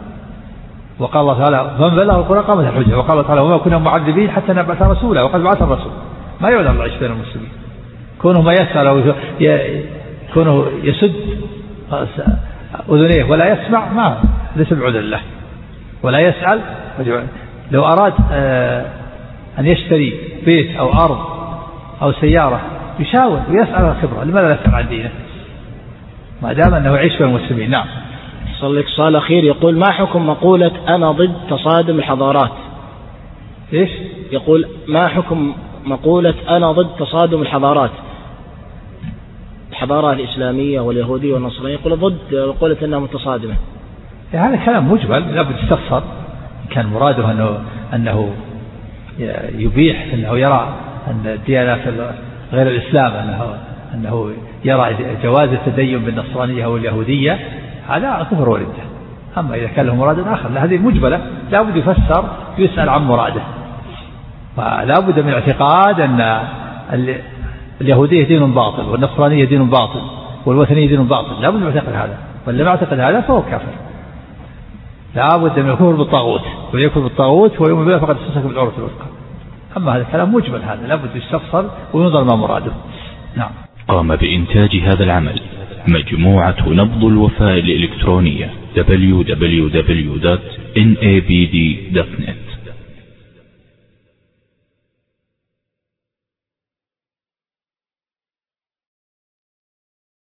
وقال الله تعالى فمن بلغ القرآن قامت الحجة. وقال الله تعالى وما كنا معذبين حتى نبعث رسولا، وقد بعث الرسول. ما يعذر يعيش بين المسلمين، كونه ما يسأل أو كونه يسد أذنيه ولا يسمع ما ليس بعذر له، ولا يسأل. لو أراد أن يشتري بيت أو أرض أو سيارة يشاور ويسأل الخبرة، لماذا لا يسأل عن دينه ما دام أنه يعيش بين المسلمين؟ نعم. صلى لك سؤال أخير يقول ما حكم مقولة أنا ضد تصادم الحضارات؟ إيش يقول ما حكم مقولة أنا ضد تصادم الحضارات، الحضارة الإسلامية واليهودية والنصرانية، يقول ضد مقولة أنها متصادمة. هذا كلام مجمل لابد يستفسر، كان مراده أنه أنه يبيح أنه يرى أن الديانات غير الإسلام أنه أنه يرى جواز التدين بالنصرانية أو اليهودية، هذا كفر وردة. أما إذا كان له مراد آخر هذه مجملة لابد يفسر يسأل عن مراده. فلا بد من اعتقاد أن اليهودية دين باطل والنصرانية دين باطل والوثنية دين باطل، لا بد من اعتقاد هذا، واللي ما اعتقد هذا فهو كافر. لا بد من الكفر بالطاغوت، ويكفر بالطاغوت ويؤمن بالله فقد استمسك بالعروة الوثقى. أما هذا الكلام مجمل، هذا لا بد يستفسر وينظر ما مراده. نعم. قام بإنتاج هذا العمل مجموعة نبض الوفاء الإلكترونية دبليو دبليو دبليو دوت إن إيه بي دي دوت نت.